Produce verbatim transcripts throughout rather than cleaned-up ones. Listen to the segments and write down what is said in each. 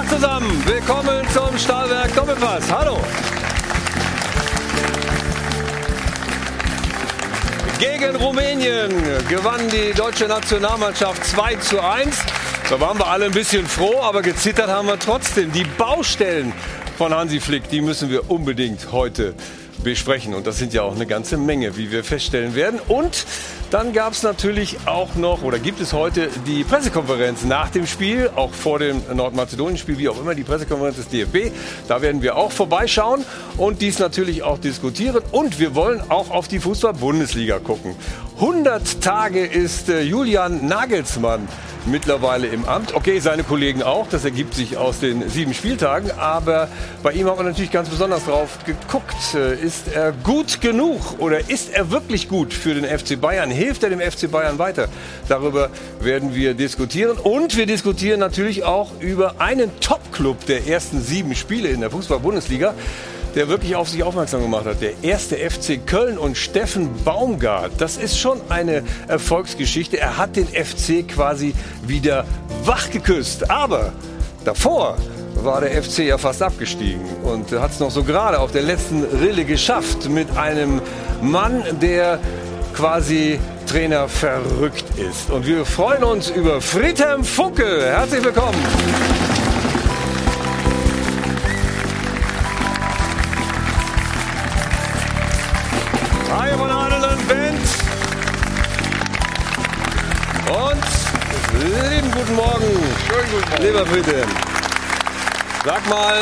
Tag zusammen. Willkommen zum Stahlwerk Doppelpass. Hallo. Gegen Rumänien gewann die deutsche Nationalmannschaft zwei zu eins. Da waren wir alle ein bisschen froh, aber gezittert haben wir trotzdem. Die Baustellen von Hansi Flick, die müssen wir unbedingt heute besprechen. Und das sind ja auch eine ganze Menge, wie wir feststellen werden. Und dann gab es natürlich auch noch, oder gibt es heute die Pressekonferenz nach dem Spiel, auch vor dem Nordmazedonien-Spiel, wie auch immer, die Pressekonferenz des D F B. Da werden wir auch vorbeischauen und dies natürlich auch diskutieren. Und wir wollen auch auf die Fußball-Bundesliga gucken. hundert Tage ist äh, Julian Nagelsmann mittlerweile im Amt. Okay, seine Kollegen auch. Das ergibt sich aus den sieben Spieltagen. Aber bei ihm haben wir natürlich ganz besonders drauf geguckt. Ist er gut genug oder ist er wirklich gut für den F C Bayern? Hilft er dem F C Bayern weiter? Darüber werden wir diskutieren. Und wir diskutieren natürlich auch über einen Top-Club der ersten sieben Spiele in der Fußball-Bundesliga, der wirklich auf sich aufmerksam gemacht hat. Der erste F C Köln und Steffen Baumgart. Das ist schon eine Erfolgsgeschichte. Er hat den F C quasi wieder wachgeküsst. Aber davor war der F C ja fast abgestiegen und hat es noch so gerade auf der letzten Rille geschafft mit einem Mann, der quasi Trainer verrückt ist. Und wir freuen uns über Friedhelm Funkel. Herzlich willkommen. Hi von Adel und Bent. Und lieben guten Morgen. Schönen guten Morgen. Lieber Friedhelm. Sag mal,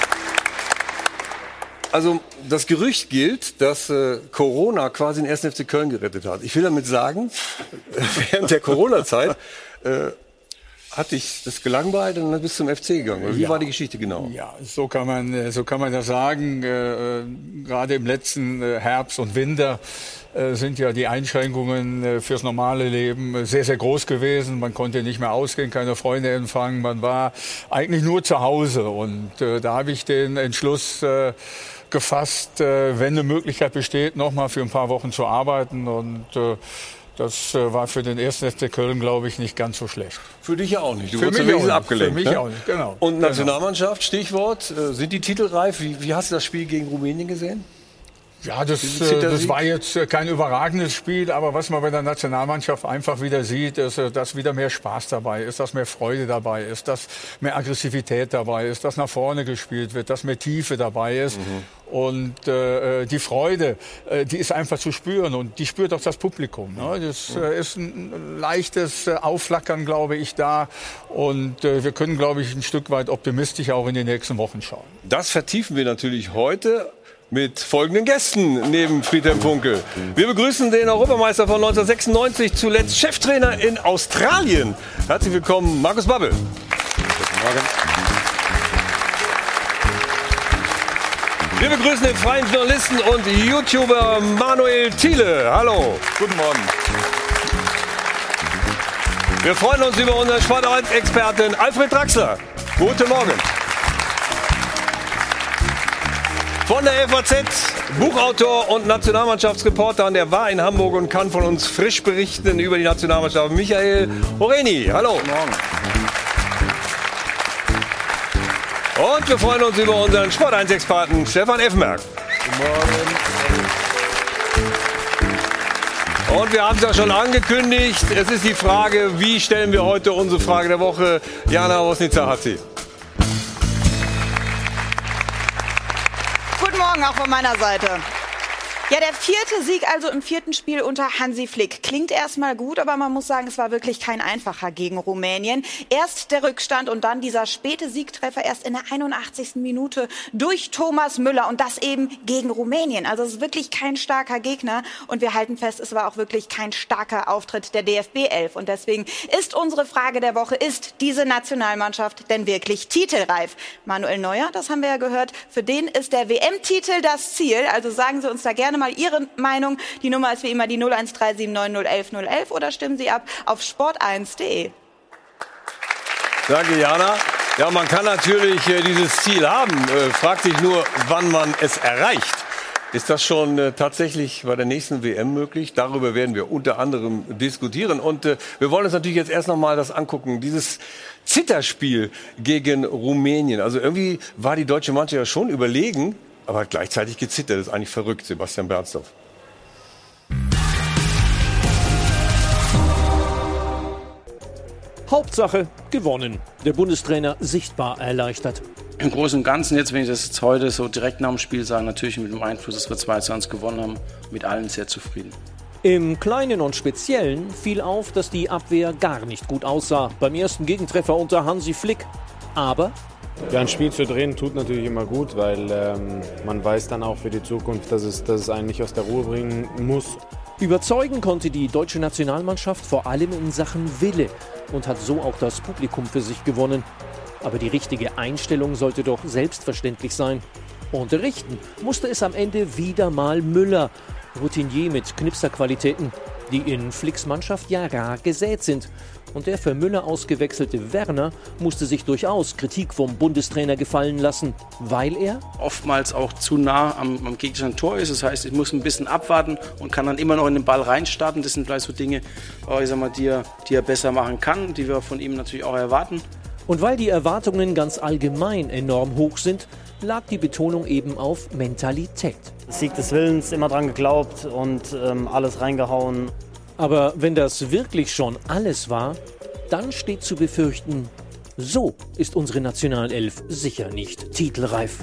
also das Gerücht gilt, dass äh, Corona quasi den ersten F C Köln gerettet hat. Ich will damit sagen, während der Corona-Zeit äh, hat dich das gelangweilt und dann bist du zum F C gegangen. Oder wie Ja. war die Geschichte genau? Ja, so kann man, so kann man das sagen. Äh, gerade im letzten äh, Herbst und Winter äh, sind ja die Einschränkungen äh, fürs normale Leben äh, sehr, sehr groß gewesen. Man konnte nicht mehr ausgehen, keine Freunde empfangen. Man war eigentlich nur zu Hause. Und äh, da habe ich den Entschluss äh, gefasst, äh, wenn eine Möglichkeit besteht, noch mal für ein paar Wochen zu arbeiten. Und äh, das äh, war für den ersten F C Köln, glaube ich, nicht ganz so schlecht. Für dich ja auch nicht. Du Für wurdest mich ein bisschen auch nicht. abgelenkt. Für mich ne? auch nicht, genau. Und Nationalmannschaft, Stichwort, äh, sind die Titel reif? Wie, wie hast du das Spiel gegen Rumänien gesehen? Ja, das, Diesen äh, Zittersieg? das war jetzt äh, kein überragendes Spiel, aber was man bei der Nationalmannschaft einfach wieder sieht, ist, äh, dass wieder mehr Spaß dabei ist, dass mehr Freude dabei ist, dass mehr Aggressivität dabei ist, dass nach vorne gespielt wird, dass mehr Tiefe dabei ist. Mhm. Und äh, die Freude, äh, die ist einfach zu spüren und die spürt auch das Publikum. Ne? Das äh, ist ein leichtes äh, Aufflackern, glaube ich, da. Und äh, wir können, glaube ich, ein Stück weit optimistisch auch in die nächsten Wochen schauen. Das vertiefen wir natürlich heute mit folgenden Gästen neben Friedhelm Funkel. Wir begrüßen den Europameister von neunzehnhundertsechsundneunzig, zuletzt Cheftrainer in Australien. Herzlich willkommen, Markus Babbel. Guten Morgen. Wir begrüßen den freien Journalisten und YouTuber Manuel Thiele. Hallo. Guten Morgen. Wir freuen uns über unseren Sportexperten Alfred Draxler. Guten Morgen. Von der F A Z, Buchautor und Nationalmannschaftsreporter, und der war in Hamburg und kann von uns frisch berichten über die Nationalmannschaft. Michael Horeni, hallo. Guten Morgen. Und wir freuen uns über unseren Sport eins Experten Stefan Effenberg. Guten Morgen. Und wir haben es ja schon angekündigt, es ist die Frage, wie stellen wir heute unsere Frage der Woche? Jana Wosnica hat sie. Guten Morgen auch von meiner Seite. Ja, der vierte Sieg also im vierten Spiel unter Hansi Flick. Klingt erstmal gut, aber man muss sagen, es war wirklich kein einfacher gegen Rumänien. Erst der Rückstand und dann dieser späte Siegtreffer erst in der einundachtzigsten Minute durch Thomas Müller und das eben gegen Rumänien. Also es ist wirklich kein starker Gegner und wir halten fest, es war auch wirklich kein starker Auftritt der D F B elf. Und deswegen ist unsere Frage der Woche, ist diese Nationalmannschaft denn wirklich titelreif? Manuel Neuer, das haben wir ja gehört, für den ist der W M-Titel das Ziel. Also sagen Sie uns da gerne mal Ihre Meinung. Die Nummer ist wie immer die null eins drei sieben neun null eins null eins oder stimmen Sie ab auf sport eins punkt de. Danke, Jana. Ja, man kann natürlich äh, dieses Ziel haben, äh, fragt sich nur, wann man es erreicht. Ist das schon äh, tatsächlich bei der nächsten W M möglich? Darüber werden wir unter anderem diskutieren. Und äh, wir wollen uns natürlich jetzt erst noch mal das angucken. Dieses Zitterspiel gegen Rumänien. Also irgendwie war die deutsche Mannschaft ja schon überlegen, aber hat gleichzeitig gezittert. Das ist eigentlich verrückt, Sebastian Bernstorff. Hauptsache gewonnen. Der Bundestrainer sichtbar erleichtert. Im Großen und Ganzen, jetzt, wenn ich das jetzt heute so direkt nach dem Spiel sage, natürlich mit dem Einfluss, dass wir zwei zu eins gewonnen haben, mit allen sehr zufrieden. Im Kleinen und Speziellen fiel auf, dass die Abwehr gar nicht gut aussah beim ersten Gegentreffer unter Hansi Flick. Aber ja, ein Spiel zu drehen tut natürlich immer gut, weil ähm, man weiß dann auch für die Zukunft, dass es, dass es einen nicht aus der Ruhe bringen muss. Überzeugen konnte die deutsche Nationalmannschaft vor allem in Sachen Wille und hat so auch das Publikum für sich gewonnen. Aber die richtige Einstellung sollte doch selbstverständlich sein. Unterrichten musste es am Ende wieder mal Müller, Routinier mit Knipserqualitäten, die in Flicks Mannschaft ja rar gesät sind. Und der für Müller ausgewechselte Werner musste sich durchaus Kritik vom Bundestrainer gefallen lassen, weil er oftmals auch zu nah am, am gegnerischen Tor ist. Das heißt, ich muss ein bisschen abwarten und kann dann immer noch in den Ball reinstarten. Das sind vielleicht so Dinge, ich sag mal, die, er, die er besser machen kann, die wir von ihm natürlich auch erwarten. Und weil die Erwartungen ganz allgemein enorm hoch sind, lag die Betonung eben auf Mentalität. Sieg des Willens, immer dran geglaubt und ähm, alles reingehauen. Aber wenn das wirklich schon alles war, dann steht zu befürchten, so ist unsere Nationalelf sicher nicht titelreif.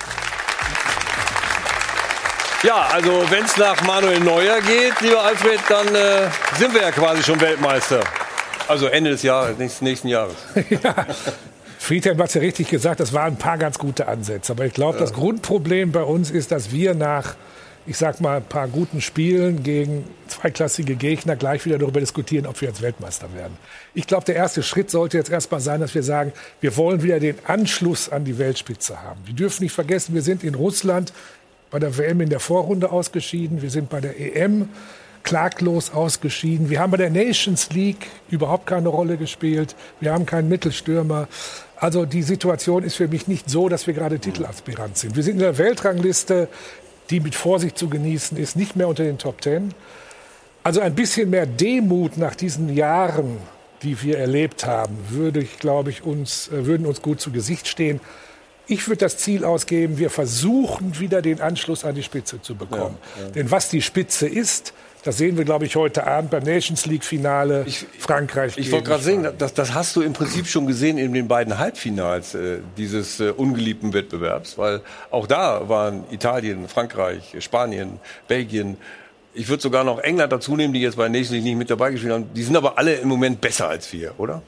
Ja, also wenn es nach Manuel Neuer geht, lieber Alfred, dann äh, sind wir ja quasi schon Weltmeister. Also Ende des Jahres, nächsten, nächsten Jahres. Ja. Friedhelm hat es ja richtig gesagt, das waren ein paar ganz gute Ansätze. Aber ich glaube, ja. das Grundproblem bei uns ist, dass wir nach, ich sag mal, ein paar guten Spielen gegen zweiklassige Gegner gleich wieder darüber diskutieren, ob wir jetzt Weltmeister werden. Ich glaube, der erste Schritt sollte jetzt erstmal sein, dass wir sagen, wir wollen wieder den Anschluss an die Weltspitze haben. Wir dürfen nicht vergessen, wir sind in Russland bei der W M in der Vorrunde ausgeschieden. Wir sind bei der E M klaglos ausgeschieden. Wir haben bei der Nations League überhaupt keine Rolle gespielt. Wir haben keinen Mittelstürmer. Also die Situation ist für mich nicht so, dass wir gerade Titelaspirant sind. Wir sind in der Weltrangliste, die mit Vorsicht zu genießen ist, nicht mehr unter den Top Ten. Also ein bisschen mehr Demut nach diesen Jahren, die wir erlebt haben, würde ich, glaube ich, uns, würden uns gut zu Gesicht stehen. Ich würde das Ziel ausgeben, wir versuchen wieder den Anschluss an die Spitze zu bekommen. Ja, ja. Denn was die Spitze ist, das sehen wir, glaube ich, heute Abend beim Nations League-Finale Frankreich. Ich, ich wollte gerade sehen, das, das hast du im Prinzip schon gesehen in den beiden Halbfinals äh, dieses äh, ungeliebten Wettbewerbs. Weil auch da waren Italien, Frankreich, Spanien, Belgien. Ich würde sogar noch England dazu nehmen, die jetzt bei Nations League nicht mit dabei gespielt haben. Die sind aber alle im Moment besser als wir, oder?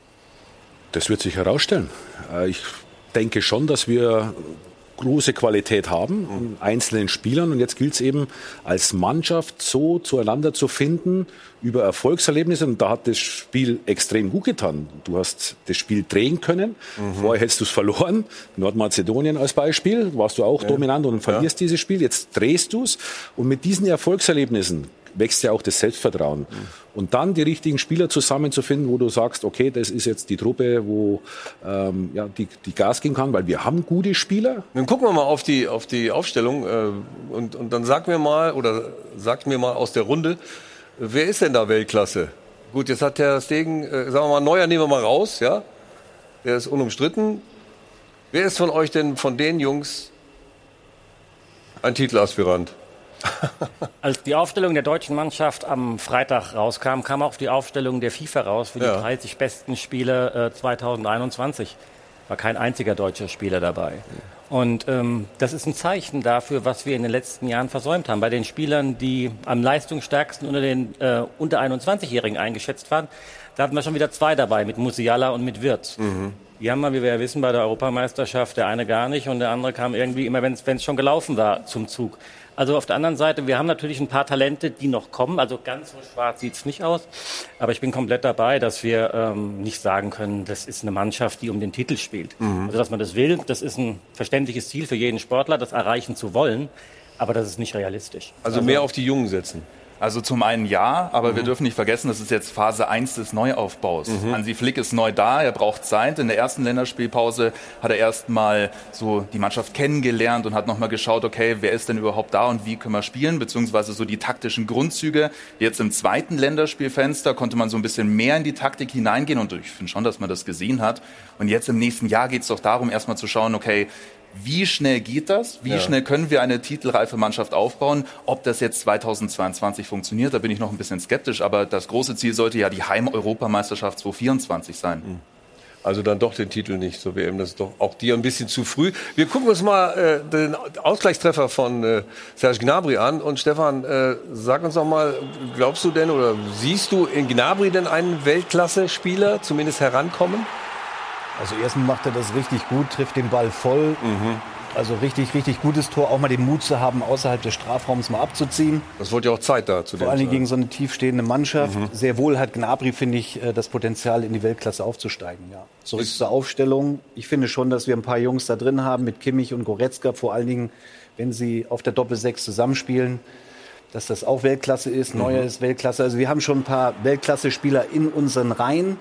Das wird sich herausstellen. Ich denke schon, dass wir große Qualität haben in einzelnen Spielern. Und jetzt gilt es eben, als Mannschaft so zueinander zu finden über Erfolgserlebnisse. Und da hat das Spiel extrem gut getan. Du hast das Spiel drehen können. Mhm. Vorher hättest du es verloren. Nordmazedonien als Beispiel. Warst du auch ja. dominant und verlierst ja. dieses Spiel. Jetzt drehst du es. Und mit diesen Erfolgserlebnissen wächst ja auch das Selbstvertrauen. Mhm. Und dann die richtigen Spieler zusammenzufinden, wo du sagst, okay, das ist jetzt die Truppe, wo ähm, ja, die, die Gas geben kann, weil wir haben gute Spieler. Dann gucken wir mal auf die, auf die Aufstellung äh, und, und dann sag mir mal, oder sagt mir mal aus der Runde, wer ist denn da Weltklasse? Gut, jetzt hat Ter Stegen, äh, sagen wir mal, Neuer nehmen wir mal raus, ja? Der ist unumstritten. Wer ist von euch denn, von den Jungs, ein Titelaspirant? Als die Aufstellung der deutschen Mannschaft am Freitag rauskam, kam auch die Aufstellung der FIFA raus für die ja. dreißig besten Spiele äh, zwanzig einundzwanzig. War kein einziger deutscher Spieler dabei. Und ähm, das ist ein Zeichen dafür, was wir in den letzten Jahren versäumt haben. Bei den Spielern, die am leistungsstärksten unter den äh, unter einundzwanzigjährigen eingeschätzt waren, da hatten wir schon wieder zwei dabei, mit Musiala und mit Wirtz. Mhm. Die haben wir, wie wir ja wissen, bei der Europameisterschaft, der eine gar nicht und der andere kam irgendwie immer, wenn es schon gelaufen war, zum Zug. Also auf der anderen Seite, wir haben natürlich ein paar Talente, die noch kommen. Also ganz so schwarz sieht's nicht aus. Aber ich bin komplett dabei, dass wir ähm, nicht sagen können, das ist eine Mannschaft, die um den Titel spielt. Mhm. Also dass man das will, das ist ein verständliches Ziel für jeden Sportler, das erreichen zu wollen. Aber das ist nicht realistisch. Also, also mehr auf die Jungen setzen? Also zum einen ja, aber mhm. wir dürfen nicht vergessen, das ist jetzt Phase eins des Neuaufbaus. Mhm. Hansi Flick ist neu da, er braucht Zeit. In der ersten Länderspielpause hat er erst mal so die Mannschaft kennengelernt und hat noch mal geschaut, okay, wer ist denn überhaupt da und wie können wir spielen, beziehungsweise so die taktischen Grundzüge. Jetzt im zweiten Länderspielfenster konnte man so ein bisschen mehr in die Taktik hineingehen und ich finde schon, dass man das gesehen hat. Und jetzt im nächsten Jahr geht es doch darum, erst mal zu schauen, okay, wie schnell geht das? Wie ja. schnell können wir eine titelreife Mannschaft aufbauen? Ob das jetzt zweitausendzweiundzwanzig funktioniert, da bin ich noch ein bisschen skeptisch. Aber das große Ziel sollte ja die Heim-Europameisterschaft zweitausendvierundzwanzig sein. Also dann doch den Titel nicht, so wie eben. Das ist doch auch dir ein bisschen zu früh. Wir gucken uns mal äh, den Ausgleichstreffer von äh, Serge Gnabry an. Und Stefan, äh, sag uns doch mal, glaubst du denn oder siehst du in Gnabry denn einen Weltklasse-Spieler zumindest herankommen? Also erstens macht er das richtig gut, trifft den Ball voll. Mhm. Also richtig, richtig gutes Tor. Auch mal den Mut zu haben, außerhalb des Strafraums mal abzuziehen. Das wurde ja auch Zeit da zu Vor allem gegen so eine tiefstehende Mannschaft. Mhm. Sehr wohl hat Gnabry, finde ich, das Potenzial, in die Weltklasse aufzusteigen. Ja. Zurück zur Aufstellung. Ich finde schon, dass wir ein paar Jungs da drin haben, mit Kimmich und Goretzka. Vor allen Dingen, wenn sie auf der Doppelsechs zusammenspielen, dass das auch Weltklasse ist. Mhm. Neuer ist Weltklasse. Also wir haben schon ein paar Weltklasse-Spieler in unseren Reihen.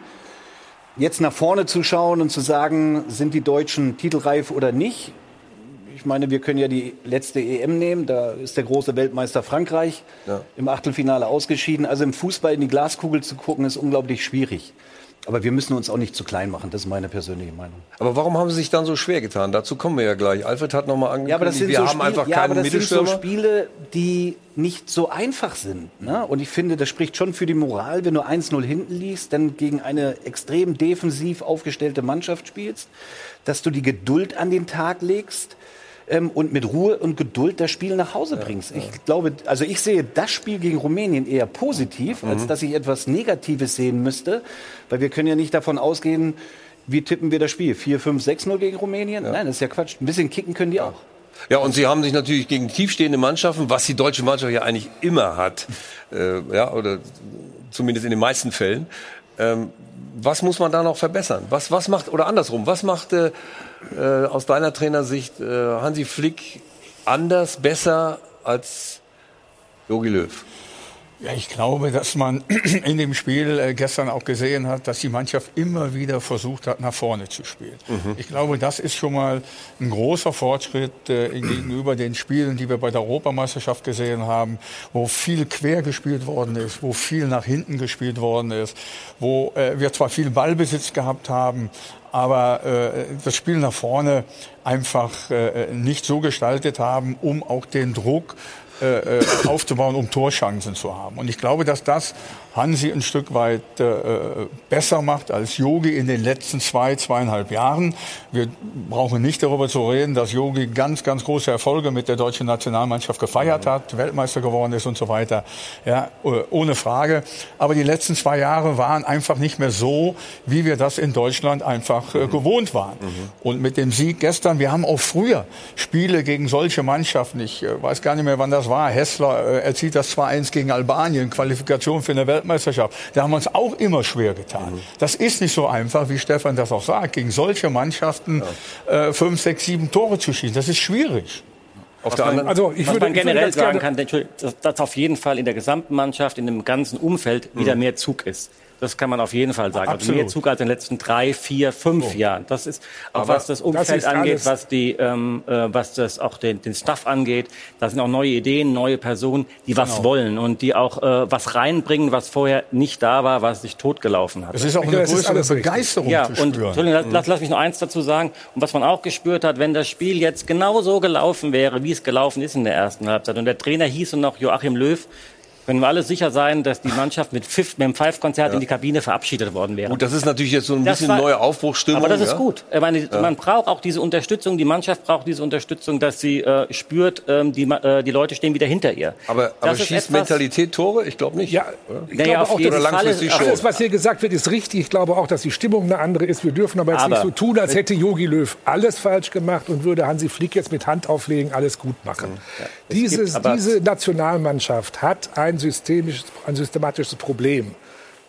Jetzt nach vorne zu schauen und zu sagen, sind die Deutschen titelreif oder nicht? Ich meine, wir können ja die letzte E M nehmen. Da ist der große Weltmeister Frankreich ja. im Achtelfinale ausgeschieden. Also im Fußball in die Glaskugel zu gucken, ist unglaublich schwierig. Aber wir müssen uns auch nicht zu klein machen. Das ist meine persönliche Meinung. Aber warum haben Sie sich dann so schwer getan? Dazu kommen wir ja gleich. Alfred hat noch mal angekündigt, ja, aber das sind wir so haben Spiel, einfach ja, keinen aber das Mittelstürmer. sind so Spiele, die nicht so einfach sind. Ne? Und ich finde, das spricht schon für die Moral, wenn du eins null hinten liegst, dann gegen eine extrem defensiv aufgestellte Mannschaft spielst, dass du die Geduld an den Tag legst. Ähm, und mit Ruhe und Geduld das Spiel nach Hause bringst. Ja, ja. Ich glaube, also ich sehe das Spiel gegen Rumänien eher positiv, mhm. als dass ich etwas Negatives sehen müsste, weil wir können ja nicht davon ausgehen, wie tippen wir das Spiel? vier, fünf, sechs null gegen Rumänien? Ja. Nein, das ist ja Quatsch. Ein bisschen kicken können die auch. Ja, und sie haben sich natürlich gegen tiefstehende Mannschaften, was die deutsche Mannschaft ja eigentlich immer hat, äh, ja, oder zumindest in den meisten Fällen, ähm, was muss man da noch verbessern? Was, was macht, oder andersrum, was macht äh, äh, aus deiner Trainersicht äh, Hansi Flick anders, besser als Jogi Löw? Ja, ich glaube, dass man in dem Spiel äh, gestern auch gesehen hat, dass die Mannschaft immer wieder versucht hat, nach vorne zu spielen. Mhm. Ich glaube, das ist schon mal ein großer Fortschritt äh, gegenüber den Spielen, die wir bei der Europameisterschaft gesehen haben, wo viel quer gespielt worden ist, wo viel nach hinten gespielt worden ist, wo äh, wir zwar viel Ballbesitz gehabt haben, aber äh, das Spiel nach vorne einfach äh, nicht so gestaltet haben, um auch den Druck Äh, aufzubauen, um Torchancen zu haben. Und ich glaube, dass das Hansi ein Stück weit äh, besser macht als Jogi in den letzten zwei, zweieinhalb Jahren. Wir brauchen nicht darüber zu reden, dass Jogi ganz, ganz große Erfolge mit der deutschen Nationalmannschaft gefeiert hat, Weltmeister geworden ist und so weiter. Ja, ohne Frage. Aber die letzten zwei Jahre waren einfach nicht mehr so, wie wir das in Deutschland einfach äh, gewohnt waren. Mhm. Und mit dem Sieg gestern, wir haben auch früher Spiele gegen solche Mannschaften, ich äh, weiß gar nicht mehr, wann das war, Hessler äh, erzielt das zwei eins gegen Albanien, Qualifikation für eine Weltmeisterschaft. Da haben wir uns auch immer schwer getan. Mhm. Das ist nicht so einfach, wie Stefan das auch sagt, gegen solche Mannschaften ja. äh, fünf, sechs, sieben Tore zu schießen. Das ist schwierig. Auf der anderen, also ich was würde, man generell ich würde sagen kann, dass, dass auf jeden Fall in der gesamten Mannschaft, in dem ganzen Umfeld mhm. wieder mehr Zug ist. Das kann man auf jeden Fall sagen. Also mehr Zug als in den letzten drei, vier, fünf oh. Jahren. Das ist auch aber was das Umfeld das angeht, was die, ähm, äh, was das auch den, den Staff angeht. Da sind auch neue Ideen, neue Personen, die was genau. wollen und die auch äh, was reinbringen, was vorher nicht da war, was sich totgelaufen hat. Es ist auch eine größere Begeisterung ja, zu und spüren. Lass, lass, lass mich noch eins dazu sagen. Und was man auch gespürt hat, wenn das Spiel jetzt genau so gelaufen wäre, wie es gelaufen ist in der ersten Halbzeit und der Trainer hieß noch Joachim Löw, können wir alle sicher sein, dass die Mannschaft mit, Pfiff, mit dem Pfeifkonzert ja. in die Kabine verabschiedet worden wäre. Gut, das ist natürlich jetzt so ein das bisschen war, neue Aufbruchsstimmung. Aber das ist ja? gut. Ich meine, ja. Man braucht auch diese Unterstützung, die Mannschaft braucht diese Unterstützung, dass sie äh, spürt, ähm, die, äh, die Leute stehen wieder hinter ihr. Aber, aber schießt etwas, Mentalität Tore? Ich glaube nicht. Ja, ich naja, glaube auch, dass langfristig schon. Alles, was hier gesagt wird, ist richtig. Ich glaube auch, dass die Stimmung eine andere ist. Wir dürfen aber jetzt aber, nicht so tun, als hätte Jogi Löw alles falsch gemacht und würde Hansi Flick jetzt mit Hand auflegen, alles gut machen. Ja. Dieses, gibt, diese Nationalmannschaft hat ein systemisches ein systematisches Problem.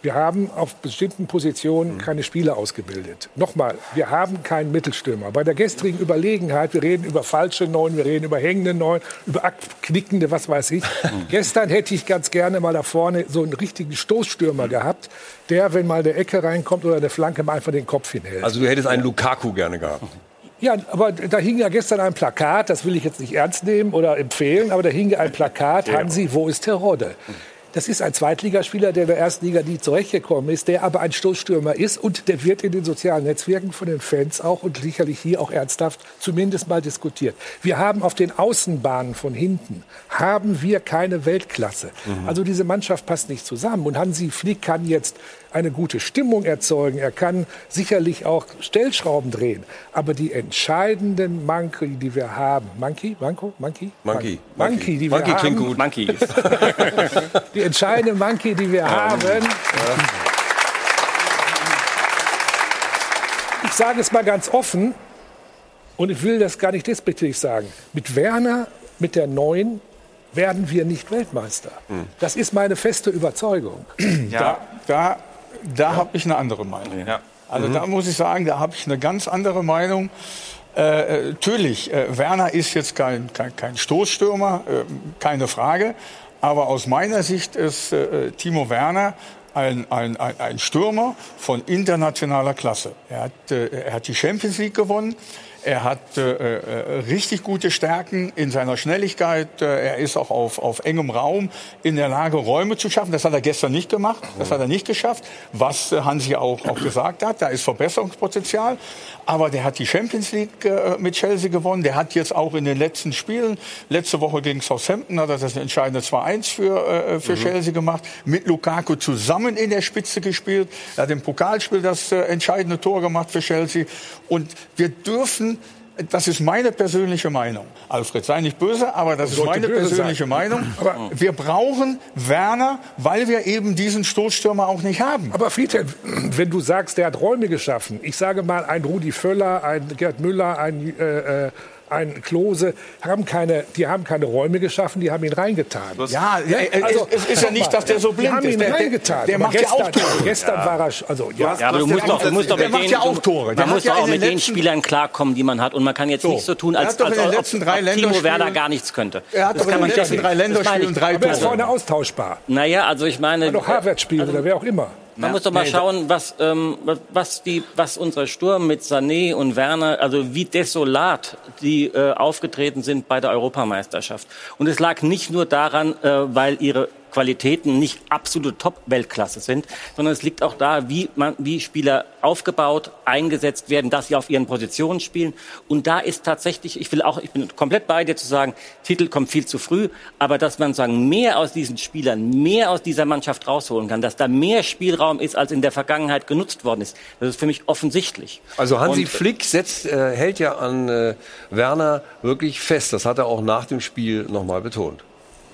Wir haben auf bestimmten Positionen keine Spieler ausgebildet. Nochmal, wir haben keinen Mittelstürmer. Bei der gestrigen Überlegenheit, wir reden über falsche Neun, wir reden über hängende Neun, über knickende, was weiß ich. Gestern hätte ich ganz gerne mal da vorne so einen richtigen Stoßstürmer gehabt, der, wenn mal der Ecke reinkommt oder der Flanke, mal einfach den Kopf hinhält. Also du hättest einen Lukaku gerne gehabt. Ja, aber da hing ja gestern ein Plakat, das will ich jetzt nicht ernst nehmen oder empfehlen, aber da hing ja ein Plakat, Hansi, wo ist Terodde? Das ist ein Zweitligaspieler, der in der ersten Liga nie zurechtgekommen ist, der aber ein Stoßstürmer ist und der wird in den sozialen Netzwerken von den Fans auch und sicherlich hier auch ernsthaft zumindest mal diskutiert. Wir haben auf den Außenbahnen von hinten, haben wir keine Weltklasse. Mhm. Also diese Mannschaft passt nicht zusammen und Hansi Flick kann jetzt eine gute Stimmung erzeugen. Er kann sicherlich auch Stellschrauben drehen. Aber die entscheidenden Monkey, die wir haben, Monkey, Manko, Monkey? Monkey. Monkey, die wir Monkey haben. klingt gut. Monkey. Die entscheidende Monkey, die wir ja. haben. Ich sage es mal ganz offen, und ich will das gar nicht despektierlich sagen. Mit Werner, mit der Neuen, werden wir nicht Weltmeister. Hm. Das ist meine feste Überzeugung. Ja. Da, da, da ja. habe ich eine andere Meinung. Ja. Also mhm. da muss ich sagen, da habe ich eine ganz andere Meinung. Äh, natürlich, äh, Werner ist jetzt kein, kein, kein Stoßstürmer, äh, keine Frage. Aber aus meiner Sicht ist äh, Timo Werner ein, ein, ein, ein Stürmer von internationaler Klasse. Er hat, äh, er hat die Champions League gewonnen. Er hat äh, äh, richtig gute Stärken in seiner Schnelligkeit. Äh, er ist auch auf, auf engem Raum in der Lage, Räume zu schaffen. Das hat er gestern nicht gemacht. Das hat er nicht geschafft. Was äh, Hansi auch, auch gesagt hat, da ist Verbesserungspotenzial. Aber der hat die Champions League äh, mit Chelsea gewonnen. Der hat jetzt auch in den letzten Spielen, letzte Woche gegen Southampton, hat er das entscheidende zwei eins für, äh, für mhm. Chelsea gemacht. Mit Lukaku zusammen in der Spitze gespielt. Er hat im Pokalspiel das äh, entscheidende Tor gemacht für Chelsea. Und wir dürfen, das ist meine persönliche Meinung. Alfred, sei nicht böse, aber das ist meine persönliche sein. Meinung. Aber wir brauchen Werner, weil wir eben diesen Stoßstürmer auch nicht haben. Aber Friedhelm, wenn du sagst, der hat Räume geschaffen. Ich sage mal, ein Rudi Völler, ein Gerd Müller, ein äh, ein Klose, haben keine, die haben keine Räume geschaffen, die haben ihn reingetan. Ja, ja also, es ist ja nicht, dass der so blind die haben ihn ist. Der, reingetan. Der, der macht gestern, ja auch Tore. Gestern ja. war er, also ja. ja aber du musst doch, du musst doch mit denen, ja auch Tore. Man muss doch auch mit den Spielern klarkommen, die man hat. Und man kann jetzt so. nicht so tun, als, als, als ob, ob Timo Werner gar nichts könnte. Er hat doch in den letzten drei Länderspielen drei Tore. Aber er ist vorne austauschbar. Naja, also ich meine... Kann doch Harvard spielen also, oder wer auch immer. Man ja, muss doch mal nee, schauen, was, ähm, was, die, was unsere Sturm mit Sané und Werner, also wie desolat die äh, aufgetreten sind bei der Europameisterschaft. Und es lag nicht nur daran, äh, weil ihre Qualitäten nicht absolute Top-Weltklasse sind, sondern es liegt auch da, wie, man, wie Spieler aufgebaut, eingesetzt werden, dass sie auf ihren Positionen spielen. Und da ist tatsächlich, ich will auch, ich bin komplett bei dir zu sagen, Titel kommt viel zu früh, aber dass man sagen, mehr aus diesen Spielern, mehr aus dieser Mannschaft rausholen kann, dass da mehr Spielraum ist, als in der Vergangenheit genutzt worden ist. Das ist für mich offensichtlich. Also Hansi Und, Flick setzt, äh, hält ja an äh, Werner wirklich fest. Das hat er auch nach dem Spiel nochmal betont.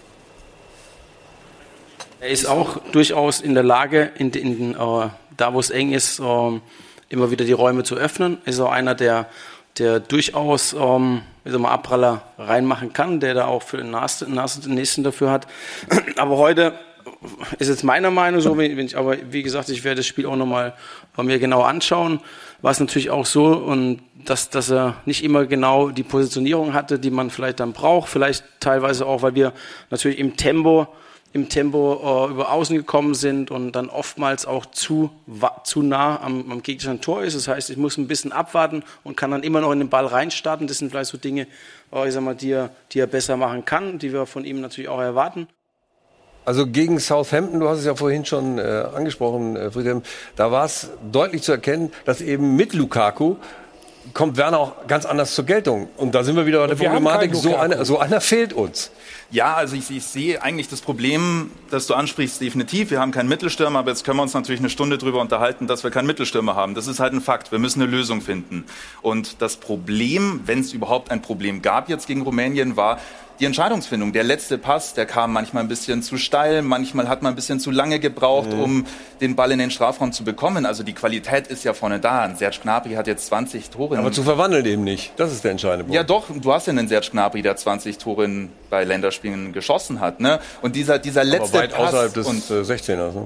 Er ist auch durchaus in der Lage, in, in, uh, da wo es eng ist, uh, immer wieder die Räume zu öffnen. Er ist auch einer, der, der durchaus um, wie soll man, Abpraller reinmachen kann, der da auch für den nächsten dafür hat. Aber heute ist jetzt meiner Meinung so, wenn ich, aber wie gesagt, ich werde das Spiel auch nochmal mir genau anschauen. War es natürlich auch so, und dass, dass er nicht immer genau die Positionierung hatte, die man vielleicht dann braucht. Vielleicht teilweise auch, weil wir natürlich im Tempo im Tempo äh, über Außen gekommen sind und dann oftmals auch zu, wa- zu nah am, am gegnerischen Tor ist. Das heißt, ich muss ein bisschen abwarten und kann dann immer noch in den Ball reinstarten. Das sind vielleicht so Dinge, äh, ich sag mal, die er, die er besser machen kann, die wir von ihm natürlich auch erwarten. Also gegen Southampton, du hast es ja vorhin schon äh, angesprochen, äh, Friedhelm, da war es deutlich zu erkennen, dass eben mit Lukaku kommt Werner auch ganz anders zur Geltung. Und da sind wir wieder bei der Problematik, so einer, so einer fehlt uns. Ja, also ich, ich sehe eigentlich das Problem, das du ansprichst, definitiv. Wir haben keinen Mittelstürmer, aber jetzt können wir uns natürlich eine Stunde drüber unterhalten, dass wir keinen Mittelstürmer haben. Das ist halt ein Fakt. Wir müssen eine Lösung finden. Und das Problem, wenn es überhaupt ein Problem gab jetzt gegen Rumänien, war die Entscheidungsfindung. Der letzte Pass, der kam manchmal ein bisschen zu steil, manchmal hat man ein bisschen zu lange gebraucht, mhm. um den Ball in den Strafraum zu bekommen. Also die Qualität ist ja vorne da. Ein Serge Gnabry hat jetzt zwanzig Tore. Aber zu verwandeln eben nicht. Das ist der entscheidende Punkt. Ja doch, du hast ja einen Serge Gnabry, der zwanzig Tore bei Länderspielen geschossen hat. Ne? Und dieser, dieser letzte Aber weit Pass außerhalb des und, äh, sechzehners. Ne?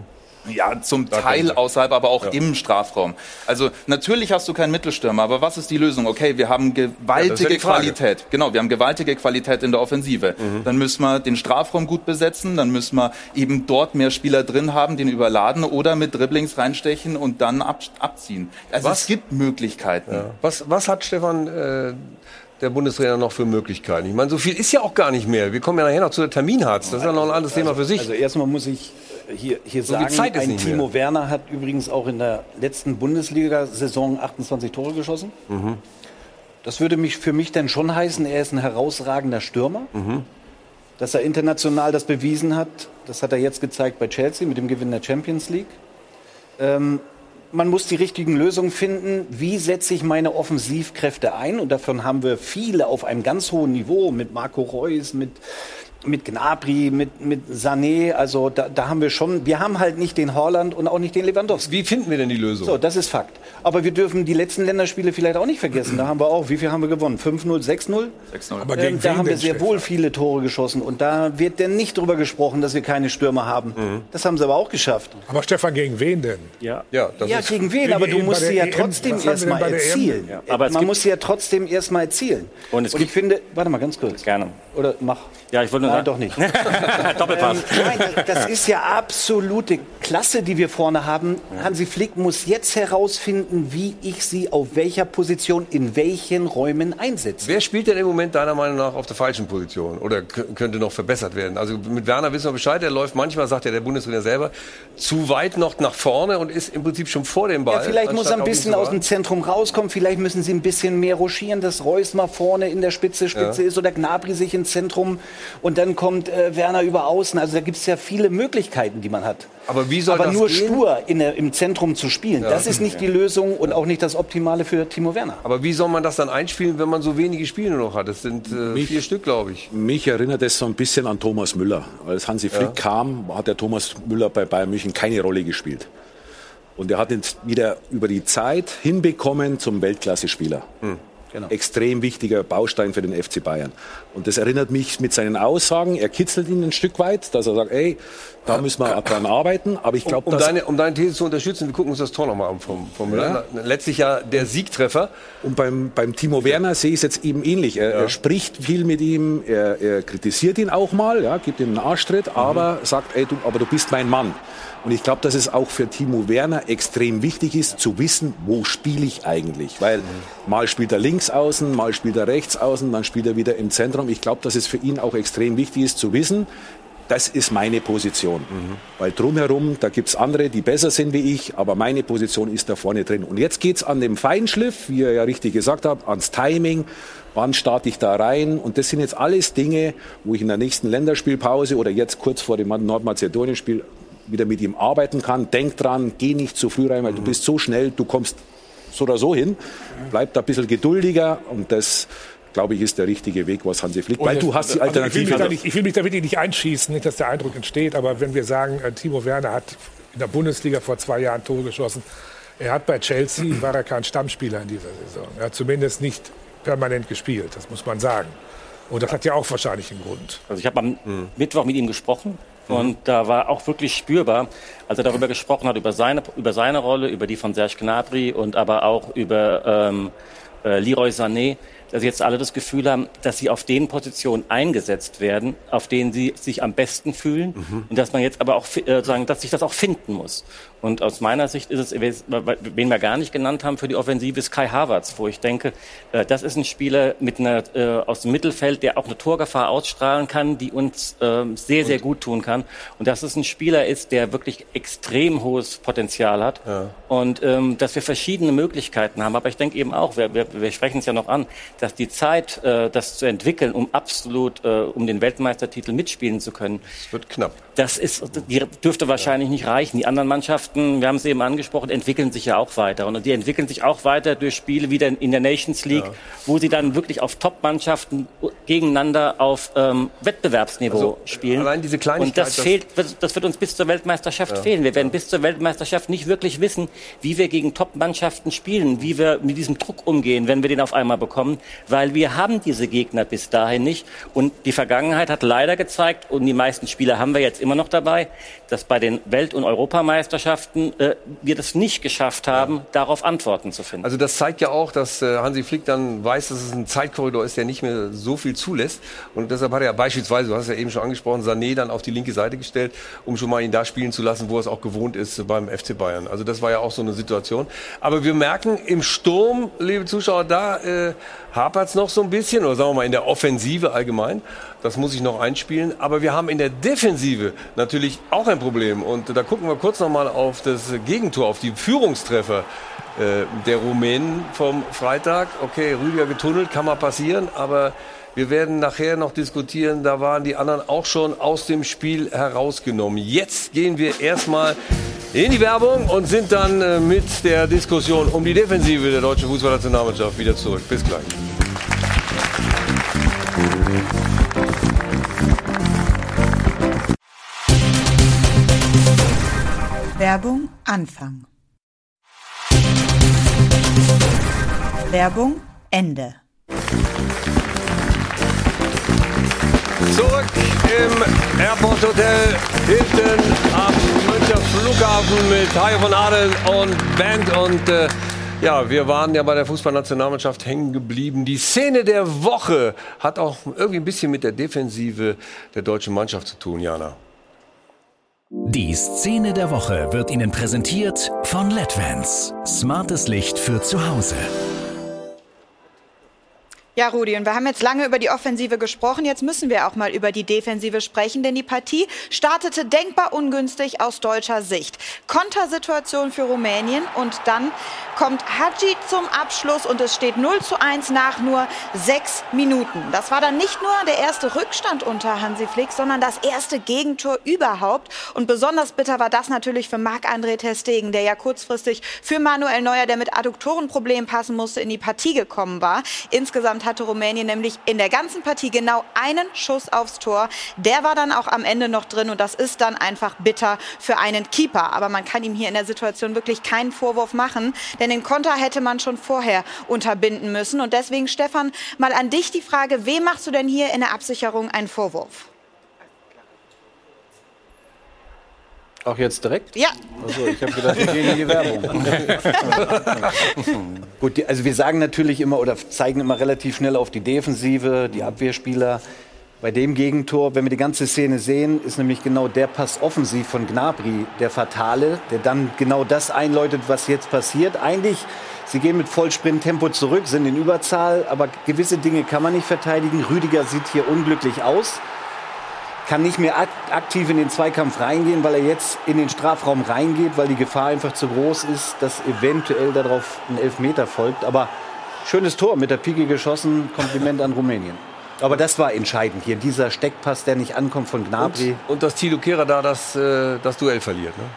Ja, zum Teil außerhalb, aber auch ja. im Strafraum. Also natürlich hast du keinen Mittelstürmer, aber was ist die Lösung? Okay, wir haben gewaltige ja, Qualität. Genau, wir haben gewaltige Qualität in der Offensive. Mhm. Dann müssen wir den Strafraum gut besetzen, dann müssen wir eben dort mehr Spieler drin haben, den überladen oder mit Dribblings reinstechen und dann ab, abziehen. Also was? Es gibt Möglichkeiten. Ja. Was, was hat Stefan äh, der Bundestrainer noch für Möglichkeiten? Ich meine, so viel ist ja auch gar nicht mehr. Wir kommen ja nachher noch zu der Terminharz. Das ist ja noch ein anderes also, Thema für sich. Also erstmal muss ich hier, hier so sagen, ein Timo mehr. Werner hat übrigens auch in der letzten Bundesliga-Saison achtundzwanzig Tore geschossen. Mhm. Das würde mich für mich dann schon heißen, er ist ein herausragender Stürmer. Mhm. Dass er international das bewiesen hat, das hat er jetzt gezeigt bei Chelsea mit dem Gewinn der Champions League. Ähm, man muss die richtigen Lösungen finden. Wie setze ich meine Offensivkräfte ein? Und davon haben wir viele auf einem ganz hohen Niveau mit Marco Reus, mit mit Gnabry, mit, mit Sané, also da, da haben wir schon, wir haben halt nicht den Haaland und auch nicht den Lewandowski. Wie finden wir denn die Lösung? So, das ist Fakt. Aber wir dürfen die letzten Länderspiele vielleicht auch nicht vergessen. Da haben wir auch, wie viel haben wir gewonnen? fünf null, sechs null? sechs null. Aber gegen ähm, da haben wir sehr wohl viele Tore geschossen und da wird denn nicht drüber gesprochen, dass wir keine Stürmer haben. Mhm. Das haben sie aber auch geschafft. Aber Stefan, gegen wen denn? Ja, ja, das ja ist gegen wen, aber du musst sie ja trotzdem erstmal erzielen. Ja, aber man muss sie ja trotzdem erstmal erzielen. Und, und ich finde, warte mal ganz kurz. Gerne. Oder mach. Ja, ich wollte nur Nein, doch nicht. Doppelpass. Ähm, nein, das ist ja absolute Klasse, die wir vorne haben. Hansi Flick muss jetzt herausfinden, wie ich sie auf welcher Position, in welchen Räumen einsetze. Wer spielt denn im Moment deiner Meinung nach auf der falschen Position? Oder k- könnte noch verbessert werden? Also mit Werner wissen wir Bescheid, der läuft manchmal, sagt ja der Bundestrainer selber, zu weit noch nach vorne und ist im Prinzip schon vor dem Ball. Ja, vielleicht muss er ein bisschen aus dem Zentrum rauskommen, vielleicht müssen sie ein bisschen mehr rochieren, dass Reus mal vorne in der Spitze, Spitze ja. ist oder Gnabry sich ins Zentrum und dann kommt äh, Werner über außen. Also da gibt es ja viele Möglichkeiten, die man hat. Aber wie soll Aber das nur gehen? stur in der, im Zentrum zu spielen, Ja. das ist nicht die Lösung und auch nicht das Optimale für Timo Werner. Aber wie soll man das dann einspielen, wenn man so wenige Spiele noch hat? Das sind äh, Mich- vier Stück, glaube ich. Mich erinnert es so ein bisschen an Thomas Müller. Als Hansi Flick Ja. kam, hat der Thomas Müller bei Bayern München keine Rolle gespielt. Und er hat jetzt wieder über die Zeit hinbekommen zum Weltklasse-Spieler. Hm. Genau. Extrem wichtiger Baustein für den F C Bayern. Und das erinnert mich mit seinen Aussagen, er kitzelt ihn ein Stück weit, dass er sagt, ey, da müssen wir dran arbeiten. Aber ich glaube, um, um, deine, um deine These zu unterstützen, wir gucken uns das Tor nochmal an vom, vom Müller. Ja. Letztlich ja der Siegtreffer. Und beim, beim Timo Werner sehe ich es jetzt eben ähnlich. Er, ja. er spricht viel mit ihm, er, er kritisiert ihn auch mal, ja, gibt ihm einen Arschtritt, mhm. aber sagt, ey, du, aber du bist mein Mann. Und ich glaube, dass es auch für Timo Werner extrem wichtig ist, zu wissen, wo spiele ich eigentlich. Weil mhm. mal spielt er links außen, mal spielt er rechts außen, dann spielt er wieder im Zentrum. Ich glaube, dass es für ihn auch extrem wichtig ist, zu wissen, das ist meine Position. Mhm. Weil drumherum, da gibt's andere, die besser sind wie ich, aber meine Position ist da vorne drin. Und jetzt geht's an dem Feinschliff, wie ihr ja richtig gesagt habt, ans Timing. Wann starte ich da rein? Und das sind jetzt alles Dinge, wo ich in der nächsten Länderspielpause oder jetzt kurz vor dem Nordmazedonien-Spiel wieder mit ihm arbeiten kann. Denk dran, geh nicht zu früh rein, weil mhm. du bist so schnell, du kommst so oder so hin. Bleib da ein bisschen geduldiger und das, glaube ich, ist der richtige Weg, was Hansi Flick. Weil du hast die Alternative. Also ich, will nicht, ich will mich da wirklich nicht einschießen, nicht, dass der Eindruck entsteht, aber wenn wir sagen, äh, Timo Werner hat in der Bundesliga vor zwei Jahren Tore geschossen, er hat bei Chelsea, war er kein Stammspieler in dieser Saison. Er hat zumindest nicht permanent gespielt, das muss man sagen. Und das hat ja auch wahrscheinlich einen Grund. Also ich habe am mhm. Mittwoch mit ihm gesprochen. Und da war auch wirklich spürbar, als er darüber gesprochen hat, über seine, über seine Rolle, über die von Serge Gnabry und aber auch über ähm, äh, Leroy Sané, dass sie jetzt alle das Gefühl haben, dass sie auf den Positionen eingesetzt werden, auf denen sie sich am besten fühlen mhm. und dass man jetzt aber auch äh, sagen, dass sich das auch finden muss. Und aus meiner Sicht ist es, wen wir gar nicht genannt haben für die Offensive, ist Kai Havertz, wo ich denke, äh, das ist ein Spieler mit einer, äh, aus dem Mittelfeld, der auch eine Torgefahr ausstrahlen kann, die uns äh, sehr, sehr gut tun kann. Und dass es ein Spieler ist, der wirklich extrem hohes Potenzial hat. Ja. Und ähm, dass wir verschiedene Möglichkeiten haben. Aber ich denke eben auch, wir, wir, wir sprechen es ja noch an, dass die Zeit, äh, das zu entwickeln, um absolut, äh, um den Weltmeistertitel mitspielen zu können. Das wird knapp. Das ist, die dürfte wahrscheinlich nicht reichen. Die anderen Mannschaften, wir haben es eben angesprochen, entwickeln sich ja auch weiter. Und die entwickeln sich auch weiter durch Spiele wie in der Nations League, ja. wo sie dann wirklich auf Top-Mannschaften gegeneinander auf ähm, Wettbewerbsniveau also, spielen. Allein diese Kleinigkeit, und das, das fehlt, das wird uns bis zur Weltmeisterschaft ja. fehlen. Wir werden bis zur Weltmeisterschaft nicht wirklich wissen, wie wir gegen Top-Mannschaften spielen, wie wir mit diesem Druck umgehen, wenn wir den auf einmal bekommen. weil wir haben diese Gegner bis dahin nicht. Und die Vergangenheit hat leider gezeigt, und die meisten Spieler haben wir jetzt immer noch dabei, dass bei den Welt- und Europameisterschaften äh, wir das nicht geschafft haben, ja. darauf Antworten zu finden. Also das zeigt ja auch, dass äh, Hansi Flick dann weiß, dass es ein Zeitkorridor ist, der nicht mehr so viel zulässt. Und deshalb hat er ja beispielsweise, du hast es ja eben schon angesprochen, Sané dann auf die linke Seite gestellt, um schon mal ihn da spielen zu lassen, wo er es auch gewohnt ist beim F C Bayern. Also das war ja auch so eine Situation. Aber wir merken, im Sturm, liebe Zuschauer, da äh, hapert es noch so ein bisschen, oder sagen wir mal in der Offensive allgemein. Das muss ich noch einspielen. Aber wir haben in der Defensive natürlich auch ein Problem. Und da gucken wir kurz noch mal auf das Gegentor, auf die Führungstreffer äh, der Rumänen vom Freitag. Okay, Rüdiger getunnelt, kann mal passieren, aber wir werden nachher noch diskutieren, da waren die anderen auch schon aus dem Spiel herausgenommen. Jetzt gehen wir erstmal in die Werbung und sind dann äh, mit der Diskussion um die Defensive der deutschen Fußballnationalmannschaft wieder zurück. Bis gleich. Werbung Anfang. Werbung Ende. Zurück im Airport Hotel hinten am Münchner Flughafen mit Hajo von Adel und Band. Und äh, ja, wir waren ja bei der Fußballnationalmannschaft hängen geblieben. Die Szene der Woche hat auch irgendwie ein bisschen mit der Defensive der deutschen Mannschaft zu tun, Jana. Die Szene der Woche wird Ihnen präsentiert von L E D Vans. Smartes Licht für zu Hause. Ja, Rudi, und wir haben jetzt lange über die Offensive gesprochen. Jetzt müssen wir auch mal über die Defensive sprechen, denn die Partie startete denkbar ungünstig aus deutscher Sicht. Kontersituation für Rumänien und dann kommt Hagi zum Abschluss und es steht null zu eins nach nur sechs Minuten. Das war dann nicht nur der erste Rückstand unter Hansi Flick, sondern das erste Gegentor überhaupt. Und besonders bitter war das natürlich für Marc-André ter Stegen, der ja kurzfristig für Manuel Neuer, der mit Adduktorenproblemen passen musste, in die Partie gekommen war. Insgesamt hatte Rumänien nämlich in der ganzen Partie genau einen Schuss aufs Tor. Der war dann auch am Ende noch drin und das ist dann einfach bitter für einen Keeper. Aber man kann ihm hier in der Situation wirklich keinen Vorwurf machen, denn den Konter hätte man schon vorher unterbinden müssen. Und deswegen, Stefan, mal an dich die Frage, wem machst du denn hier in der Absicherung einen Vorwurf? Auch jetzt direkt? Ja. Also ich habe gedacht, wir gehen in die Werbung. Gut, die, also wir sagen natürlich immer oder zeigen immer relativ schnell auf die Defensive, die Abwehrspieler. Bei dem Gegentor, wenn wir die ganze Szene sehen, ist nämlich genau der Pass offensiv von Gnabry der fatale, der dann genau das einläutet, was jetzt passiert. Eigentlich, sie gehen mit Vollsprinttempo zurück, sind in Überzahl, aber gewisse Dinge kann man nicht verteidigen. Rüdiger sieht hier unglücklich aus. Kann nicht mehr aktiv in den Zweikampf reingehen, weil er jetzt in den Strafraum reingeht, weil die Gefahr einfach zu groß ist, dass eventuell darauf ein Elfmeter folgt. Aber schönes Tor, mit der Pike geschossen, Kompliment an Rumänien. Aber das war entscheidend hier, dieser Steckpass, der nicht ankommt von Gnabry. Und, und dass Thilo Kehrer da das, äh, das Duell verliert, ne?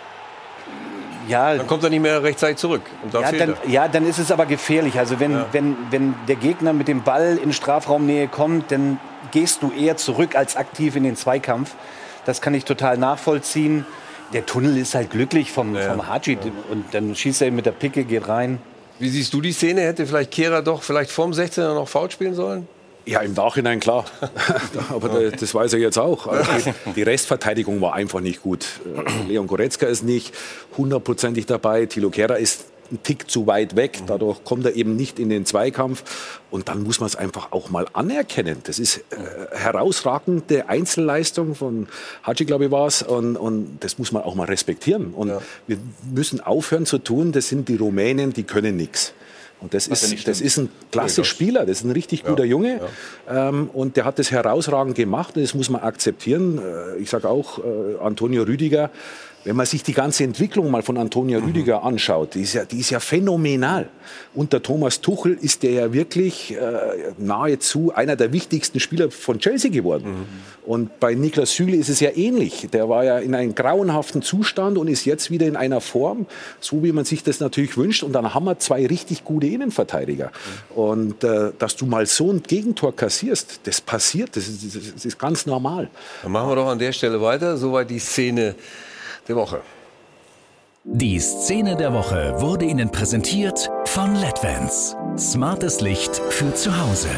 Ja, dann kommt er nicht mehr rechtzeitig zurück. Und da ja, fehlt dann, er. ja, dann ist es aber gefährlich. Also wenn, ja. wenn, wenn der Gegner mit dem Ball in Strafraumnähe kommt, dann gehst du eher zurück als aktiv in den Zweikampf. Das kann ich total nachvollziehen. Der Tunnel ist halt glücklich vom, ja. vom Hagi. Ja. Und dann schießt er mit der Picke, geht rein. Wie siehst du die Szene? Hätte vielleicht Kehrer doch vielleicht vorm sechzehner noch Foul spielen sollen? Ja, im Nachhinein klar. Aber das weiß er jetzt auch. Also die, die Restverteidigung war einfach nicht gut. Leon Goretzka ist nicht hundertprozentig dabei. Thilo Kehrer ist ein Tick zu weit weg. Dadurch kommt er eben nicht in den Zweikampf. Und dann muss man es einfach auch mal anerkennen. Das ist äh, herausragende Einzelleistung von Hagi, glaube ich, war es. Und, und das muss man auch mal respektieren. Und ja. wir müssen aufhören zu tun, das sind die Rumänen, die können nichts. Und das ist, ja das ist ein klasse Spieler, das ist ein richtig guter ja, Junge. Ja. Ähm, und der hat das herausragend gemacht und das muss man akzeptieren. Äh, ich sage auch, äh, Antonio Rüdiger, wenn man sich die ganze Entwicklung mal von Antonio mhm. Rüdiger anschaut, die ist, ja, die ist ja phänomenal. Unter Thomas Tuchel ist der ja wirklich äh, nahezu einer der wichtigsten Spieler von Chelsea geworden. Mhm. Und bei Niklas Süle ist es ja ähnlich. Der war ja in einem grauenhaften Zustand und ist jetzt wieder in einer Form, so wie man sich das natürlich wünscht. Und dann haben wir zwei richtig gute Innenverteidiger. Mhm. Und äh, dass du mal so ein Gegentor kassierst, das passiert, das ist, das ist ganz normal. Dann machen wir doch an der Stelle weiter. Soweit die Szene der Woche. Die Szene der Woche wurde Ihnen präsentiert von LEDvans. Smartes Licht für zu Hause.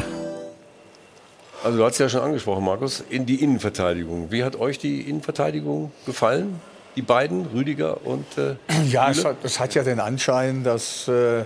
Also du hast es ja schon angesprochen, Markus, in die Innenverteidigung. Wie hat euch die Innenverteidigung gefallen? Die beiden, Rüdiger und äh, Ja, es hat, es hat ja den Anschein, dass äh,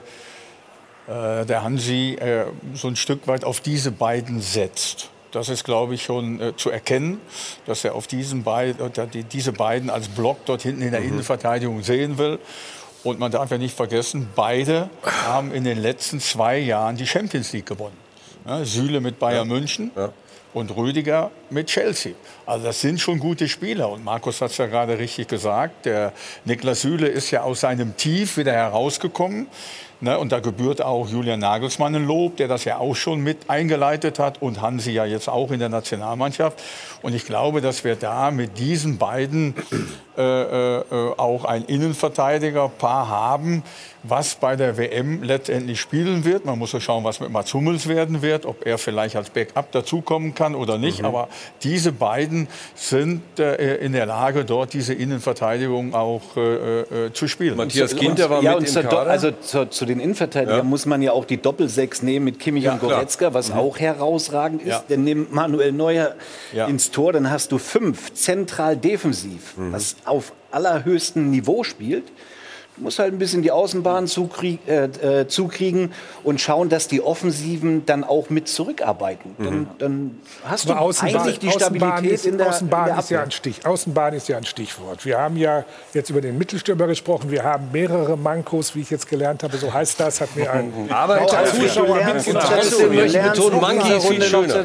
äh, der Hansi äh, so ein Stück weit auf diese beiden setzt. Das ist, glaube ich, schon äh, zu erkennen, dass er auf diesen beid, äh, die, diese beiden als Block dort hinten in der mhm. Innenverteidigung sehen will. Und man darf ja nicht vergessen, beide haben in den letzten zwei Jahren die Champions League gewonnen. Ja, Süle mit Bayern ja. München ja. und Rüdiger mit Chelsea. Also das sind schon gute Spieler. Und Markus hat es ja gerade richtig gesagt. Der Niklas Süle ist ja aus seinem Tief wieder herausgekommen. Ne, und da gebührt auch Julian Nagelsmann ein Lob, der das ja auch schon mit eingeleitet hat. Und Hansi ja jetzt auch in der Nationalmannschaft. Und ich glaube, dass wir da mit diesen beiden äh, äh, auch ein Innenverteidigerpaar haben, was bei der W M letztendlich spielen wird. Man muss ja schauen, was mit Mats Hummels werden wird, ob er vielleicht als Backup dazukommen kann oder nicht. Mhm. Aber diese beiden sind äh, in der Lage, dort diese Innenverteidigung auch äh, äh, zu spielen. Matthias Ginter war ja, mit und im Kader. Also zu, zu den Innenverteidigern ja. muss man ja auch die Doppelsechs nehmen mit Kimmich ja, und Goretzka, was mhm. auch herausragend ist. Ja. Dann nimmt Manuel Neuer ja. ins Tor, dann hast du fünf zentral defensiv, mhm. was auf allerhöchstem Niveau spielt. Du musst halt ein bisschen die Außenbahn zukrieg, äh, äh, zukriegen und schauen, dass die Offensiven dann auch mit zurückarbeiten. Mhm. Dann, dann hast du Außenbahn, eigentlich die Stabilität ist, in der, Außenbahn in der ist ja ein Stich, Außenbahn ist ja ein Stichwort. Wir haben ja jetzt über den Mittelstürmer gesprochen. Wir haben mehrere Mankos, wie ich jetzt gelernt habe. So heißt das, hat mir ein aber Zuschauer mitgeteilt. Ich betone, Manki ist viel schöner.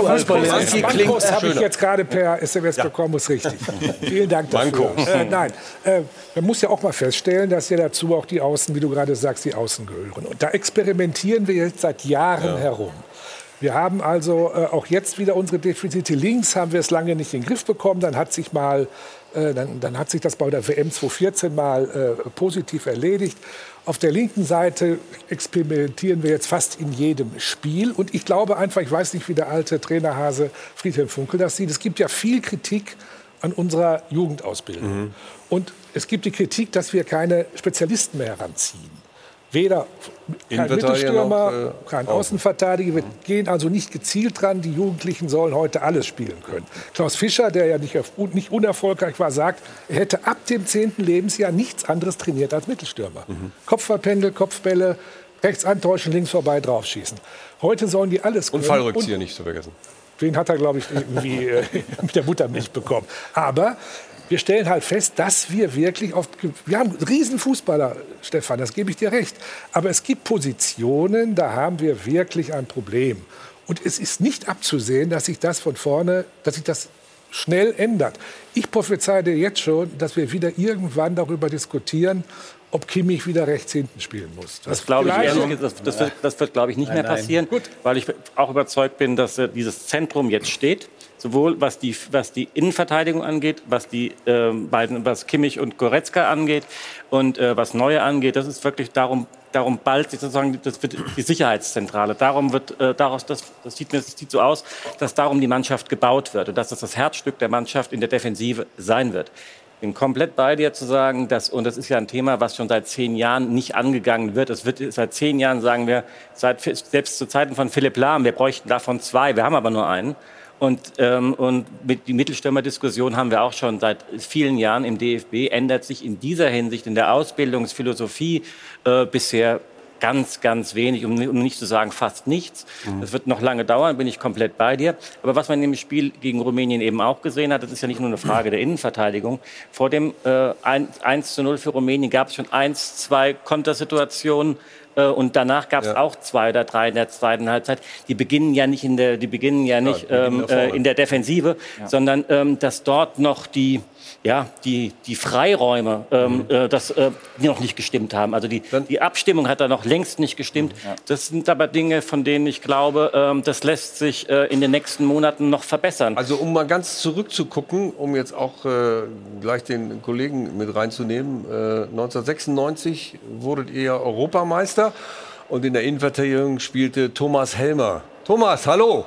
Mankos habe ich jetzt gerade per S M S ja. bekommen, ist richtig. Vielen Dank dafür. Äh, nein, äh, man muss ja auch mal feststellen, dass ja dazu auch die Außen, wie du gerade sagst, die Außen gehören. Und da experimentieren wir jetzt seit Jahren ja. herum. Wir haben also äh, auch jetzt wieder unsere Defizite. Links haben wir es lange nicht in den Griff bekommen. Dann hat sich mal, äh, dann, dann hat sich das bei der W M zwanzig vierzehn mal äh, positiv erledigt. Auf der linken Seite experimentieren wir jetzt fast in jedem Spiel. Und ich glaube einfach, ich weiß nicht, wie der alte Trainerhase Friedhelm Funkel das sieht. Es gibt ja viel Kritik an unserer Jugendausbildung. Mhm. Und es gibt die Kritik, dass wir keine Spezialisten mehr heranziehen. Weder kein Mittelstürmer, noch, äh, kein Außenverteidiger. Wir gehen also nicht gezielt dran. Die Jugendlichen sollen heute alles spielen können. Klaus Fischer, der ja nicht, nicht unerfolgreich war, sagt, er hätte ab dem zehnten Lebensjahr nichts anderes trainiert als Mittelstürmer. Mhm. Kopfballpendel, Kopfbälle, rechts antäuschen, links vorbei, draufschießen. Heute sollen die alles können. Und Fallrückzieher nicht zu vergessen. Den hat er, glaube ich, irgendwie äh, mit der Muttermilch bekommen. Aber wir stellen halt fest, dass wir wirklich auf... Wir haben Riesenfußballer, Stefan, das gebe ich dir recht. Aber es gibt Positionen, da haben wir wirklich ein Problem. Und es ist nicht abzusehen, dass sich das von vorne, dass sich das schnell ändert. Ich prophezeie dir jetzt schon, dass wir wieder irgendwann darüber diskutieren, ob Kimmich wieder rechts hinten spielen muss. Das, das glaube ich ehrlich, das, das wird, das wird glaube ich, nicht nein, mehr passieren, Gut. weil ich auch überzeugt bin, dass äh, dieses Zentrum jetzt steht. Sowohl was die, was die Innenverteidigung angeht, was die äh, beiden, was Kimmich und Goretzka angeht und äh, was Neuer angeht, das ist wirklich darum, darum ballt sich sozusagen das wird die Sicherheitszentrale. Darum wird äh, daraus, das, das sieht mir, das sieht so aus, dass darum die Mannschaft gebaut wird und dass das das Herzstück der Mannschaft in der Defensive sein wird. Ich bin komplett bei dir zu sagen, dass, und das ist ja ein Thema, was schon seit zehn Jahren nicht angegangen wird. Es wird seit zehn Jahren, sagen wir, seit, selbst zu Zeiten von Philipp Lahm, wir bräuchten davon zwei, wir haben aber nur einen. Und, ähm, und mit die Mittelstürmer-Diskussion haben wir auch schon seit vielen Jahren im D F B. Ändert sich in dieser Hinsicht in der Ausbildungsphilosophie äh, bisher ganz, ganz wenig, um, um nicht zu sagen fast nichts. Mhm. Das wird noch lange dauern, bin ich komplett bei dir. Aber was man im Spiel gegen Rumänien eben auch gesehen hat, das ist ja nicht nur eine Frage der Innenverteidigung. Vor dem äh, eins zu null für Rumänien gab es schon eins, zwei Kontersituationen. Und danach gab es ja. auch zwei oder drei in der zweiten Halbzeit. Die beginnen ja nicht in der, die beginnen ja nicht ja, ähm, äh, in der Defensive, ja. sondern ähm, dass dort noch die, ja, die, die Freiräume ähm, mhm. äh, das, äh, die noch nicht gestimmt haben. Also die, die Abstimmung hat da noch längst nicht gestimmt. Ja. Das sind aber Dinge, von denen ich glaube, ähm, das lässt sich äh, in den nächsten Monaten noch verbessern. Also um mal ganz zurückzugucken, um jetzt auch äh, gleich den Kollegen mit reinzunehmen. Äh, neunzehnhundertsechsundneunzig wurdet ihr Europameister. Und in der Innenverteidigung spielte Thomas Helmer. Thomas, hallo!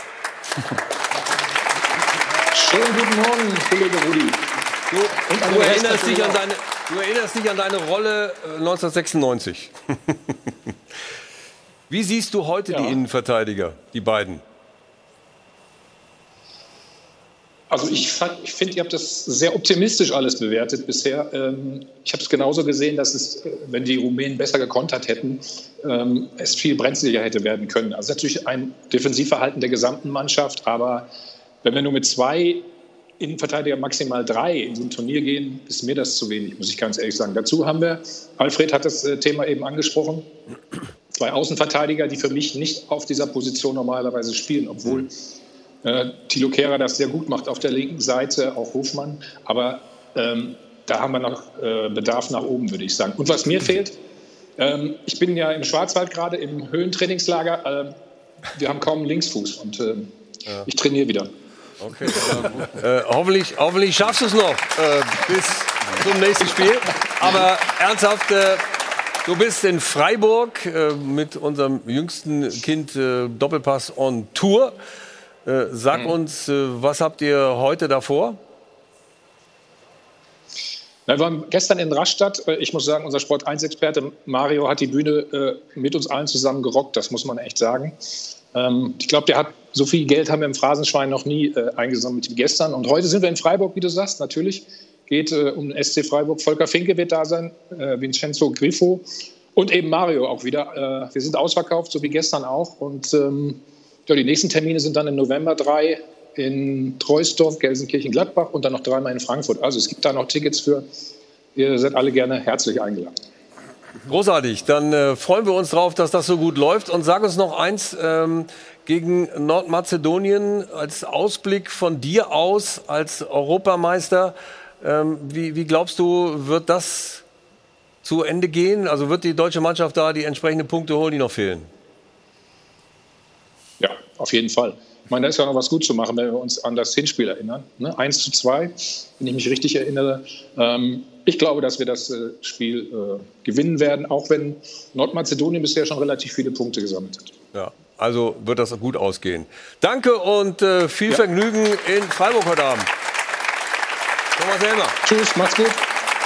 Schönen guten Morgen, Kollege Rudi. Du, und du, erinnerst dich an deine, du erinnerst dich an deine Rolle neunzehnhundertsechsundneunzig. Wie siehst du heute ja. die Innenverteidiger, die beiden? Also ich, ich finde, ihr habt das sehr optimistisch alles bewertet bisher. Ich habe es genauso gesehen, dass es, wenn die Rumänen besser gekontert hätten, es viel brenzliger hätte werden können. Also natürlich ein Defensivverhalten der gesamten Mannschaft, aber wenn wir nur mit zwei Innenverteidiger, maximal drei in so ein Turnier gehen, ist mir das zu wenig, muss ich ganz ehrlich sagen. Dazu haben wir, Alfred hat das Thema eben angesprochen, zwei Außenverteidiger, die für mich nicht auf dieser Position normalerweise spielen, obwohl Äh, Thilo Kehrer das sehr gut macht auf der linken Seite, auch Hofmann. Aber ähm, da haben wir noch äh, Bedarf nach oben, würde ich sagen. Und was mir fehlt, ähm, ich bin ja im Schwarzwald gerade im Höhentrainingslager. Äh, wir haben kaum einen Linksfuß und äh, ja. ich trainiere wieder. Okay. äh, hoffentlich, hoffentlich schaffst du es noch äh, bis zum nächsten Spiel. Aber ernsthaft, äh, du bist in Freiburg äh, mit unserem jüngsten Kind äh, Doppelpass on Tour. Äh, sag mhm. uns, äh, was habt ihr heute davor? Wir waren gestern in Rastatt. Ich muss sagen, unser Sport eins Experte Mario hat die Bühne äh, mit uns allen zusammen gerockt. Das muss man echt sagen. Ähm, ich glaube, der hat so viel Geld haben wir im Phrasenschwein noch nie äh, eingesammelt wie gestern. Und heute sind wir in Freiburg, wie du sagst. Natürlich geht äh, um den S C Freiburg. Volker Finke wird da sein, äh, Vincenzo Griffo und eben Mario auch wieder. Äh, wir sind ausverkauft, so wie gestern auch. Und ähm, ja, die nächsten Termine sind dann im November drei in Troisdorf, Gelsenkirchen, Gladbach und dann noch dreimal in Frankfurt. Also es gibt da noch Tickets für. Ihr seid alle gerne herzlich eingeladen. Großartig. Dann äh, freuen wir uns drauf, dass das so gut läuft. Und sag uns noch eins, ähm, gegen Nordmazedonien als Ausblick von dir aus als Europameister. Ähm, wie, wie glaubst du, wird das zu Ende gehen? Also wird die deutsche Mannschaft da die entsprechenden Punkte holen, die noch fehlen? Ja, auf jeden Fall. Ich meine, da ist ja noch was gut zu machen, wenn wir uns an das Hinspiel erinnern. Ne? eins zu zwei, wenn ich mich richtig erinnere. Ähm, ich glaube, dass wir das äh, Spiel äh, gewinnen werden, auch wenn Nordmazedonien bisher schon relativ viele Punkte gesammelt hat. Ja, also wird das gut ausgehen. Danke und äh, viel ja. Vergnügen in Freiburg heute Abend. Thomas Helmer. Tschüss, macht's gut.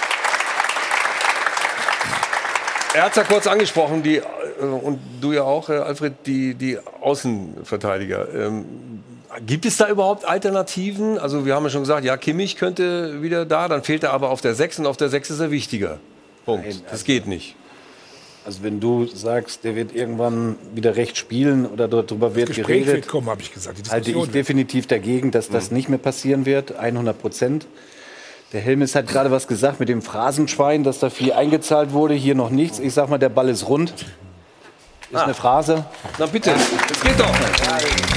Er hat es ja kurz angesprochen, die, und du ja auch, Alfred, die, die Außenverteidiger. Ähm, gibt es da überhaupt Alternativen? Also wir haben ja schon gesagt, ja, Kimmich könnte wieder da, dann fehlt er aber auf der sechs und auf der sechs ist er wichtiger. Punkt. Nein, also, das geht nicht. Also wenn du sagst, der wird irgendwann wieder recht spielen oder darüber wird Gespräch geredet, wird kommen, habe ich gesagt. halte ich definitiv dagegen, dass das mhm. nicht mehr passieren wird, hundert Prozent. Der Helmes hat gerade was gesagt mit dem Phrasenschwein, dass da viel eingezahlt wurde, hier noch nichts. Ich sag mal, der Ball ist rund. Ist ah. eine Phrase. Na bitte, das geht doch. Ja,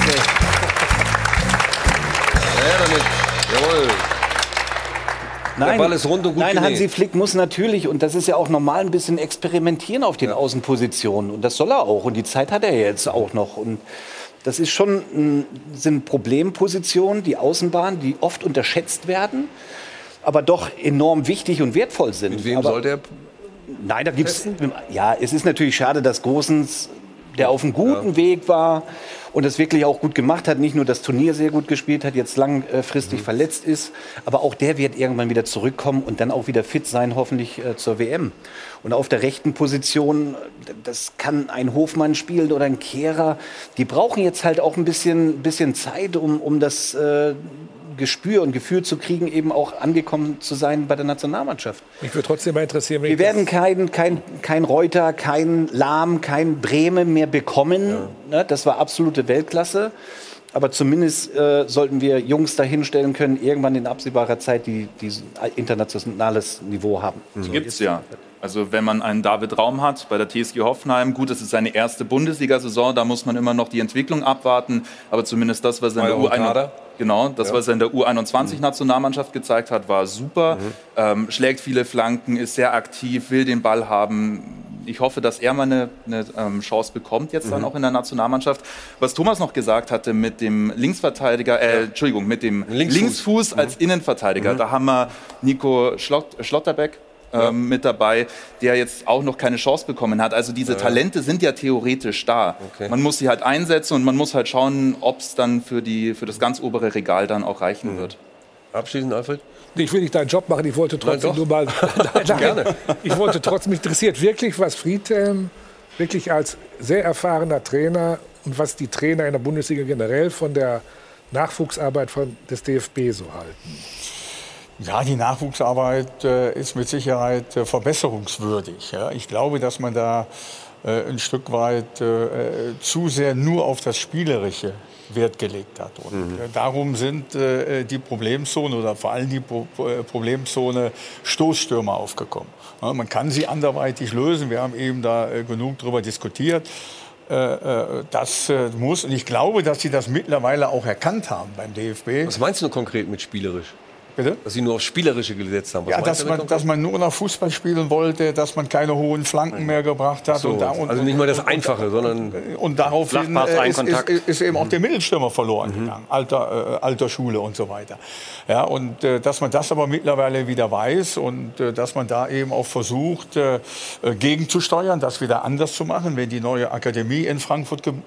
damit. Jawohl. Nein, der Ball ist rund und gut nein, genäht. Hansi Flick muss natürlich, und das ist ja auch normal, ein bisschen experimentieren auf den ja. Außenpositionen. Und das soll er auch. Und die Zeit hat er jetzt auch noch. Und das ist schon, sind Problempositionen, die Außenbahn, die oft unterschätzt werden, aber doch enorm wichtig und wertvoll sind. Mit wem aber, soll der? Nein, da gibt's. Ja, es ist natürlich schade, dass Gosens, der auf einem guten ja. Weg war und das wirklich auch gut gemacht hat, nicht nur das Turnier sehr gut gespielt hat, jetzt langfristig mhm. verletzt ist, aber auch der wird irgendwann wieder zurückkommen und dann auch wieder fit sein, hoffentlich äh, zur W M. Und auf der rechten Position, das kann ein Hofmann spielen oder ein Kehrer, die brauchen jetzt halt auch ein bisschen, bisschen Zeit, um, um das äh, Gespür und Gefühl zu kriegen, eben auch angekommen zu sein bei der Nationalmannschaft. Mich würde trotzdem mal interessieren, wir werden kein, kein, kein Reuter, kein Lahm, kein Brehme mehr bekommen. Ja. Das war absolute Weltklasse. Aber zumindest äh, sollten wir Jungs dahinstellen können, irgendwann in absehbarer Zeit, die, die ein internationales Niveau haben. Die gibt es ja. Also wenn man einen David Raum hat bei der T S G Hoffenheim, gut, das ist seine erste Bundesliga-Saison, da muss man immer noch die Entwicklung abwarten, aber zumindest das, was er in der U einundzwanzig, genau, das, ja. was er in der U einundzwanzig-Nationalmannschaft gezeigt hat, war super. Mhm. Ähm, schlägt viele Flanken, ist sehr aktiv, will den Ball haben. Ich hoffe, dass er mal eine, eine ähm, Chance bekommt, jetzt mhm. dann auch in der Nationalmannschaft. Was Thomas noch gesagt hatte mit dem Linksverteidiger, äh, ja. Entschuldigung, mit dem Linksfuß, Linksfuß als mhm. Innenverteidiger, mhm. da haben wir Nico Schlott, Schlotterbeck, Ja. Ähm, mit dabei, der jetzt auch noch keine Chance bekommen hat. Also diese ja. Talente sind ja theoretisch da. Okay. Man muss sie halt einsetzen und man muss halt schauen, ob es dann für, die, für das ganz obere Regal dann auch reichen mhm. wird. Abschließend, Alfred? Ich will nicht deinen Job machen, ich wollte trotzdem Nein, nur mal... Nein, gerne. Ich wollte trotzdem, mich interessiert wirklich, was Friedhelm wirklich als sehr erfahrener Trainer und was die Trainer in der Bundesliga generell von der Nachwuchsarbeit von, des D F B so halten? Ja, die Nachwuchsarbeit äh, ist mit Sicherheit äh, verbesserungswürdig. Ja. Ich glaube, dass man da äh, ein Stück weit äh, zu sehr nur auf das Spielerische Wert gelegt hat. Und mhm. äh, darum sind äh, die Problemzonen oder vor allem die Pro äh, Problemzone Stoßstürmer aufgekommen. Ja, man kann sie anderweitig lösen. Wir haben eben da äh, genug darüber diskutiert. Äh, äh, das äh, muss, und ich glaube, dass sie das mittlerweile auch erkannt haben beim D F B. Was meinst du konkret mit spielerisch? Bitte? Dass sie nur auf Spielerische gesetzt haben. Was ja, dass man, dass man nur noch Fußball spielen wollte, dass man keine hohen Flanken mehr gebracht hat. So, und da, und, also nicht mal das Einfache, und, sondern... Und daraufhin äh, ist, ist, ist eben auch der Mittelstürmer verloren mhm. gegangen, alter, äh, alter Schule und so weiter. Ja, und äh, dass man das aber mittlerweile wieder weiß und äh, dass man da eben auch versucht, äh, gegenzusteuern, das wieder anders zu machen. Wenn die neue Akademie in Frankfurt, äh,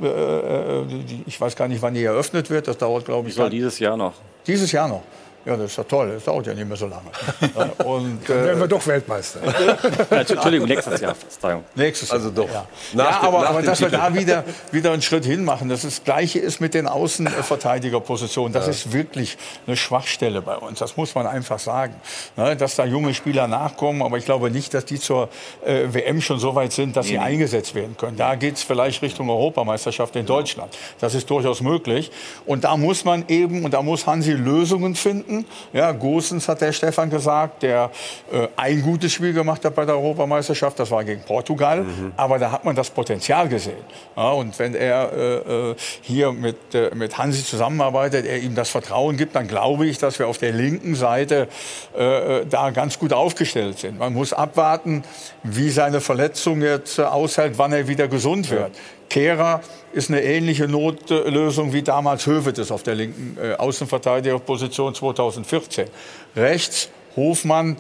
die, ich weiß gar nicht, wann die eröffnet wird, das dauert, glaube ich... Die soll dieses Jahr noch. Dieses Jahr noch. Ja, das ist ja toll. Das dauert ja nicht mehr so lange. Und, dann werden wir doch Weltmeister. Ja, Entschuldigung, nächstes Jahr. Nächstes Jahr. Also doch. Ja, nach ja aber, dem, aber dass wir Titel. da wieder, wieder einen Schritt hin machen. Das, ist das Gleiche ist mit den Außenverteidigerpositionen. Das ja. ist wirklich eine Schwachstelle bei uns. Das muss man einfach sagen. Ne, dass da junge Spieler nachkommen. Aber ich glaube nicht, dass die zur äh, W M schon so weit sind, dass nee. sie eingesetzt werden können. Da geht es vielleicht Richtung Europameisterschaft in Deutschland. Das ist durchaus möglich. Und da muss man eben, und da muss Hansi Lösungen finden. Ja, Gosens hat der Stefan gesagt, der äh, ein gutes Spiel gemacht hat bei der Europameisterschaft, das war gegen Portugal, mhm. aber da hat man das Potenzial gesehen. Ja, und wenn er äh, hier mit, äh, mit Hansi zusammenarbeitet, er ihm das Vertrauen gibt, dann glaube ich, dass wir auf der linken Seite äh, da ganz gut aufgestellt sind. Man muss abwarten, wie seine Verletzung jetzt äh, aushält, wann er wieder gesund wird. Ja. Kehrer ist eine ähnliche Notlösung wie damals Höwedes auf der linken äh, Außenverteidigerposition zweitausendvierzehn. Rechts Hofmann,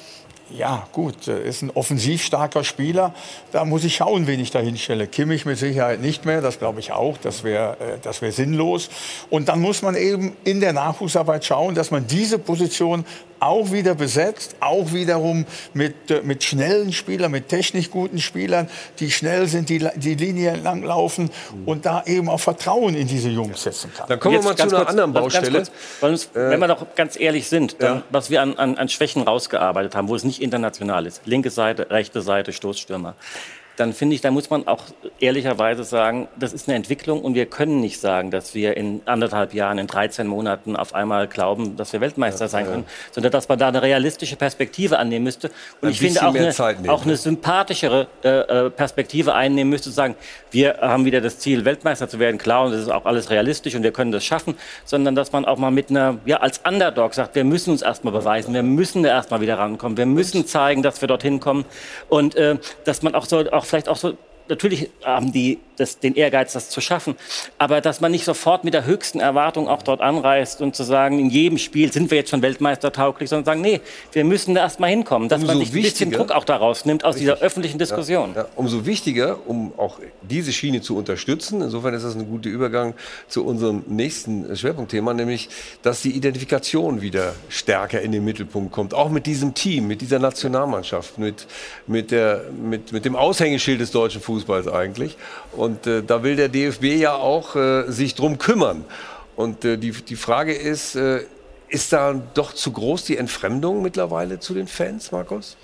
ja gut, ist ein offensiv starker Spieler. Da muss ich schauen, wen ich da hinstelle. Kimmich mit Sicherheit nicht mehr, das glaube ich auch. Das wäre äh, das wäre sinnlos. Und dann muss man eben in der Nachwuchsarbeit schauen, dass man diese Position auch wieder besetzt, auch wiederum mit, äh, mit schnellen Spielern, mit technisch guten Spielern, die schnell sind, die die Linie entlang laufen und da eben auch Vertrauen in diese Jungs setzen kann. Dann kommen wir mal zu einer kurz, anderen Baustelle. Kurz, äh, wenn wir doch ganz ehrlich sind, dann, ja. was wir an, an, an Schwächen rausgearbeitet haben, wo es nicht international ist, linke Seite, rechte Seite, Stoßstürmer, dann finde ich, da muss man auch ehrlicherweise sagen, das ist eine Entwicklung und wir können nicht sagen, dass wir in anderthalb Jahren, in dreizehn Monaten auf einmal glauben, dass wir Weltmeister sein können, ja. sondern dass man da eine realistische Perspektive annehmen müsste. Und ein ich finde auch eine, auch eine sympathischere äh, Perspektive einnehmen müsste, zu sagen, wir haben wieder das Ziel, Weltmeister zu werden, klar, und das ist auch alles realistisch und wir können das schaffen, sondern dass man auch mal mit einer, ja, als Underdog sagt, wir müssen uns erstmal beweisen, wir müssen da erstmal wieder rankommen, wir müssen zeigen, dass wir dorthin kommen und äh, dass man auch so, auch vielleicht auch so, natürlich haben die das, den Ehrgeiz, das zu schaffen, aber dass man nicht sofort mit der höchsten Erwartung auch dort anreist und zu sagen, in jedem Spiel sind wir jetzt schon weltmeistertauglich, sondern sagen, nee, wir müssen da erst mal hinkommen, dass umso man sich ein bisschen Druck auch daraus nimmt aus richtig. dieser öffentlichen Diskussion. Ja, ja. Umso wichtiger, um auch diese Schiene zu unterstützen, insofern ist das ein guter Übergang zu unserem nächsten Schwerpunktthema, nämlich, dass die Identifikation wieder stärker in den Mittelpunkt kommt, auch mit diesem Team, mit dieser Nationalmannschaft, mit, mit, der, mit, mit dem Aushängeschild des deutschen Fußballs eigentlich. Und äh, da will der D F B ja auch äh, sich drum kümmern. Und äh, die, die Frage ist, äh, ist da doch zu groß die Entfremdung mittlerweile zu den Fans, Markus?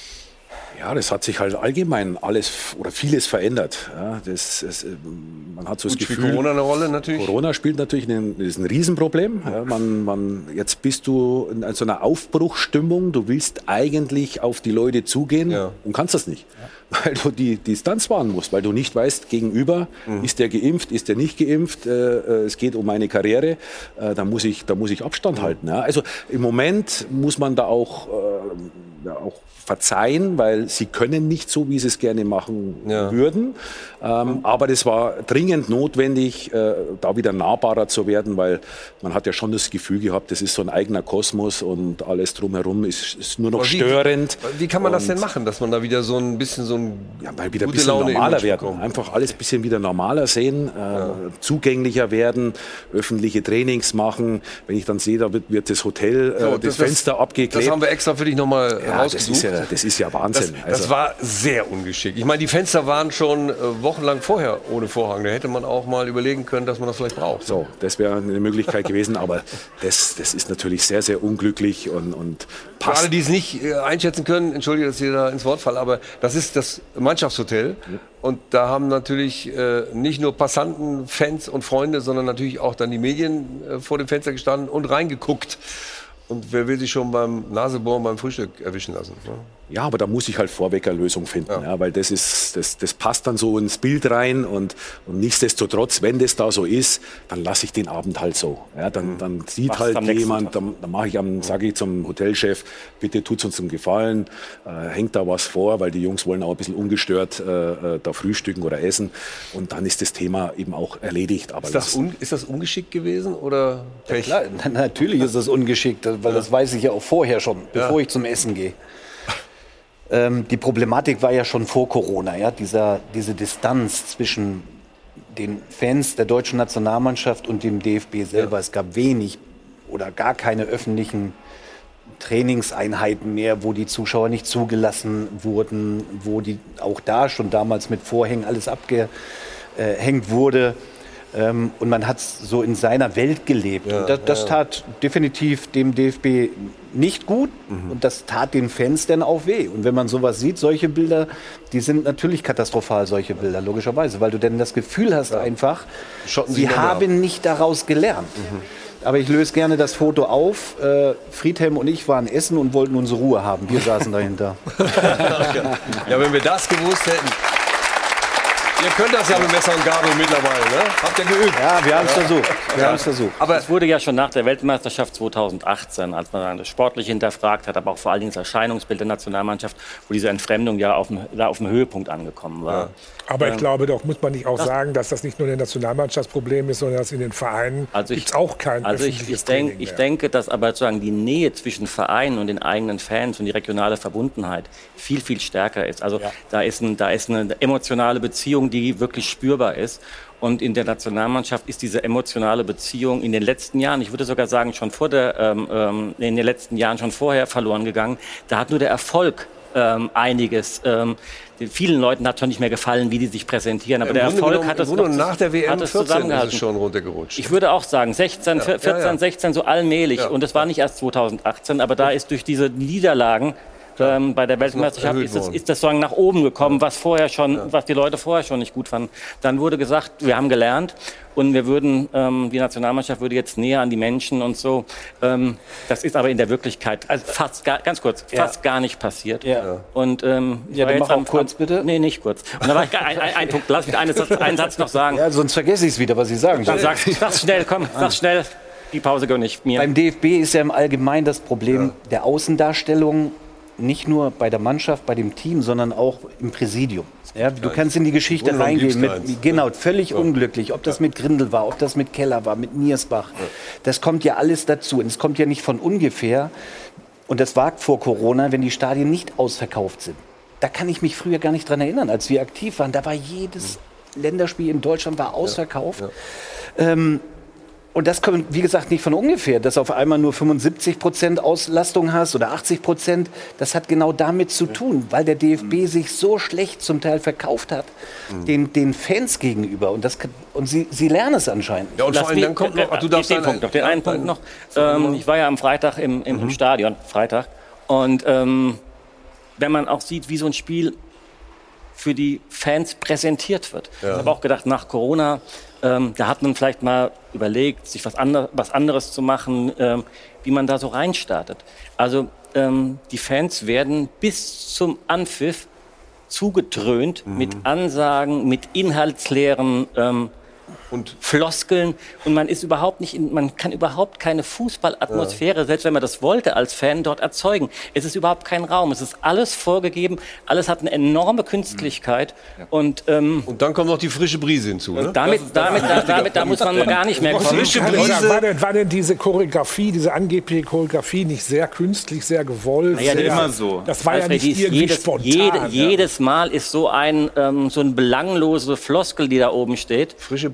Ja, das hat sich halt allgemein alles oder vieles verändert. Ja, das, das, man hat so das Gut, Gefühl, spielt Corona eine Rolle natürlich. Corona spielt natürlich ein, ist ein Riesenproblem. Ja, man, man, jetzt bist du in so einer Aufbruchsstimmung. Du willst eigentlich auf die Leute zugehen ja. und kannst das nicht, ja. weil du die Distanz wahren musst, weil du nicht weißt, gegenüber mhm. ist der geimpft, ist der nicht geimpft. Äh, es geht um meine Karriere. Äh, da muss ich, da muss ich Abstand mhm. halten. Ja. Also im Moment muss man da auch, äh, ja, auch verzeihen, weil sie können nicht so, wie sie es gerne machen ja. würden. Ähm, aber das war dringend notwendig, äh, da wieder nahbarer zu werden, weil man hat ja schon das Gefühl gehabt, das ist so ein eigener Kosmos und alles drumherum ist, ist nur noch aber störend. Wie, wie kann man das denn machen, dass man da wieder so ein bisschen so ein ja, mal wieder ein bisschen Laune normaler werden, kommt. Einfach alles ein bisschen wieder normaler sehen, äh, ja. zugänglicher werden, öffentliche Trainings machen. Wenn ich dann sehe, da wird, wird das Hotel, äh, so, das, das Fenster abgeklebt. Das haben wir extra für dich nochmal ja, Ja, rausgesucht. das ist ja, das ist ja Wahnsinn. Das, das also. war sehr ungeschickt. Ich meine, die Fenster waren schon äh, wochenlang vorher ohne Vorhang. Da hätte man auch mal überlegen können, dass man das vielleicht braucht. So, das wäre eine Möglichkeit gewesen, aber das, das ist natürlich sehr, sehr unglücklich und, und passt. Für alle, die es nicht äh, einschätzen können, entschuldige, dass ich da ins Wort falle, aber das ist das Mannschaftshotel. Ja. Und da haben natürlich äh, nicht nur Passanten, Fans und Freunde, sondern natürlich auch dann die Medien äh, vor dem Fenster gestanden und reingeguckt. Und wer will sich schon beim Nasebohren beim Frühstück erwischen lassen? Ne? Ja, aber da muss ich halt vorweg eine Lösung finden, ja. Ja, weil das, ist, das, das passt dann so ins Bild rein und, und nichtsdestotrotz, wenn das da so ist, dann lasse ich den Abend halt so. Ja, dann, dann sieht Mach's halt jemand, dann, dann mache ich am, sage ich zum Hotelchef, bitte tut's uns einen Gefallen, äh, hängt da was vor, weil die Jungs wollen auch ein bisschen ungestört äh, da frühstücken oder essen und dann ist das Thema eben auch erledigt. Aber ist, das un, ist das ungeschickt gewesen oder Pech? Ja, klar, natürlich ist das ungeschickt, weil ja. das weiß ich ja auch vorher schon, bevor ja. ich zum Essen gehe. Ähm, die Problematik war ja schon vor Corona, ja, dieser, diese Distanz zwischen den Fans der deutschen Nationalmannschaft und dem D F B selber. Ja. Es gab wenig oder gar keine öffentlichen Trainingseinheiten mehr, wo die Zuschauer nicht zugelassen wurden, wo die auch da schon damals mit Vorhängen alles abgehängt wurde. Ähm, und man hat so in seiner Welt gelebt. Ja, und das, das tat definitiv dem D F B nicht gut. Mhm. Und das tat den Fans dann auch weh. Und wenn man sowas sieht, solche Bilder, die sind natürlich katastrophal, solche Bilder, logischerweise. Weil du dann das Gefühl hast ja. einfach, Schotten sie haben ab. nicht daraus gelernt. Mhm. Aber ich löse gerne das Foto auf. Äh, Friedhelm und ich waren essen und wollten unsere Ruhe haben. Wir saßen dahinter. Ja, wenn wir das gewusst hätten. Ihr könnt das ja mit Messer und Gabel mittlerweile, ne? Habt ihr geübt? Ja, wir haben es versucht. Wir ja. haben es versucht. Aber es wurde ja schon nach der Weltmeisterschaft zweitausendachtzehn, als man dann das Sportliche hinterfragt hat, aber auch vor allen Dingen das Erscheinungsbild der Nationalmannschaft, wo diese Entfremdung ja auf dem, da auf dem Höhepunkt angekommen war. Ja. Aber ich ähm, glaube doch, muss man nicht auch sagen, dass das nicht nur ein Nationalmannschaftsproblem ist, sondern dass in den Vereinen also gibt es auch kein Also ich, ich, denk, ich denke, dass aber sozusagen die Nähe zwischen Vereinen und den eigenen Fans und die regionale Verbundenheit viel, viel stärker ist. Also ja. da, ist ein, da ist eine emotionale Beziehung, die wirklich spürbar ist. Und in der Nationalmannschaft ist diese emotionale Beziehung in den letzten Jahren, ich würde sogar sagen, schon vor der, ähm, in den letzten Jahren schon vorher verloren gegangen. Da hat nur der Erfolg ähm, einiges. Ähm, vielen Leuten hat schon nicht mehr gefallen, wie die sich präsentieren. Aber Im der Grunde Erfolg genommen, hat es noch nach der W M vierzehn zusammengehalten. Ist es schon runtergerutscht. Ich würde auch sagen, sechzehn, ja, vierzehn, ja, ja. sechzehn, so allmählich. Ja. Und das war nicht erst zweitausendachtzehn, aber da ist durch diese Niederlagen Ähm, bei der Weltmeisterschaft ist, es, ist das sozusagen nach oben gekommen, was vorher schon, ja. was die Leute vorher schon nicht gut fanden. Dann wurde gesagt, wir haben gelernt und wir würden, ähm, die Nationalmannschaft würde jetzt näher an die Menschen und so. Ähm, das ist aber in der Wirklichkeit also, fast gar, ganz kurz, ja. fast gar nicht passiert. Ja. Und ähm, ja, dann mach auch kurz bitte. Nee, nicht kurz. Und da war ich ein, ein, ein Punkt. Lass mich einen Satz, einen Satz noch sagen. Ja, sonst vergesse ich es wieder, was Sie sagen. Dann sag, sag schnell, komm, sag schnell. Die Pause gönne ich mir. Beim D F B ist ja im Allgemeinen das Problem ja. der Außendarstellung. Nicht nur bei der Mannschaft, bei dem Team, sondern auch im Präsidium. Ja, du kannst in die Geschichte Unglück reingehen. Mit, genau, völlig ja. unglücklich. Ob das mit Grindel war, ob das mit Keller war, mit Niersbach. Ja. Das kommt ja alles dazu. Und es kommt ja nicht von ungefähr. Und das war vor Corona, wenn die Stadien nicht ausverkauft sind. Da kann ich mich früher gar nicht dran erinnern. Als wir aktiv waren, da war jedes mhm. Länderspiel in Deutschland war ausverkauft. Ja. Ja. Ähm, Und das kommt, wie gesagt, nicht von ungefähr, dass auf einmal nur fünfundsiebzig Prozent Auslastung hast oder achtzig Prozent. Das hat genau damit zu tun, weil der D F B sich so schlecht zum Teil verkauft hat, mhm. den, den Fans gegenüber. Und, das, und sie, sie lernen es anscheinend. Ja, und vor allem, dann kommt noch, ach, du darfst den, Punkt noch, den einen Punkt noch. Ähm, ich war ja am Freitag im, im, im Stadion, Freitag. Und ähm, wenn man auch sieht, wie so ein Spiel für die Fans präsentiert wird. Ja. Ich habe auch gedacht, nach Corona, ähm, da hat man vielleicht mal überlegt, sich was, andre, was anderes zu machen, ähm, wie man da so reinstartet. Also ähm, die Fans werden bis zum Anpfiff zugedröhnt mhm. mit Ansagen, mit inhaltsleeren ähm, und Floskeln und man ist überhaupt nicht, in, man kann überhaupt keine Fußballatmosphäre, ja. selbst wenn man das wollte, als Fan dort erzeugen. Es ist überhaupt kein Raum, es ist alles vorgegeben, alles hat eine enorme Künstlichkeit ja. und ähm, und dann kommt noch die frische Brise hinzu. Ne? Damit, das, damit, da, damit, da muss man gar nicht mehr kommen. Frische Brise. War denn, war denn diese Choreografie, diese angebliche Choreografie nicht sehr künstlich, sehr gewollt? Naja, sehr, immer so. Das war Alfred, ja nicht irgendwie jedes, spontan. Jede, ja. Jedes Mal ist so ein ähm, so ein belanglose Floskel, die da oben steht. Frische Brise.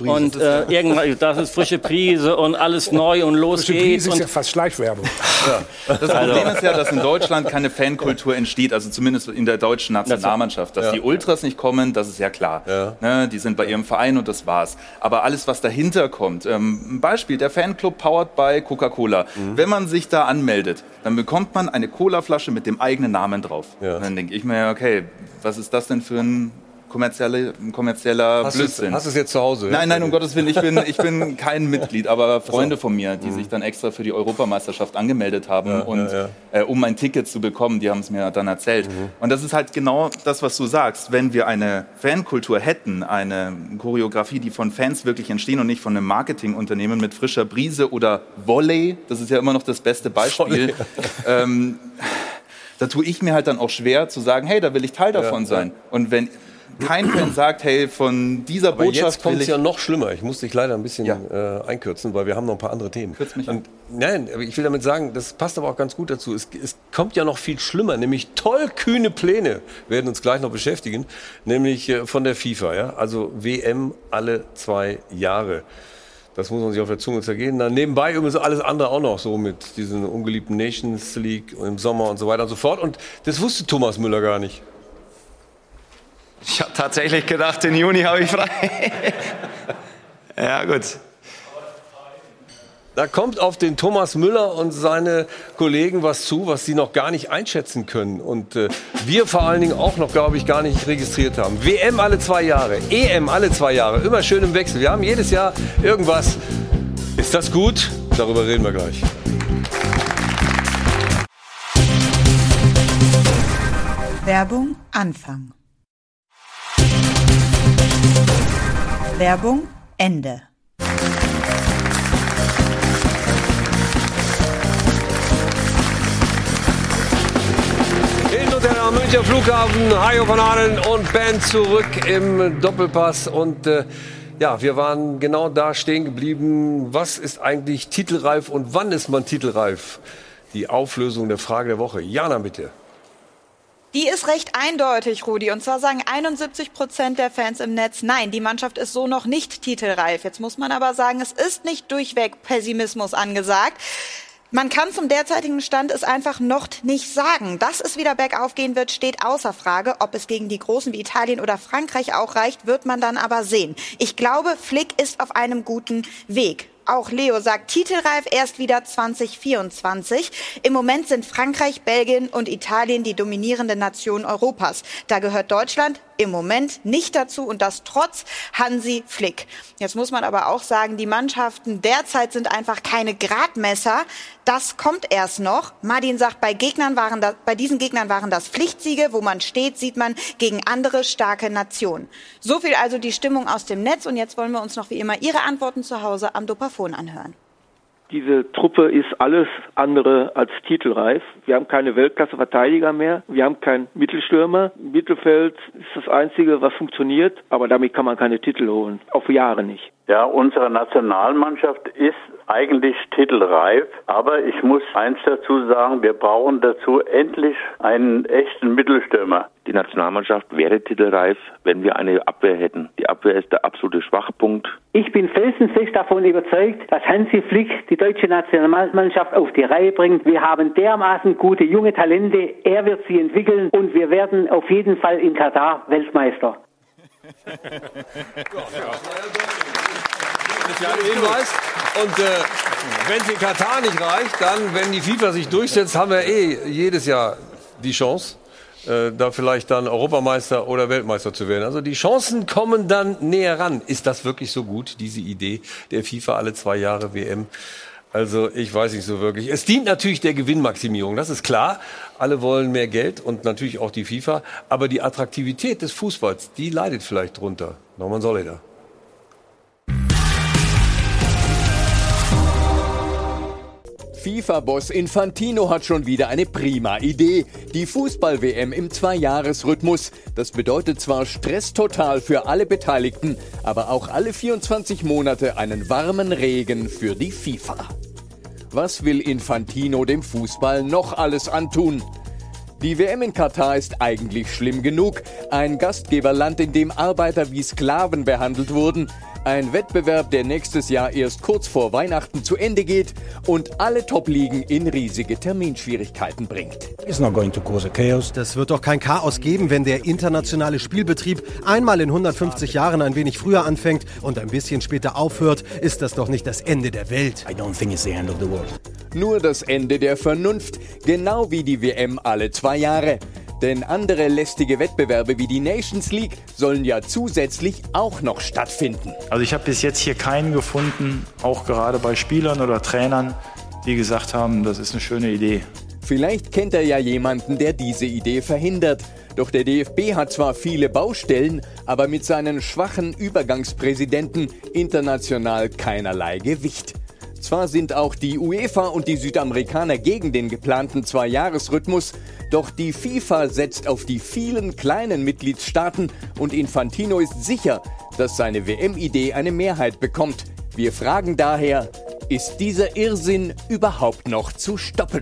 Prise. Und äh, irgendwann, das ist frische Prise und alles neu und los frische geht's. Prise ist und ja fast Schleichwerbung. Ja. Das Problem ist ja, dass in Deutschland keine Fankultur entsteht, also zumindest in der deutschen Nationalmannschaft. Dass ja. die Ultras nicht kommen, das ist ja klar. Ja. Ne, die sind bei ihrem Verein und das war's. Aber alles, was dahinter kommt, ähm, ein Beispiel, der Fanclub powered by Coca-Cola. Mhm. Wenn man sich da anmeldet, dann bekommt man eine Colaflasche mit dem eigenen Namen drauf. Ja. Und dann denke ich mir, okay, was ist das denn für ein kommerzielle, ein kommerzieller hast Blödsinn? Hast du es jetzt zu Hause? Nein, nein, um Gottes Willen, ich bin, ich bin kein Mitglied, aber Freunde von mir, die mhm. sich dann extra für die Europameisterschaft angemeldet haben, ja, und, ja, ja. Äh, um ein Ticket zu bekommen, die haben es mir dann erzählt. Mhm. Und das ist halt genau das, was du sagst. Wenn wir eine Fankultur hätten, eine Choreografie, die von Fans wirklich entstehen und nicht von einem Marketingunternehmen mit frischer Brise oder Volley, das ist ja immer noch das beste Beispiel, ähm, da tue ich mir halt dann auch schwer zu sagen, hey, da will ich Teil davon ja, sein. Ja. Und wenn kein Fan sagt, hey, von dieser Aber Botschaft jetzt kommt will es ich... ja noch schlimmer. Ich muss dich leider ein bisschen ja. äh, einkürzen, weil wir haben noch ein paar andere Themen. Kürz mich Und, nein, ich will damit sagen, das passt aber auch ganz gut dazu. Es, es kommt ja noch viel schlimmer, nämlich tollkühne Pläne werden uns gleich noch beschäftigen, nämlich äh, von der FIFA. Ja? Also W M alle zwei Jahre. Das muss man sich auf der Zunge zergehen. Dann nebenbei übrigens alles andere auch noch, so mit diesen ungeliebten Nations League im Sommer und so weiter und so fort. Und das wusste Thomas Müller gar nicht. Ich habe tatsächlich gedacht, im Juni habe ich frei. Ja, gut. Da kommt auf den Thomas Müller und seine Kollegen was zu, was sie noch gar nicht einschätzen können. Und äh, wir vor allen Dingen auch noch, glaube ich, gar nicht registriert haben. W M alle zwei Jahre, E M alle zwei Jahre, immer schön im Wechsel. Wir haben jedes Jahr irgendwas. Ist das gut? Darüber reden wir gleich. Werbung Anfang. Werbung Ende. Am Münchner Flughafen, Hajo van Aalen und Band zurück im Doppelpass. Und äh, ja, wir waren genau da stehen geblieben. Was ist eigentlich titelreif und wann ist man titelreif? Die Auflösung der Frage der Woche. Jana, bitte. Die ist recht eindeutig, Rudi. Und zwar sagen einundsiebzig Prozent der Fans im Netz, nein, die Mannschaft ist so noch nicht titelreif. Jetzt muss man aber sagen, es ist nicht durchweg Pessimismus angesagt. Man kann zum derzeitigen Stand es einfach noch nicht sagen. Dass es wieder bergauf gehen wird, steht außer Frage. Ob es gegen die Großen wie Italien oder Frankreich auch reicht, wird man dann aber sehen. Ich glaube, Flick ist auf einem guten Weg. Auch Leo sagt, titelreif erst wieder zwanzig vierundzwanzig. Im Moment sind Frankreich, Belgien und Italien die dominierenden Nationen Europas. Da gehört Deutschland im Moment nicht dazu und das trotz Hansi Flick. Jetzt muss man aber auch sagen, die Mannschaften derzeit sind einfach keine Gradmesser. Das kommt erst noch. Martin sagt, bei Gegnern waren das, bei diesen Gegnern waren das Pflichtsiege. Wo man steht, sieht man gegen andere starke Nationen. So viel also die Stimmung aus dem Netz. Und jetzt wollen wir uns noch wie immer Ihre Antworten zu Hause am Dopafon anhören. Diese Truppe ist alles andere als titelreif. Wir haben keine Weltklasse-Verteidiger mehr. Wir haben keinen Mittelstürmer. Mittelfeld ist das Einzige, was funktioniert. Aber damit kann man keine Titel holen. Auf Jahre nicht. Ja, unsere Nationalmannschaft ist eigentlich titelreif. Aber ich muss eins dazu sagen, wir brauchen dazu endlich einen echten Mittelstürmer. Die Nationalmannschaft wäre titelreif, wenn wir eine Abwehr hätten. Die Abwehr ist der absolute Schwachpunkt. Ich bin felsenfest davon überzeugt, dass Hansi Flick die deutsche Nationalmannschaft auf die Reihe bringt. Wir haben dermaßen gute junge Talente. Er wird sie entwickeln und wir werden auf jeden Fall in Katar Weltmeister. Hinweis. Und äh, wenn es in Katar nicht reicht, dann, wenn die FIFA sich durchsetzt, haben wir eh jedes Jahr die Chance, äh, da vielleicht dann Europameister oder Weltmeister zu werden. Also die Chancen kommen dann näher ran. Ist das wirklich so gut, diese Idee der FIFA alle zwei Jahre W M? Also ich weiß nicht so wirklich. Es dient natürlich der Gewinnmaximierung, das ist klar. Alle wollen mehr Geld und natürlich auch die FIFA. Aber die Attraktivität des Fußballs, die leidet vielleicht drunter. Norman Soleder. FIFA-Boss Infantino hat schon wieder eine prima Idee. Die Fußball-W M im Zweijahresrhythmus. Das bedeutet zwar Stress total für alle Beteiligten, aber auch alle vierundzwanzig Monate einen warmen Regen für die FIFA. Was will Infantino dem Fußball noch alles antun? Die W M in Katar ist eigentlich schlimm genug. Ein Gastgeberland, in dem Arbeiter wie Sklaven behandelt wurden. Ein Wettbewerb, der nächstes Jahr erst kurz vor Weihnachten zu Ende geht und alle Top-Ligen in riesige Terminschwierigkeiten bringt. Das wird doch kein Chaos geben, wenn der internationale Spielbetrieb einmal in hundertfünfzig Jahren ein wenig früher anfängt und ein bisschen später aufhört. Ist das doch nicht das Ende der Welt. Nur das Ende der Vernunft, genau wie die W M alle zwei Jahre. Denn andere lästige Wettbewerbe wie die Nations League sollen ja zusätzlich auch noch stattfinden. Also ich habe bis jetzt hier keinen gefunden, auch gerade bei Spielern oder Trainern, die gesagt haben, das ist eine schöne Idee. Vielleicht kennt er ja jemanden, der diese Idee verhindert. Doch der D F B hat zwar viele Baustellen, aber mit seinen schwachen Übergangspräsidenten international keinerlei Gewicht. Zwar sind auch die UEFA und die Südamerikaner gegen den geplanten Zwei-Jahres-Rhythmus, doch die FIFA setzt auf die vielen kleinen Mitgliedstaaten und Infantino ist sicher, dass seine W M-Idee eine Mehrheit bekommt. Wir fragen daher, ist dieser Irrsinn überhaupt noch zu stoppen?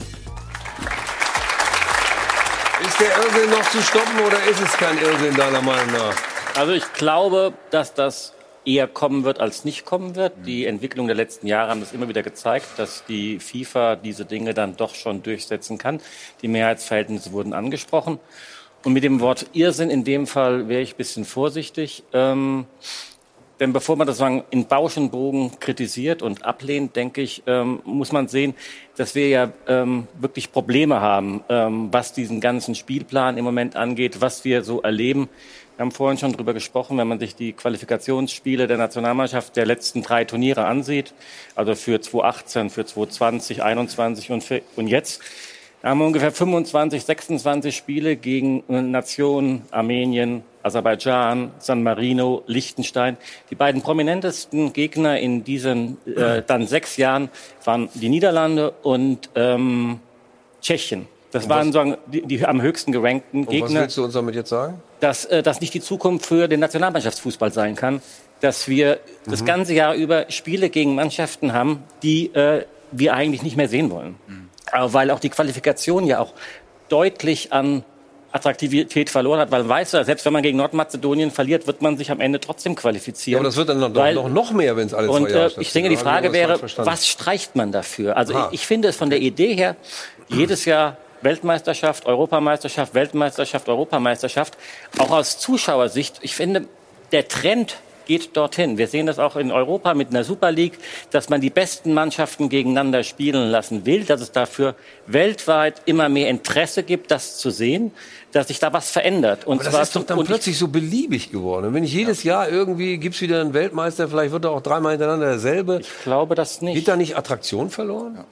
Ist der Irrsinn noch zu stoppen oder ist es kein Irrsinn deiner Meinung nach? Also ich glaube, dass das eher kommen wird, als nicht kommen wird. Die Entwicklung der letzten Jahre haben das immer wieder gezeigt, dass die FIFA diese Dinge dann doch schon durchsetzen kann. Die Mehrheitsverhältnisse wurden angesprochen. Und mit dem Wort Irrsinn in dem Fall wäre ich ein bisschen vorsichtig. Ähm, denn bevor man das sagen, in Bausch und Bogen kritisiert und ablehnt, denke ich, ähm, muss man sehen, dass wir ja ähm, wirklich Probleme haben, ähm, was diesen ganzen Spielplan im Moment angeht, was wir so erleben. Wir haben vorhin schon darüber gesprochen, wenn man sich die Qualifikationsspiele der Nationalmannschaft der letzten drei Turniere ansieht, also für zweitausendachtzehn, für zweitausendzwanzig, einundzwanzig und, für, und jetzt, da haben wir ungefähr fünfundzwanzig, sechsundzwanzig Spiele gegen Nationen, Armenien, Aserbaidschan, San Marino, Liechtenstein. Die beiden prominentesten Gegner in diesen äh, dann sechs Jahren waren die Niederlande und ähm, Tschechien. Das und waren so die, die am höchsten gerankten und Gegner. Was willst du uns damit jetzt sagen? Dass äh, das nicht die Zukunft für den Nationalmannschaftsfußball sein kann. Dass wir mhm. das ganze Jahr über Spiele gegen Mannschaften haben, die äh, wir eigentlich nicht mehr sehen wollen. Mhm. Aber weil auch die Qualifikation ja auch deutlich an Attraktivität verloren hat, weil man weiß, selbst wenn man gegen Nordmazedonien verliert, wird man sich am Ende trotzdem qualifizieren. Ja, aber das wird dann noch, weil, noch, noch mehr, wenn es alle und, zwei Jahre äh, ich denke, die Frage wäre, was streicht man dafür? Also ich, ich finde es von der Idee her, jedes Jahr Weltmeisterschaft, Europameisterschaft, Weltmeisterschaft, Europameisterschaft, auch aus Zuschauersicht, ich finde, der Trend geht dorthin. Wir sehen das auch in Europa mit einer Super League, dass man die besten Mannschaften gegeneinander spielen lassen will, dass es dafür weltweit immer mehr Interesse gibt, das zu sehen, dass sich da was verändert. Und Aber das zwar ist doch dann plötzlich so beliebig geworden. Und wenn ich jedes ja. Jahr irgendwie, gibt's wieder einen Weltmeister, vielleicht wird er auch dreimal hintereinander derselbe. Ich glaube das nicht. Geht da nicht Attraktion verloren? Ja.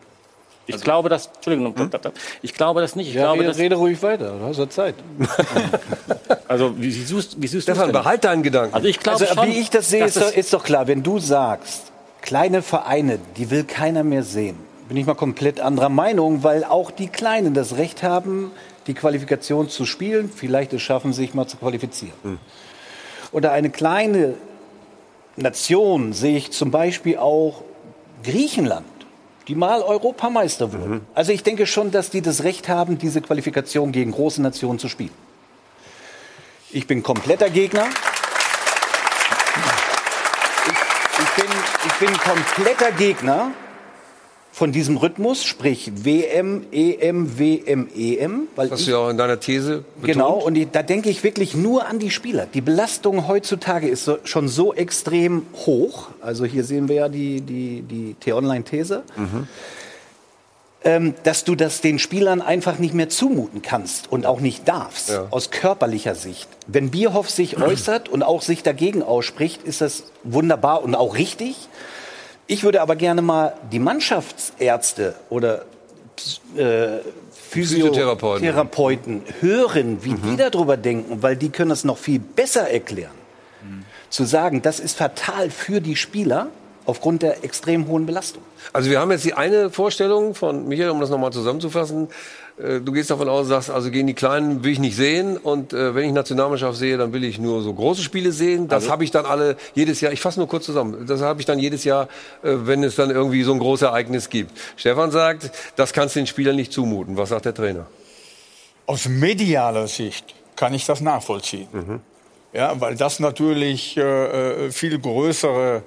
Ich also, glaube das, Entschuldigung, hm? ich glaube das nicht. Ich ja, glaube, rede, das, rede ruhig weiter, du hast ja Zeit. Also wie siehst, wie siehst Stefan, du behalt deinen Gedanken. Also ich glaube also, schon, wie ich das sehe, ist doch, ist doch klar, wenn du sagst, kleine Vereine, die will keiner mehr sehen, bin ich mal komplett anderer Meinung, weil auch die Kleinen das Recht haben, die Qualifikation zu spielen, vielleicht es schaffen, sich mal zu qualifizieren. Hm. Oder eine kleine Nation sehe ich zum Beispiel auch Griechenland, die mal Europameister wurden. Mhm. Also ich denke schon, dass die das Recht haben, diese Qualifikation gegen große Nationen zu spielen. Ich bin kompletter Gegner. Ich, ich, bin, ich bin kompletter Gegner von diesem Rhythmus, sprich W M, E M, W M, E M. Weil das hast ich, du ja auch in deiner These betont. Genau, und die, da denke ich wirklich nur an die Spieler. Die Belastung heutzutage ist so, schon so extrem hoch. Also hier sehen wir ja die, die, die T-Online-These. Mhm. Ähm, dass du das den Spielern einfach nicht mehr zumuten kannst und auch nicht darfst, ja. aus körperlicher Sicht. Wenn Bierhoff sich äußert und auch sich dagegen ausspricht, ist das wunderbar und auch richtig. Ich würde aber gerne mal die Mannschaftsärzte oder äh, Physiotherapeuten Therapeuten hören, wie mhm. die darüber denken, weil die können das noch viel besser erklären. Mhm. Zu sagen, das ist fatal für die Spieler aufgrund der extrem hohen Belastung. Also wir haben jetzt die eine Vorstellung von Michael, um das nochmal zusammenzufassen. Du gehst davon aus, sagst, also gegen die Kleinen will ich nicht sehen und äh, wenn ich Nationalmannschaft sehe, dann will ich nur so große Spiele sehen. Das also, habe ich dann alle jedes Jahr, ich fasse nur kurz zusammen, das habe ich dann jedes Jahr, äh, wenn es dann irgendwie so ein großes Ereignis gibt. Stefan sagt, das kannst du den Spielern nicht zumuten. Was sagt der Trainer? Aus medialer Sicht kann ich das nachvollziehen. Mhm. Ja, weil das natürlich äh, viel größere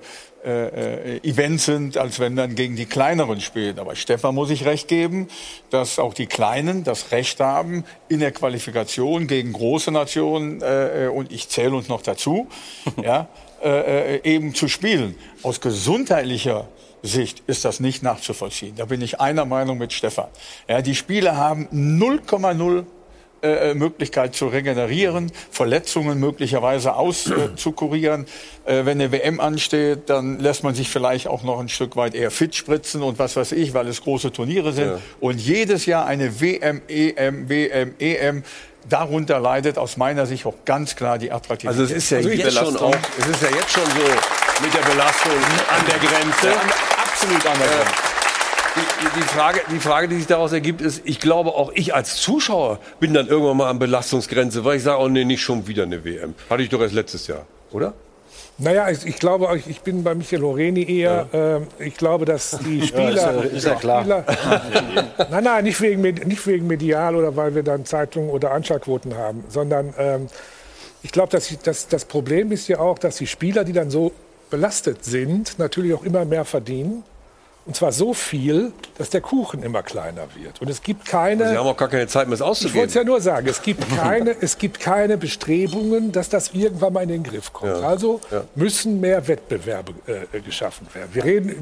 äh, Events sind, als wenn man gegen die Kleineren spielt. Aber Stefan muss ich recht geben, dass auch die Kleinen das Recht haben, in der Qualifikation gegen große Nationen, äh, und ich zähle uns noch dazu, ja, äh, eben zu spielen. Aus gesundheitlicher Sicht ist das nicht nachzuvollziehen. Da bin ich einer Meinung mit Stefan. Ja, die Spieler haben null Komma null Äh, Möglichkeit zu regenerieren, Verletzungen möglicherweise auszukurieren. Äh, äh, wenn eine W M ansteht, dann lässt man sich vielleicht auch noch ein Stück weit eher fit spritzen und was weiß ich, weil es große Turniere sind. Ja. Und jedes Jahr eine W M, E M, W M, E M. Darunter leidet aus meiner Sicht auch ganz klar die Attraktivität. Also es ist ja, also jetzt, schon auch, es ist ja jetzt schon so mit der Belastung an der Grenze. Ja, absolut an der Grenze. Die, die, Frage, die Frage, die sich daraus ergibt, ist, ich glaube, auch ich als Zuschauer bin dann irgendwann mal an Belastungsgrenze, weil ich sage, oh nee, nicht schon wieder eine W M. Hatte ich doch erst letztes Jahr, oder? Naja, ich, ich glaube, ich bin bei Michael Horeni eher, ja. äh, ich glaube, dass die Spieler... Ja, ist, ja, ist ja klar. Spieler, nein, nein, nicht wegen, nicht wegen Medial oder weil wir dann Zeitungen oder Anschlagquoten haben, sondern ähm, ich glaube, dass, dass das Problem ist ja auch, dass die Spieler, die dann so belastet sind, natürlich auch immer mehr verdienen. Und zwar so viel, dass der Kuchen immer kleiner wird. Und es gibt keine... Sie haben auch gar keine Zeit mehr, es auszugeben. Ich wollte es ja nur sagen, es gibt, keine, es gibt keine Bestrebungen, dass das irgendwann mal in den Griff kommt. Ja. Also ja. müssen mehr Wettbewerbe äh, geschaffen werden. Wir reden...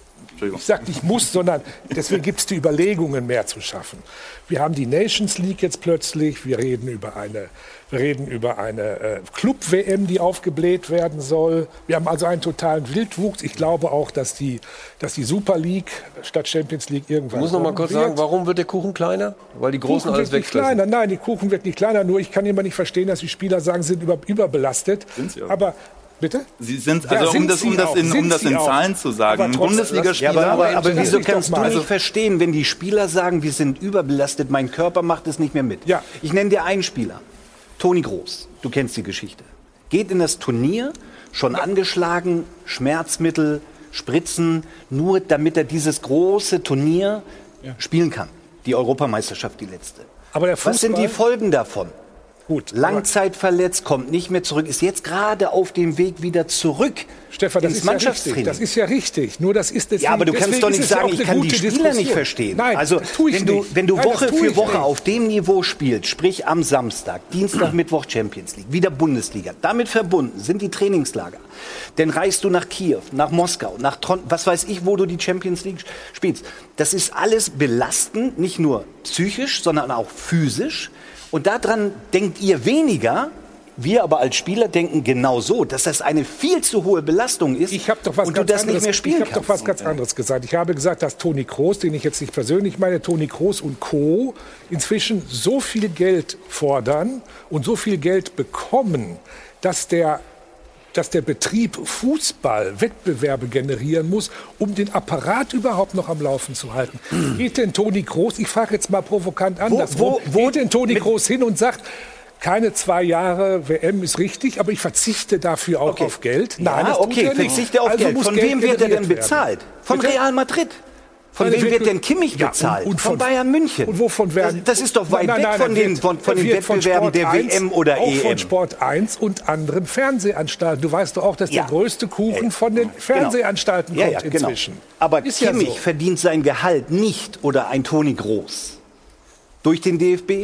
Ich sage nicht muss, sondern deswegen gibt es die Überlegungen, mehr zu schaffen. Wir haben die Nations League jetzt plötzlich. Wir reden über eine, wir reden über eine äh, Club-W M, die aufgebläht werden soll. Wir haben also einen totalen Wildwuchs. Ich glaube auch, dass die, dass die Super League statt Champions League irgendwann... Ich muss noch mal kurz wird. sagen, warum wird der Kuchen kleiner? Weil die Großen Kuchen alles wegfressen. Nein, nein, der Kuchen wird nicht kleiner. Nur ich kann immer nicht verstehen, dass die Spieler sagen, sie sind über, überbelastet. Sind's ja. Aber Bitte? Sie sind, also ja, sind um das, um das in, um das in Zahlen zu sagen, ein Bundesligaspieler... Ja, aber, aber, aber wieso kannst du nicht verstehen, wenn die Spieler sagen, wir sind überbelastet, mein Körper macht es nicht mehr mit? Ja. Ich nenne dir einen Spieler, Toni Kroos, du kennst die Geschichte. Geht in das Turnier, schon angeschlagen, Schmerzmittel, Spritzen, nur damit er dieses große Turnier ja. spielen kann. Die Europameisterschaft, die letzte. Aber der Fußball, was sind die Folgen davon? Gut, Langzeitverletzt, kommt nicht mehr zurück, ist jetzt gerade auf dem Weg wieder zurück. Stefan, das ins ist ja Mannschaftstraining. richtig. Das ist ja richtig. Nur das ist deswegen, ja, aber du kannst doch nicht sagen, ich kann die Spieler Diskussion. nicht verstehen. Nein, also das tue ich wenn du, nicht. wenn du Nein, Woche für Woche nicht. auf dem Niveau spielst, sprich am Samstag, Dienstag, Mittwoch Champions League, wieder Bundesliga, damit verbunden sind die Trainingslager. Dann reist du nach Kiew, nach Moskau, nach Tron, was weiß ich, wo du die Champions League spielst. Das ist alles belastend, nicht nur psychisch, sondern auch physisch. Und daran denkt ihr weniger. Wir aber als Spieler denken genau so, dass das eine viel zu hohe Belastung ist ich doch was und du das anderes, nicht mehr spielen ich kannst. Ich habe doch was ganz anderes gesagt. Ich habe gesagt, dass Toni Kroos, den ich jetzt nicht persönlich meine, Toni Kroos und Co. inzwischen so viel Geld fordern und so viel Geld bekommen, dass der dass der Betrieb Fußball Wettbewerbe generieren muss, um den Apparat überhaupt noch am Laufen zu halten. Mhm. Geht denn Toni Kroos, ich frage jetzt mal provokant anders, wo, wo, wo geht denn Toni Kroos hin und sagt, keine zwei Jahre W M ist richtig, aber ich verzichte dafür auch okay. auf Geld? Nein, ja, okay, verzichte auf also Geld. Von Geld wem wird er denn bezahlt? Von Bitte? Real Madrid. Von wem wird denn Kimmich bezahlt? Ja, und, und von, von Bayern München. Und wovon werden? Das, das ist doch weit nein, nein, weg von den, von, von den Wettbewerben der W M oder auch E M. Von Sport eins und anderen Fernsehanstalten. Du weißt doch auch, dass ja. der größte Kuchen ja. von den Fernsehanstalten genau. kommt ja, ja, genau. inzwischen. Aber ist Kimmich ja so. verdient sein Gehalt nicht oder ein Toni Kroos durch den D F B,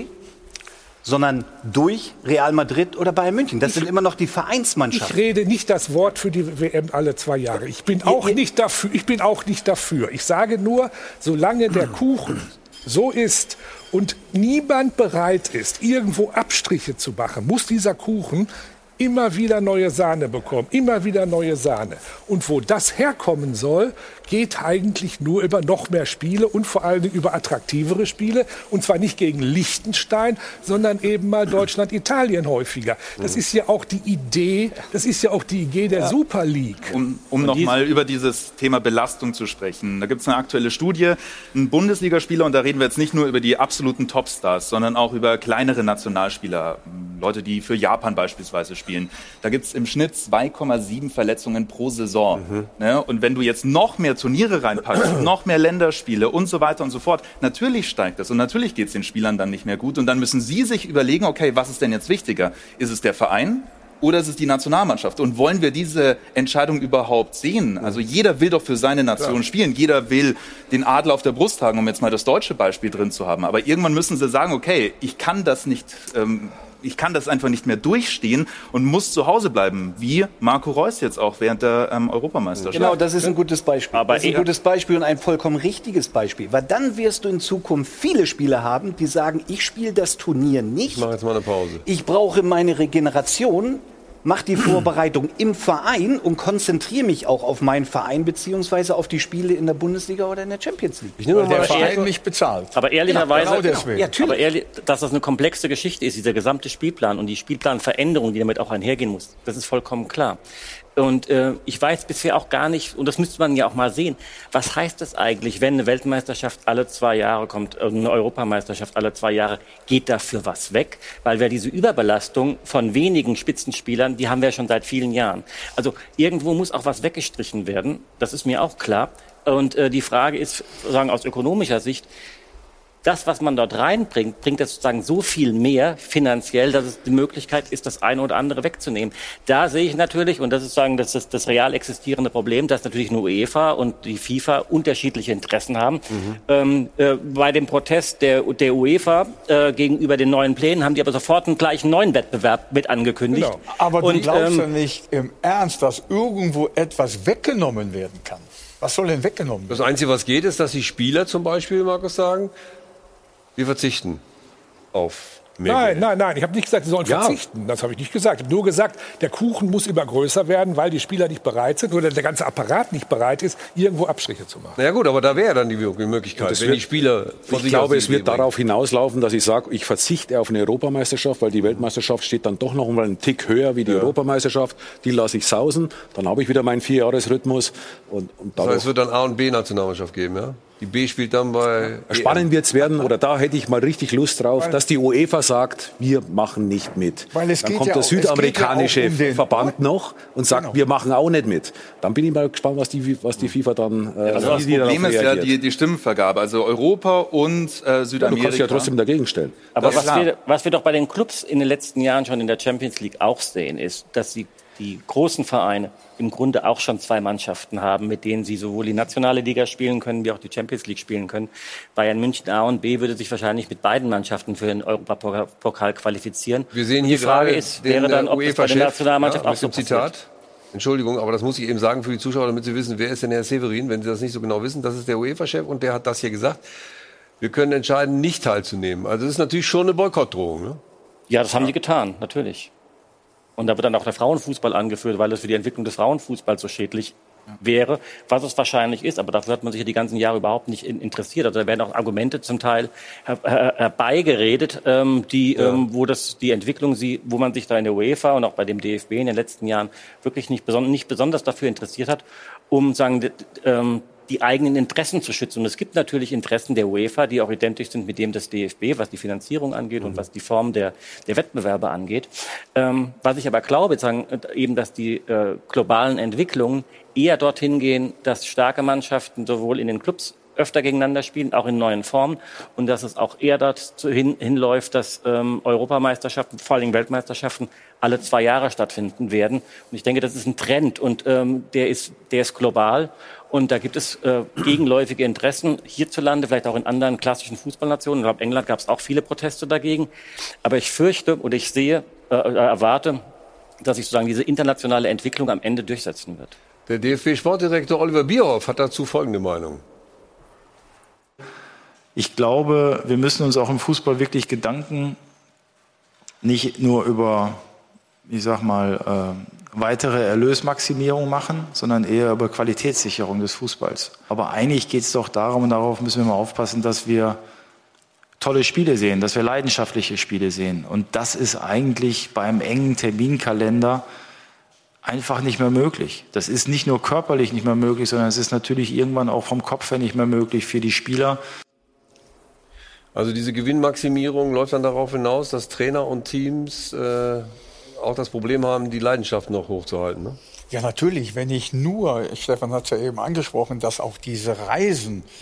sondern durch Real Madrid oder Bayern München. Das ich, sind immer noch die Vereinsmannschaften. Ich rede nicht das Wort für die W M alle zwei Jahre. Ich bin auch, ihr, nicht, dafür, ich bin auch nicht dafür. Ich sage nur, solange der Kuchen so ist und niemand bereit ist, irgendwo Abstriche zu machen, muss dieser Kuchen immer wieder neue Sahne bekommen, immer wieder neue Sahne. Und wo das herkommen soll, geht eigentlich nur über noch mehr Spiele und vor allen Dingen über attraktivere Spiele. Und zwar nicht gegen Liechtenstein, sondern eben mal Deutschland, Italien häufiger. Das ist ja auch die Idee, das ist ja auch die Idee der ja. Super League. Um, um noch mal über dieses Thema Belastung zu sprechen. Da gibt es eine aktuelle Studie, ein Bundesligaspieler, und da reden wir jetzt nicht nur über die absoluten Topstars, sondern auch über kleinere Nationalspieler, Leute, die für Japan beispielsweise spielen. Da gibt es im Schnitt zwei Komma sieben Verletzungen pro Saison. Mhm. Ne? Und wenn du jetzt noch mehr Turniere reinpackst, noch mehr Länderspiele und so weiter und so fort, natürlich steigt das und natürlich geht es den Spielern dann nicht mehr gut und dann müssen sie sich überlegen, okay, was ist denn jetzt wichtiger? Ist es der Verein oder ist es die Nationalmannschaft? Und wollen wir diese Entscheidung überhaupt sehen? Also jeder will doch für seine Nation ja. spielen. Jeder will den Adler auf der Brust tragen, um jetzt mal das deutsche Beispiel drin zu haben. Aber irgendwann müssen sie sagen, okay, ich kann das nicht... Ähm, Ich kann das einfach nicht mehr durchstehen und muss zu Hause bleiben, wie Marco Reus jetzt auch während der ähm, Europameisterschaft. Genau, das ist ein gutes Beispiel. Aber das ist ein gutes Beispiel und ein vollkommen richtiges Beispiel. Weil dann wirst du in Zukunft viele Spieler haben, die sagen, ich spiele das Turnier nicht. Ich mache jetzt mal eine Pause. Ich brauche meine Regeneration, mache die Vorbereitung im Verein und konzentriere mich auch auf meinen Verein beziehungsweise auf die Spiele in der Bundesliga oder in der Champions League. Ich nehme mal der Verein mich bezahlt. Aber ehrlicherweise, genau, genau ja, aber ehrlich, dass das eine komplexe Geschichte ist, dieser gesamte Spielplan und die Spielplanveränderung, die damit auch einhergehen muss, das ist vollkommen klar. Und äh, ich weiß bisher auch gar nicht, und das müsste man ja auch mal sehen, was heißt das eigentlich, wenn eine Weltmeisterschaft alle zwei Jahre kommt, eine Europameisterschaft alle zwei Jahre, geht dafür was weg? Weil wir diese Überbelastung von wenigen Spitzenspielern, die haben wir ja schon seit vielen Jahren. Also irgendwo muss auch was weggestrichen werden, das ist mir auch klar. Und äh, die Frage ist, sozusagen aus ökonomischer Sicht, das, was man dort reinbringt, bringt das sozusagen so viel mehr finanziell, dass es die Möglichkeit ist, das eine oder andere wegzunehmen. Da sehe ich natürlich, und das ist sozusagen das, das, das real existierende Problem, dass natürlich eine UEFA und die FIFA unterschiedliche Interessen haben. Mhm. Ähm, äh, bei dem Protest der, der UEFA äh, gegenüber den neuen Plänen haben die aber sofort einen gleichen neuen Wettbewerb mit angekündigt. Genau. Aber du und, glaubst ähm, ja nicht im Ernst, dass irgendwo etwas weggenommen werden kann. Was soll denn weggenommen werden? Das Einzige, was geht, ist, dass die Spieler zum Beispiel, Markus, sagen, wir verzichten auf mehr Nein, Geld. nein, nein. Ich habe nicht gesagt, sie sollen Ja. verzichten. Das habe ich nicht gesagt. Ich habe nur gesagt, der Kuchen muss immer größer werden, weil die Spieler nicht bereit sind oder der ganze Apparat nicht bereit ist, irgendwo Abstriche zu machen. Na ja gut, aber da wäre dann die Möglichkeit, Das wenn wird- die Spieler von Ich sich glaube, aus es die wird Idee darauf hinauslaufen, dass ich sage, ich verzichte auf eine Europameisterschaft, weil die Weltmeisterschaft steht dann doch noch mal einen Tick höher wie die Europameisterschaft. Die lasse ich sausen. Dann habe ich wieder meinen Vierjahresrhythmus. Und, und Das heißt, es wird dann A- und B-Nationalmannschaft geben, ja? Die B spielt dann bei... Spannend wird es werden, oder da hätte ich mal richtig Lust drauf, dass die UEFA sagt, wir machen nicht mit. Weil es Dann geht kommt ja der auch- es geht südamerikanische ja auch um den- Verband noch und sagt, Genau. wir machen auch nicht mit. Dann bin ich mal gespannt, was die, was die FIFA dann äh, Also das wie die darauf Problem ist ja reagiert. die, die Stimmenvergabe. Also Europa und äh, Südamerika. Ja, du kannst dich ja trotzdem dagegen stellen. Aber Das ist was klar. wir, was wir doch bei den Clubs in den letzten Jahren schon in der Champions League auch sehen, ist, dass sie die großen Vereine im Grunde auch schon zwei Mannschaften haben, mit denen sie sowohl die nationale Liga spielen können, wie auch die Champions League spielen können. Bayern München A und B würde sich wahrscheinlich mit beiden Mannschaften für den Europapokal qualifizieren. Wir sehen Und hier die Frage gerade ist, den wäre dann, ob das bei der UEFA-Chef, Nationalmannschaft ja, auch mit so dem Zitat. passiert. Entschuldigung, aber das muss ich eben sagen für die Zuschauer, damit sie wissen, wer ist denn Herr Severin, wenn sie das nicht so genau wissen. Das ist der UEFA-Chef und der hat das hier gesagt. Wir können entscheiden, nicht teilzunehmen. Also das ist natürlich schon eine Boykottdrohung. Ne? Ja, das haben die getan, natürlich. Und da wird dann auch der Frauenfußball angeführt, weil es für die Entwicklung des Frauenfußballs so schädlich wäre, was es wahrscheinlich ist. Aber dafür hat man sich ja die ganzen Jahre überhaupt nicht in, interessiert. Also da werden auch Argumente zum Teil her, her, herbeigeredet, ähm, die, Ja. ähm, wo das die Entwicklung, sie, wo man sich da in der UEFA und auch bei dem D F B in den letzten Jahren wirklich nicht, beson nicht besonders dafür interessiert hat, um sagen, d- ähm, die eigenen Interessen zu schützen. Und es gibt natürlich Interessen der UEFA, die auch identisch sind mit dem des D F B, was die Finanzierung angeht und was die Form der, der Wettbewerbe angeht. Ähm, was ich aber glaube, sagen, eben, dass die äh, globalen Entwicklungen eher dorthin gehen, dass starke Mannschaften sowohl in den Clubs öfter gegeneinander spielen, auch in neuen Formen, und dass es auch eher dazu hin, hinläuft, dass ähm, Europameisterschaften, vor allem Weltmeisterschaften, alle zwei Jahre stattfinden werden. Und ich denke, das ist ein Trend und ähm, der ist, der ist global. Und da gibt es äh, gegenläufige Interessen hierzulande, vielleicht auch in anderen klassischen Fußballnationen. Ich glaube, in England gab es auch viele Proteste dagegen. Aber ich fürchte oder ich sehe, äh, erwarte, dass sich sozusagen diese internationale Entwicklung am Ende durchsetzen wird. Der D F B-Sportdirektor Oliver Bierhoff hat dazu folgende Meinung. Ich glaube, wir müssen uns auch im Fußball wirklich Gedanken nicht nur über, ich sag mal, äh, weitere Erlösmaximierung machen, sondern eher über Qualitätssicherung des Fußballs. Aber eigentlich geht es doch darum, und darauf müssen wir mal aufpassen, dass wir tolle Spiele sehen, dass wir leidenschaftliche Spiele sehen. Und das ist eigentlich beim engen Terminkalender einfach nicht mehr möglich. Das ist nicht nur körperlich nicht mehr möglich, sondern es ist natürlich irgendwann auch vom Kopf her nicht mehr möglich für die Spieler. Also diese Gewinnmaximierung läuft dann darauf hinaus, dass Trainer und Teams äh, auch das Problem haben, die Leidenschaft noch hochzuhalten. Ne? Ja, natürlich. Wenn ich nur, Stefan hat es ja eben angesprochen, dass auch diese Reisen Ja.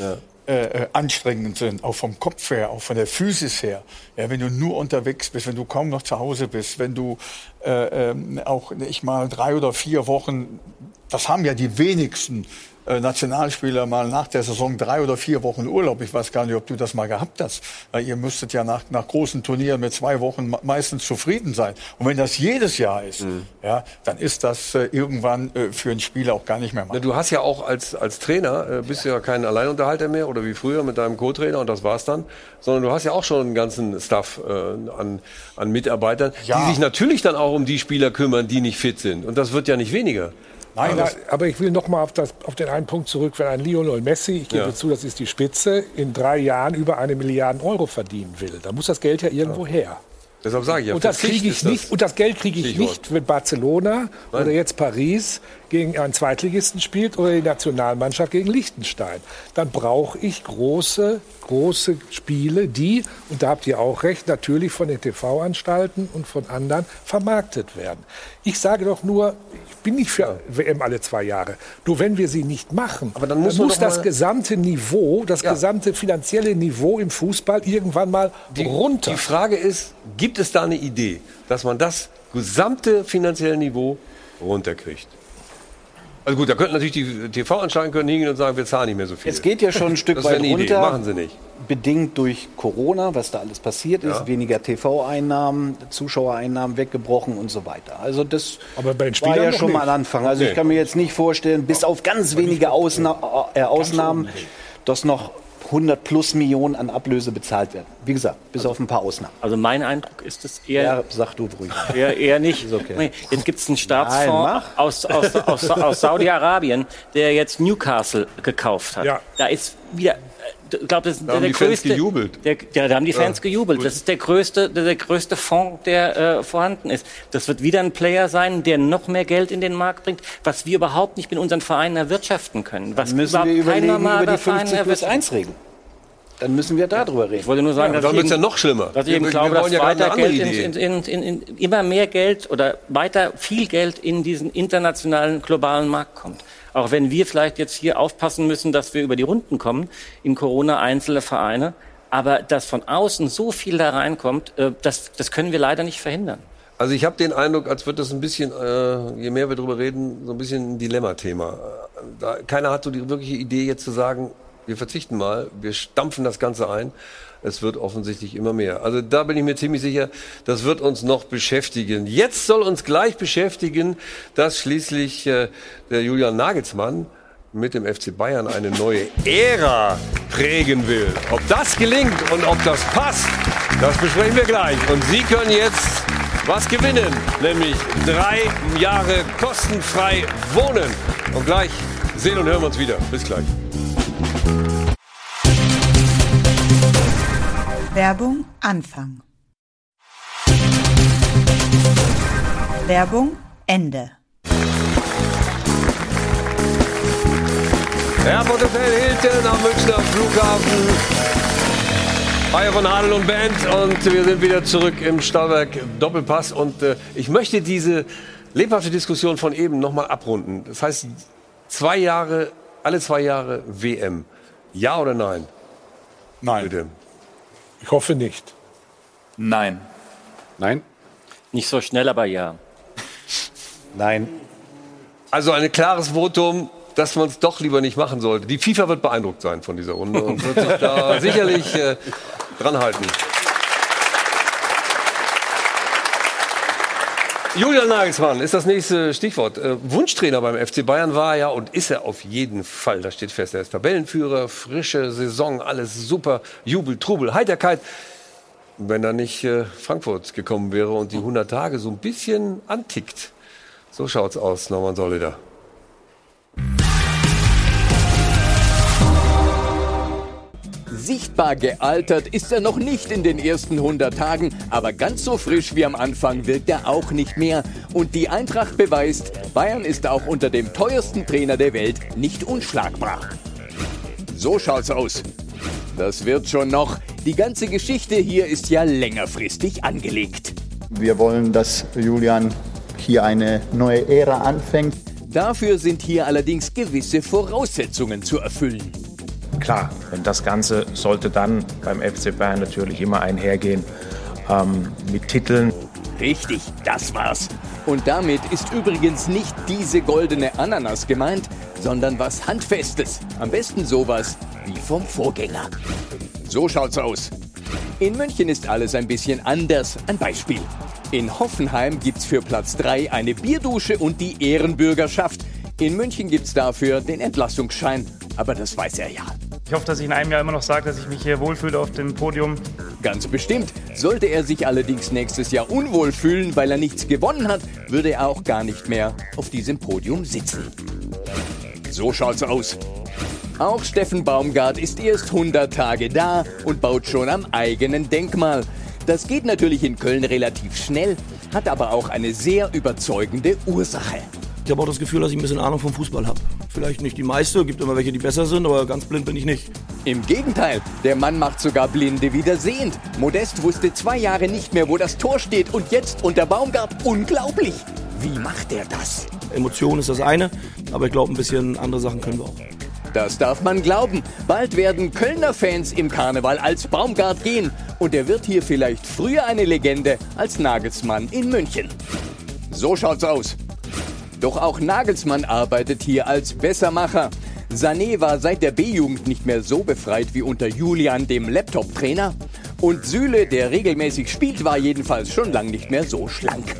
äh, anstrengend sind, auch vom Kopf her, auch von der Physis her. Ja, wenn du nur unterwegs bist, wenn du kaum noch zu Hause bist, wenn du äh, ähm, auch nicht mal drei oder vier Wochen, das haben ja die wenigsten äh, Nationalspieler mal nach der Saison drei oder vier Wochen Urlaub. Ich weiß gar nicht, ob du das mal gehabt hast. Weil ihr müsstet ja nach, nach großen Turnieren mit zwei Wochen meistens zufrieden sein. Und wenn das jedes Jahr ist, mhm. ja, dann ist das äh, irgendwann äh, für einen Spieler auch gar nicht mehr machbar. Du hast ja auch als, als Trainer, äh, bist ja. ja kein Alleinunterhalter mehr oder wie früher mit deinem Co-Trainer und das war's dann, sondern du hast ja auch schon einen ganzen Staff äh, an, an Mitarbeitern, ja. die sich natürlich dann auch um die Spieler kümmern, die nicht fit sind. Und das wird ja nicht weniger. Nein, aber, aber ich will noch mal auf, das, auf den einen Punkt zurück, wenn ein Lionel Messi, ich gebe ja. zu, das ist die Spitze, in drei Jahren über eine Milliarde Euro verdienen will, dann muss das Geld ja irgendwo ja. her. Deshalb sage ich ja, und das kriege ich nicht. Und das Geld kriege ich nicht, wenn Barcelona Nein. oder jetzt Paris gegen einen Zweitligisten spielt oder die Nationalmannschaft gegen Liechtenstein. Dann brauche ich große, große Spiele, die, und da habt ihr auch recht, natürlich von den T V-Anstalten und von anderen vermarktet werden. Ich sage doch nur, ich bin nicht für W M alle zwei Jahre. Nur wenn wir sie nicht machen, aber dann muss, dann muss das gesamte Niveau, das ja. gesamte finanzielle Niveau im Fußball irgendwann mal die, runter. Die Frage ist, gibt es da eine Idee, dass man das gesamte finanzielle Niveau runterkriegt? Also gut, da könnten natürlich die T V-Anstalten können hingehen und sagen, wir zahlen nicht mehr so viel. Es geht ja schon ein Stück das weit eine runter. Idee. Machen sie nicht. Bedingt durch Corona, was da alles passiert ist, ja. weniger T V-Einnahmen, Zuschauereinnahmen weggebrochen und so weiter. Also das Aber bei den war ja schon nicht. mal ein Anfang. Also nee. ich kann mir jetzt nicht vorstellen, bis auf ganz wenige Ausna äh, Ausnahmen, dass noch hundert plus Millionen an Ablöse bezahlt werden. Wie gesagt, bis also, auf ein paar Ausnahmen. Also mein Eindruck ist es eher... Ja, sag du ruhig. Eher, eher nicht. Okay. Jetzt gibt es einen Staatsfonds aus, aus, aus, aus Saudi-Arabien, der jetzt Newcastle gekauft hat. Ja. Da ist wieder... Ich glaube, das ist da der, haben der die größte. Fans gejubelt. Der, ja, da haben die Fans ja, gejubelt. gut. Das ist der größte, der, der größte Fonds, der äh, vorhanden ist. Das wird wieder ein Player sein, der noch mehr Geld in den Markt bringt, was wir überhaupt nicht mit unseren Vereinen erwirtschaften können. Was Dann müssen wir überlegen über die fünfzig plus eins Regel. Dann müssen wir darüber reden. Ich wollte nur sagen, ja, dass dann wird es ja noch schlimmer. Dass ich eben wir, glaube, wir dass ja weiter Geld in, in, in, in, immer mehr Geld oder weiter viel Geld in diesen internationalen, globalen Markt kommt. Auch wenn wir vielleicht jetzt hier aufpassen müssen, dass wir über die Runden kommen, in Corona einzelne Vereine. Aber dass von außen so viel da reinkommt, das, das können wir leider nicht verhindern. Also ich habe den Eindruck, als wird das ein bisschen, äh, je mehr wir darüber reden, so ein bisschen ein Dilemma-Thema. Da, keiner hat so die wirkliche Idee jetzt zu sagen, wir verzichten mal, wir stampfen das Ganze ein. Es wird offensichtlich immer mehr. Also da bin ich mir ziemlich sicher, das wird uns noch beschäftigen. Jetzt soll uns gleich beschäftigen, dass schließlich äh, der Julian Nagelsmann mit dem F C Bayern eine neue Ära prägen will. Ob das gelingt und ob das passt, das besprechen wir gleich. Und Sie können jetzt was gewinnen, nämlich drei Jahre kostenfrei wohnen. Und gleich sehen und hören wir uns wieder. Bis gleich. Werbung Anfang. Werbung Ende. Airport Hotel Hilton am Münchner Flughafen. Hi von Adel und Band und wir sind wieder zurück im Stahlwerk Doppelpass und äh, ich möchte diese lebhafte Diskussion von eben nochmal abrunden. Das heißt, zwei Jahre, alle zwei Jahre W M. Ja oder nein? Nein. Bitte. Ich hoffe nicht. Nein. Nein? Nicht so schnell, aber ja. Nein. Also ein klares Votum, dass man es doch lieber nicht machen sollte. Die FIFA wird beeindruckt sein von dieser Runde und wird sich da sicherlich äh, dran halten. Julian Nagelsmann ist das nächste Stichwort. Äh, Wunschtrainer beim F C Bayern war er ja und ist er auf jeden Fall. Das steht fest. Er ist Tabellenführer, frische Saison, alles super, Jubel, Trubel, Heiterkeit. Wenn er nicht äh, Frankfurt gekommen wäre und die hundert Tage so ein bisschen antickt. So schaut's aus, Norman Solida. Sichtbar gealtert ist er noch nicht in den ersten hundert Tagen, aber ganz so frisch wie am Anfang wirkt er auch nicht mehr. Und die Eintracht beweist, Bayern ist auch unter dem teuersten Trainer der Welt nicht unschlagbar. So schaut's aus. Das wird schon noch. Die ganze Geschichte hier ist ja längerfristig angelegt. Wir wollen, dass Julian hier eine neue Ära anfängt. Dafür sind hier allerdings gewisse Voraussetzungen zu erfüllen. klar, wenn das Ganze sollte dann beim F C Bayern natürlich immer einhergehen ähm, mit Titeln. Richtig, das war's. Und damit ist übrigens nicht diese goldene Ananas gemeint, sondern was Handfestes. Am besten sowas wie vom Vorgänger. So schaut's aus. In München ist alles ein bisschen anders. Ein Beispiel. In Hoffenheim gibt's für Platz drei eine Bierdusche und die Ehrenbürgerschaft. In München gibt's dafür den Entlassungsschein. Aber das weiß er ja. Ich hoffe, dass ich in einem Jahr immer noch sage, dass ich mich hier wohlfühle auf dem Podium. Ganz bestimmt. Sollte er sich allerdings nächstes Jahr unwohl fühlen, weil er nichts gewonnen hat, würde er auch gar nicht mehr auf diesem Podium sitzen. So schaut's aus. Auch Steffen Baumgart ist erst hundert Tage da und baut schon am eigenen Denkmal. Das geht natürlich in Köln relativ schnell, hat aber auch eine sehr überzeugende Ursache. Ich habe auch das Gefühl, dass ich ein bisschen Ahnung vom Fußball habe. Vielleicht nicht die meiste, gibt immer welche, die besser sind, aber ganz blind bin ich nicht. Im Gegenteil, der Mann macht sogar Blinde wieder sehend. Modest wusste zwei Jahre nicht mehr, wo das Tor steht und jetzt unter Baumgart unglaublich. Wie macht er das? Emotion ist das eine, aber ich glaube, ein bisschen andere Sachen können wir auch. Das darf man glauben. Bald werden Kölner Fans im Karneval als Baumgart gehen. Und er wird hier vielleicht früher eine Legende als Nagelsmann in München. So schaut's aus. Doch auch Nagelsmann arbeitet hier als Bessermacher. Sané war seit der B-Jugend nicht mehr so befreit wie unter Julian, dem Laptop-Trainer. Und Süle, der regelmäßig spielt, war jedenfalls schon lang nicht mehr so schlank.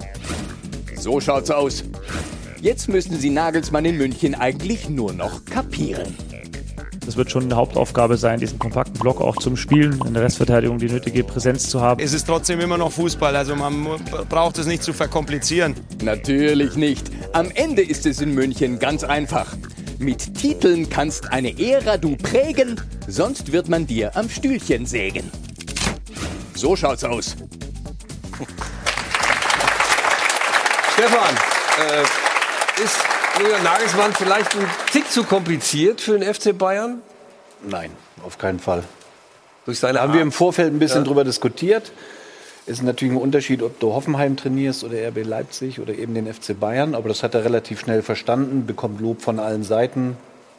So schaut's aus. Jetzt müssen sie Nagelsmann in München eigentlich nur noch kapieren. Das wird schon eine Hauptaufgabe sein, diesen kompakten Block auch zum Spielen, in der Restverteidigung die nötige Präsenz zu haben. Es ist trotzdem immer noch Fußball, also man braucht es nicht zu verkomplizieren. Natürlich nicht. Am Ende ist es in München ganz einfach. Mit Titeln kannst eine Ära du prägen, sonst wird man dir am Stühlchen sägen. So schaut's aus. Stefan, äh, ist Julian Nagelsmann vielleicht ein Tick zu kompliziert für den F C Bayern? Nein, auf keinen Fall. Durch seine da haben Art. wir im Vorfeld ein bisschen Ja. drüber diskutiert. Es ist natürlich ein Unterschied, ob du Hoffenheim trainierst oder R B Leipzig oder eben den F C Bayern. Aber das hat er relativ schnell verstanden, bekommt Lob von allen Seiten.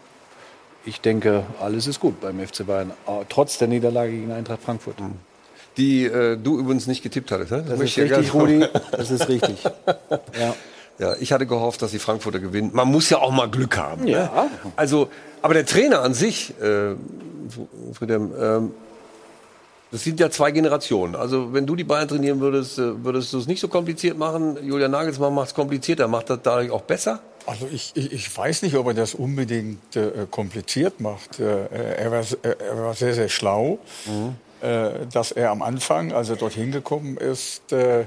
Ich denke, alles ist gut beim F C Bayern, trotz der Niederlage gegen Eintracht Frankfurt. Die äh, du übrigens nicht getippt hattest, ne? Das ist möchte ich ja richtig, gar nicht- Rudi. Das ist richtig. Ja. Ja, ich hatte gehofft, dass die Frankfurter gewinnen. Man muss ja auch mal Glück haben. Ja. Ne? Also, aber der Trainer an sich, äh, Friedhelm, ähm, das sind ja zwei Generationen. Also, wenn du die Bayern trainieren würdest, äh, würdest du es nicht so kompliziert machen. Julian Nagelsmann macht es komplizierter. Macht das dadurch auch besser? Also ich, ich, ich weiß nicht, ob er das unbedingt äh, kompliziert macht. Äh, er, war, äh, er war sehr, sehr schlau, mhm. äh, dass er am Anfang, als er dorthin gekommen ist, äh, äh,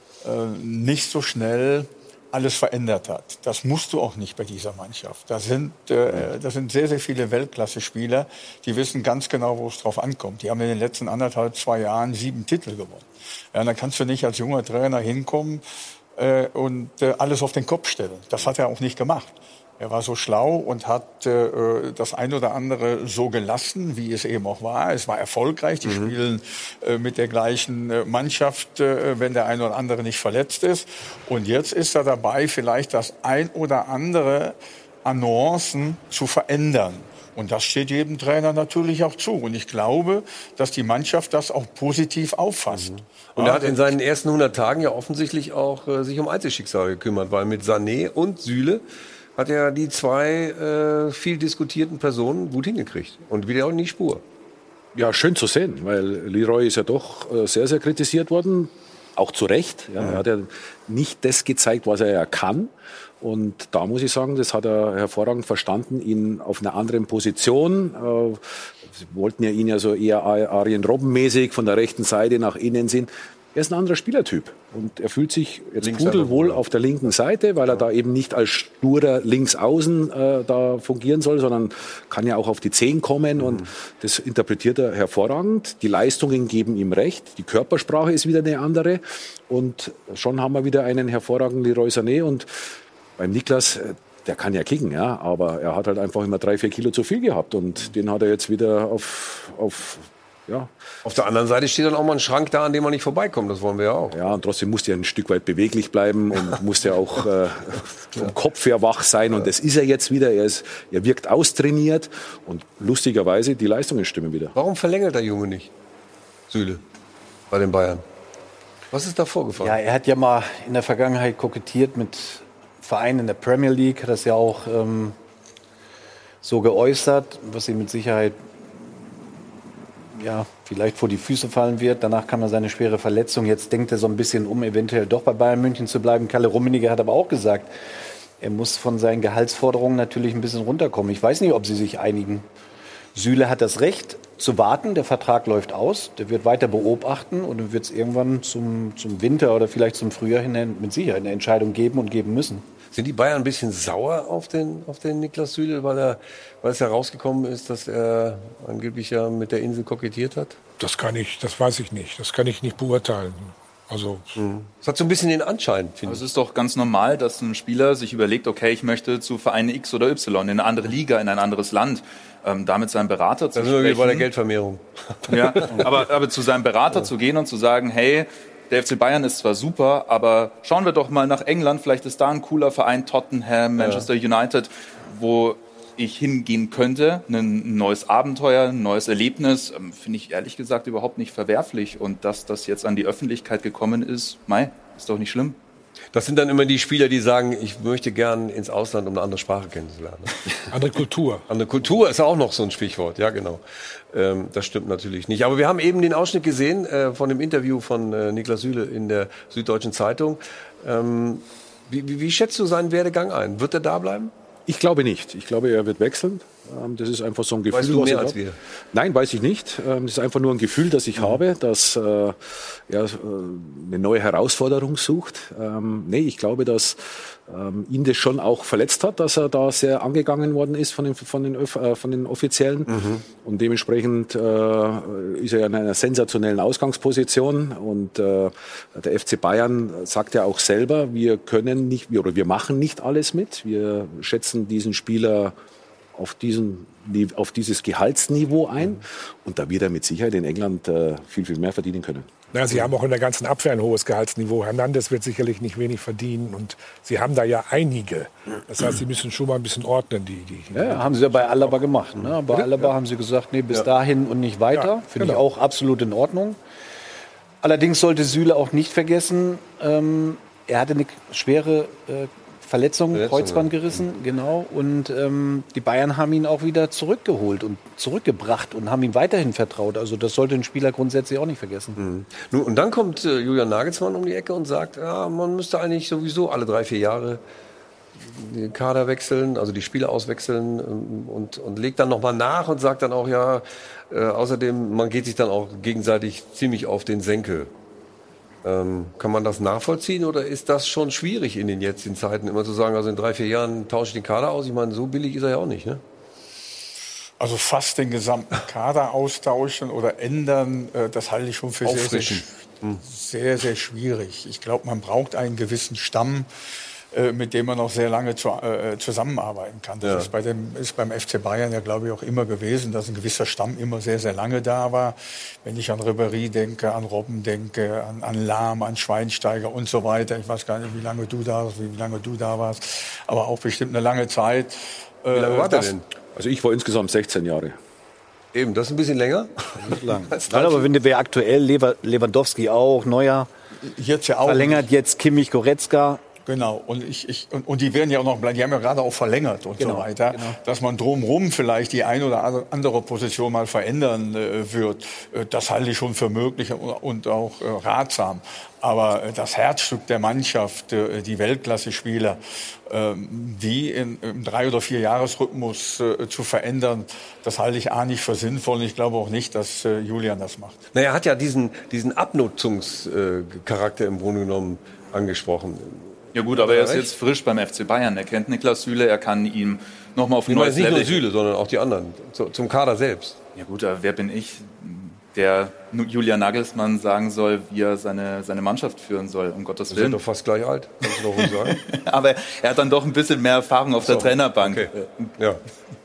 nicht so schnell alles verändert hat. Das musst du auch nicht bei dieser Mannschaft. Da sind, äh, das sind sehr, sehr viele Weltklasse-Spieler, die wissen ganz genau, wo es drauf ankommt. Die haben in den letzten anderthalb, zwei Jahren sieben Titel gewonnen. Ja, dann kannst du nicht als junger Trainer hinkommen äh, und äh, alles auf den Kopf stellen. Das hat er auch nicht gemacht. Er war so schlau und hat äh, das ein oder andere so gelassen, wie es eben auch war. Es war erfolgreich. Die mhm. spielen äh, mit der gleichen äh, Mannschaft, äh, wenn der ein oder andere nicht verletzt ist. Und jetzt ist er dabei, vielleicht das ein oder andere an Nuancen zu verändern. Und das steht jedem Trainer natürlich auch zu. Und ich glaube, dass die Mannschaft das auch positiv auffasst. Mhm. Und er hat in seinen ersten hundert Tagen ja offensichtlich auch äh, sich um Einzelschicksal gekümmert, weil mit Sané und Süle hat er die zwei äh, viel diskutierten Personen gut hingekriegt und wieder auch in die Spur. Ja, schön zu sehen, weil Leroy ist ja doch äh, sehr, sehr kritisiert worden, auch zu Recht. Ja, mhm. Er hat ja nicht das gezeigt, was er ja kann. Und da muss ich sagen, das hat er hervorragend verstanden, ihn auf einer anderen Position. Äh, sie wollten ja ihn ja so eher Arjen Robben-mäßig von der rechten Seite nach innen sehen. Er ist ein anderer Spielertyp und er fühlt sich jetzt pudelwohl auf der linken Seite, weil er da eben nicht als sturer Linksaußen äh, da fungieren soll, sondern kann ja auch auf die Zehen kommen, mhm. und das interpretiert er hervorragend. Die Leistungen geben ihm recht, die Körpersprache ist wieder eine andere und schon haben wir wieder einen hervorragenden Leroy Sané. Und beim Niklas, der kann ja kicken, ja, aber er hat halt einfach immer drei, vier Kilo zu viel gehabt und den hat er jetzt wieder auf, auf ja. Auf der anderen Seite steht dann auch mal ein Schrank da, an dem man nicht vorbeikommt. Das wollen wir ja auch. Ja, und trotzdem musste er ein Stück weit beweglich bleiben und musste auch äh, vom Kopf her wach sein. Und das ist er jetzt wieder. Er, ist, er wirkt austrainiert und lustigerweise die Leistungen stimmen wieder. Warum verlängert der Junge nicht, Süle, bei den Bayern? Was ist da vorgefallen? Ja, er hat ja mal in der Vergangenheit kokettiert mit Vereinen in der Premier League. Hat das ja auch ähm, so geäußert, was ihm mit Sicherheit ja, vielleicht vor die Füße fallen wird. Danach kam er seine schwere Verletzung. Jetzt denkt er so ein bisschen um, eventuell doch bei Bayern München zu bleiben. Kalle Rummenigge hat aber auch gesagt, er muss von seinen Gehaltsforderungen natürlich ein bisschen runterkommen. Ich weiß nicht, ob sie sich einigen. Süle hat das Recht zu warten. Der Vertrag läuft aus. Der wird weiter beobachten und dann wird es irgendwann zum, zum Winter oder vielleicht zum Frühjahr hin mit Sicherheit eine Entscheidung geben und geben müssen. Sind die Bayern ein bisschen sauer auf den, auf den Niklas Süle, weil, er, weil es herausgekommen ist, dass er angeblich ja mit der Insel kokettiert hat? Das kann ich, das weiß ich nicht. Das kann ich nicht beurteilen. Also, mhm. Das hat so ein bisschen den Anschein, finde ich. Es ist doch ganz normal, dass ein Spieler sich überlegt, okay, ich möchte zu Verein X oder Y, in eine andere Liga, in ein anderes Land, ähm, da mit seinem Berater zu sprechen. Da sind wir wieder bei der Geldvermehrung. Ja, aber, aber zu seinem Berater ja. zu gehen und zu sagen, hey, der F C Bayern ist zwar super, aber schauen wir doch mal nach England. Vielleicht ist da ein cooler Verein, Tottenham, Manchester ja. United, wo ich hingehen könnte. Ein neues Abenteuer, ein neues Erlebnis, finde ich ehrlich gesagt überhaupt nicht verwerflich. Und dass das jetzt an die Öffentlichkeit gekommen ist, mei, ist doch nicht schlimm. Das sind dann immer die Spieler, die sagen, ich möchte gern ins Ausland, um eine andere Sprache kennenzulernen. Andere Kultur. Andere Kultur ist auch noch so ein Stichwort, ja genau. Ähm, das stimmt natürlich nicht. Aber wir haben eben den Ausschnitt gesehen äh, von dem Interview von äh, Niklas Süle in der Süddeutschen Zeitung. Ähm, wie, wie, wie schätzt du seinen Werdegang ein? Wird er da bleiben? Ich glaube nicht. Ich glaube, er wird wechseln. Das ist einfach so ein Gefühl. Weißt du mehr als wir? Nein, weiß ich nicht. Das ist einfach nur ein Gefühl, das ich mhm. habe, dass äh, er eine neue Herausforderung sucht. Ähm, nee, ich glaube, dass ähm, ihn das schon auch verletzt hat, dass er da sehr angegangen worden ist von den, von den, äh, von den Offiziellen. Mhm. Und dementsprechend äh, ist er in einer sensationellen Ausgangsposition. Und äh, der F C Bayern sagt ja auch selber, wir können nicht, wir, oder wir machen nicht alles mit. Wir schätzen diesen Spieler auf, diesen, auf dieses Gehaltsniveau ein. Und da wird er mit Sicherheit in England äh, viel, viel mehr verdienen können. Na, Sie haben auch in der ganzen Abwehr ein hohes Gehaltsniveau. Hernandez wird sicherlich nicht wenig verdienen. Und Sie haben da ja einige. Das heißt, Sie müssen schon mal ein bisschen ordnen. Die, die, die ja, haben Sie ja bei Alaba gemacht. Ne? Bei Alaba ja. haben Sie gesagt, nee, bis ja. dahin und nicht weiter. Ja, Finde genau. ich auch absolut in Ordnung. Allerdings sollte Süle auch nicht vergessen, ähm, er hatte eine schwere äh, Verletzung, Verletzung, Kreuzband gerissen, ja. genau. Und ähm, die Bayern haben ihn auch wieder zurückgeholt und zurückgebracht und haben ihm weiterhin vertraut. Also das sollte ein Spieler grundsätzlich auch nicht vergessen. Mhm. Nun, und dann kommt äh, Julian Nagelsmann um die Ecke und sagt, ja, man müsste eigentlich sowieso alle drei, vier Jahre den Kader wechseln, also die Spieler auswechseln ähm, und, und legt dann nochmal nach und sagt dann auch, ja, äh, außerdem, man geht sich dann auch gegenseitig ziemlich auf den Senkel. Ähm, kann man das nachvollziehen oder ist das schon schwierig in den jetzigen Zeiten, immer zu sagen, also in drei, vier Jahren tausche ich den Kader aus? Ich meine, so billig ist er ja auch nicht, ne? Also fast den gesamten Kader austauschen oder ändern, äh, das halte ich schon für sehr, sehr, sehr, sehr schwierig. Ich glaube, man braucht einen gewissen Stamm, äh, mit dem man auch sehr lange zu, äh, zusammenarbeiten kann. Das ja. ist, bei dem, ist beim F C Bayern ja, glaube ich, auch immer gewesen, dass ein gewisser Stamm immer sehr, sehr lange da war. Wenn ich an Ribéry denke, an Robben denke, an, an Lahm, an Schweinsteiger und so weiter. Ich weiß gar nicht, wie lange du da warst, wie lange du da warst, aber auch bestimmt eine lange Zeit. Wie lange äh, war der denn? Also ich war insgesamt sechzehn Jahre. Eben, das ist ein bisschen länger. Nicht lang. Nein, aber wenn wir aktuell, Lewandowski auch, Neuer, jetzt ja auch verlängert jetzt Kimmich, Goretzka. Genau, und, ich, ich, und, und die werden ja auch noch bleiben, die haben ja gerade auch verlängert und genau, so weiter, genau. Dass man drumherum vielleicht die ein oder andere Position mal verändern äh, wird, äh, das halte ich schon für möglich und, und auch äh, ratsam. Aber äh, das Herzstück der Mannschaft, äh, die Weltklasse-Spieler, äh, die in, im Drei- oder Vier-Jahres-Rhythmus äh, zu verändern, das halte ich A nicht für sinnvoll und ich glaube auch nicht, dass äh, Julian das macht. Na, er hat ja diesen, diesen Abnutzungscharakter äh, im Grunde genommen angesprochen. Ja gut, aber er ist jetzt frisch beim F C Bayern. Er kennt Niklas Süle, er kann ihm nochmal auf ein neues Level... Nicht nur Süle, sondern auch die anderen, zum Kader selbst. Ja gut, aber wer bin ich, der Julian Nagelsmann sagen soll, wie er seine, seine Mannschaft führen soll, um Gottes Willen. Wir sind doch fast gleich alt, kannst du doch wohl sagen. Aber er hat dann doch ein bisschen mehr Erfahrung auf so, der Trainerbank. Okay. Ja.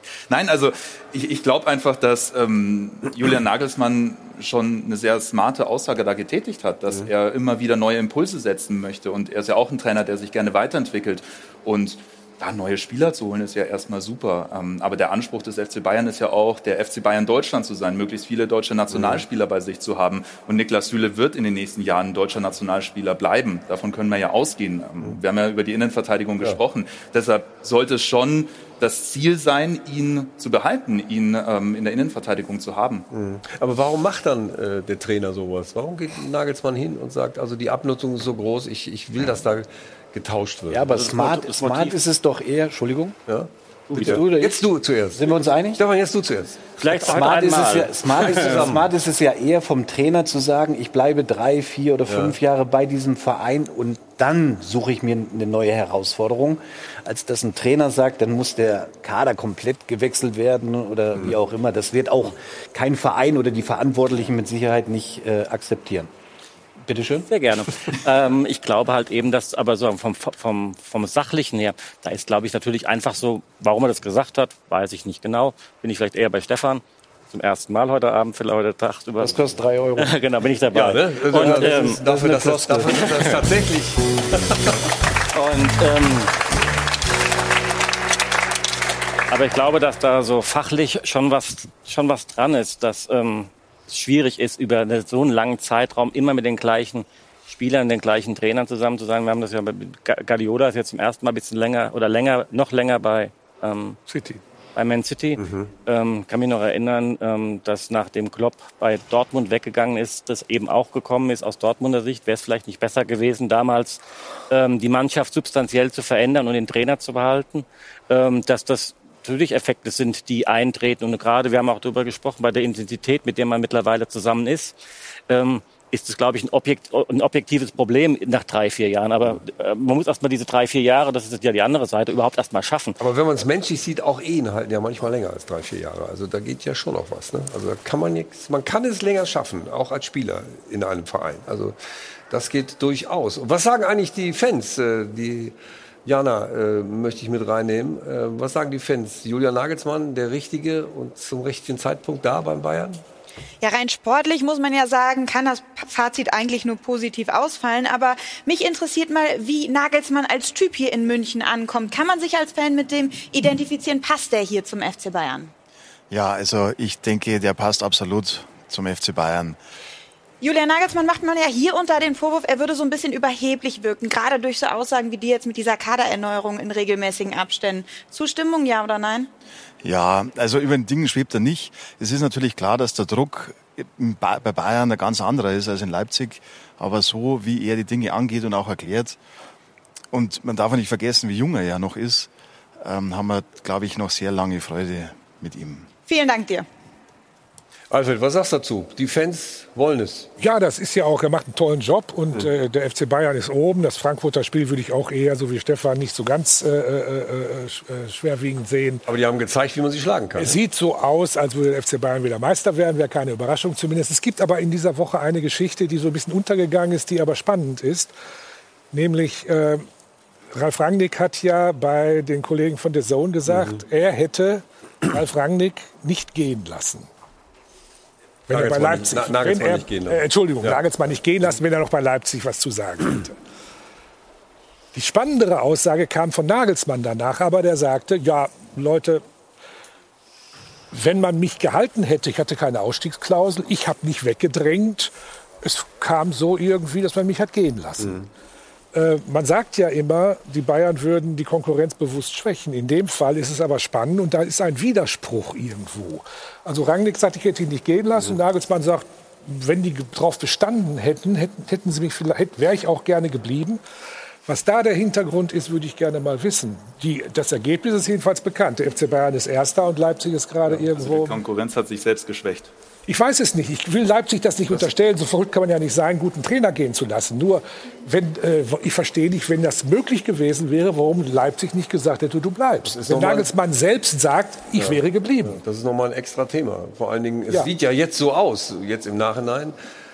Nein, also ich, ich glaube einfach, dass ähm, Julian Nagelsmann schon eine sehr smarte Aussage da getätigt hat, dass mhm. er immer wieder neue Impulse setzen möchte. Und er ist ja auch ein Trainer, der sich gerne weiterentwickelt. Und da neue Spieler zu holen, ist ja erstmal super. Ähm, aber der Anspruch des F C Bayern ist ja auch, der F C Bayern Deutschland zu sein, möglichst viele deutsche Nationalspieler mhm. bei sich zu haben. Und Niklas Süle wird in den nächsten Jahren ein deutscher Nationalspieler bleiben. Davon können wir ja ausgehen. Ähm, wir haben ja über die Innenverteidigung ja. gesprochen. Deshalb sollte es schon das Ziel sein, ihn zu behalten, ihn ähm, in der Innenverteidigung zu haben. Mhm. Aber warum macht dann äh, der Trainer sowas? Warum geht Nagelsmann hin und sagt, also die Abnutzung ist so groß, ich, ich will, dass da getauscht wird? Ja, aber smart, smart ist es doch eher, Entschuldigung. Ja. Du, du, jetzt du zuerst. Sind wir uns einig? Stefan, jetzt du zuerst. Vielleicht smart ist, es ja, smart, ist es, smart ist es ja eher vom Trainer zu sagen, ich bleibe drei, vier oder fünf ja. Jahre bei diesem Verein und dann suche ich mir eine neue Herausforderung, als dass ein Trainer sagt, dann muss der Kader komplett gewechselt werden oder mhm. wie auch immer. Das wird auch kein Verein oder die Verantwortlichen mit Sicherheit nicht äh, akzeptieren. Bitte schön. Sehr gerne. ähm, ich glaube halt eben, dass aber so vom, vom, vom Sachlichen her, da ist, glaube ich, natürlich einfach so, warum er das gesagt hat, weiß ich nicht genau. Bin ich vielleicht eher bei Stefan. Zum ersten Mal heute Abend, vielleicht heute Tag über. Das kostet drei Euro. Genau, bin ich dabei. Ja, ne? Und, und, das ähm, ist, dafür, dass das, dafür, dass das tatsächlich. und, ähm, aber ich glaube, dass da so fachlich schon was, schon was dran ist, dass ähm, es schwierig ist, über eine, so einen langen Zeitraum immer mit den gleichen Spielern, den gleichen Trainern zusammen zu sein. Wir haben das ja bei Guardiola ist jetzt zum ersten Mal ein bisschen länger oder länger, noch länger bei ähm, City. Bei Man City. Mhm. Ähm, kann mich noch erinnern, ähm, dass nachdem Klopp bei Dortmund weggegangen ist, das eben auch gekommen ist aus Dortmunder Sicht. Wäre es vielleicht nicht besser gewesen, damals ähm, die Mannschaft substanziell zu verändern und den Trainer zu behalten, ähm, dass das natürlich Effekte sind, die eintreten. Und gerade, wir haben auch darüber gesprochen, bei der Intensität, mit der man mittlerweile zusammen ist, ähm, ist es, glaube ich, ein, Objekt, ein objektives Problem nach drei, vier Jahren. Aber äh, man muss erst mal diese drei, vier Jahre, das ist ja die andere Seite, überhaupt erst mal schaffen. Aber wenn man es menschlich sieht, auch Ehen halten ja manchmal länger als drei, vier Jahre. Also da geht ja schon noch was. Ne? Also da kann man nichts, man kann es länger schaffen, auch als Spieler in einem Verein. Also das geht durchaus. Und was sagen eigentlich die Fans, äh, die Jana, äh, möchte ich mit reinnehmen. Äh, was sagen die Fans? Julian Nagelsmann, der Richtige und zum richtigen Zeitpunkt da beim Bayern? Ja, rein sportlich muss man ja sagen, kann das Fazit eigentlich nur positiv ausfallen. Aber mich interessiert mal, wie Nagelsmann als Typ hier in München ankommt. Kann man sich als Fan mit dem identifizieren? Passt der hier zum F C Bayern? Ja, also ich denke, der passt absolut zum F C Bayern. Julian Nagelsmann macht man ja hier unter den Vorwurf, er würde so ein bisschen überheblich wirken, gerade durch so Aussagen wie die jetzt mit dieser Kadererneuerung in regelmäßigen Abständen. Zustimmung, ja oder nein? Ja, also über den Dingen schwebt er nicht. Es ist natürlich klar, dass der Druck bei Bayern ein ganz anderer ist als in Leipzig. Aber so, wie er die Dinge angeht und auch erklärt, und man darf nicht vergessen, wie jung er ja noch ist, ähm, haben wir, glaube ich, noch sehr lange Freude mit ihm. Vielen Dank dir. Alfred, was sagst du dazu? Die Fans wollen es. Ja, das ist ja auch, er macht einen tollen Job und mhm. äh, der F C Bayern ist oben. Das Frankfurter Spiel würde ich auch eher, so wie Stefan, nicht so ganz äh, äh, äh, schwerwiegend sehen. Aber die haben gezeigt, wie man sie schlagen kann. Es sieht so aus, als würde der F C Bayern wieder Meister werden, wäre keine Überraschung zumindest. Es gibt aber in dieser Woche eine Geschichte, die so ein bisschen untergegangen ist, die aber spannend ist. Nämlich, äh, Ralf Rangnick hat ja bei den Kollegen von The Zone gesagt, mhm. er hätte Ralf Rangnick nicht gehen lassen. Wenn er bei Leipzig, nicht, Na, wenn er, nicht gehen lassen. Äh, Entschuldigung, ja. Nagelsmann nicht gehen lassen, wenn er noch bei Leipzig was zu sagen hätte. Die spannendere Aussage kam von Nagelsmann danach, aber der sagte, ja, Leute, wenn man mich gehalten hätte, ich hatte keine Ausstiegsklausel, ich habe nicht weggedrängt, es kam so irgendwie, dass man mich hat gehen lassen. Mhm. Äh, man sagt ja immer, die Bayern würden die Konkurrenz bewusst schwächen. In dem Fall ist es aber spannend und da ist ein Widerspruch irgendwo. Also Rangnick sagt, ich hätte ihn nicht gehen lassen. Mhm. Nagelsmann sagt, wenn die darauf bestanden hätten, hätten, hätten sie mich vielleicht, wäre ich auch gerne geblieben. Was da der Hintergrund ist, würde ich gerne mal wissen. Die, das Ergebnis ist jedenfalls bekannt. Der F C Bayern ist Erster und Leipzig ist gerade ja, irgendwo. Also die Konkurrenz hat sich selbst geschwächt. Ich weiß es nicht. Ich will Leipzig das nicht das unterstellen. So verrückt kann man ja nicht sein, einen guten Trainer gehen zu lassen. Nur, wenn, äh, ich verstehe nicht, wenn das möglich gewesen wäre, warum Leipzig nicht gesagt hätte, du bleibst. Wenn Nagelsmann selbst sagt, ich ja. wäre geblieben. Das ist nochmal ein extra Thema. Vor allen Dingen, es ja. sieht ja jetzt so aus, jetzt im Nachhinein,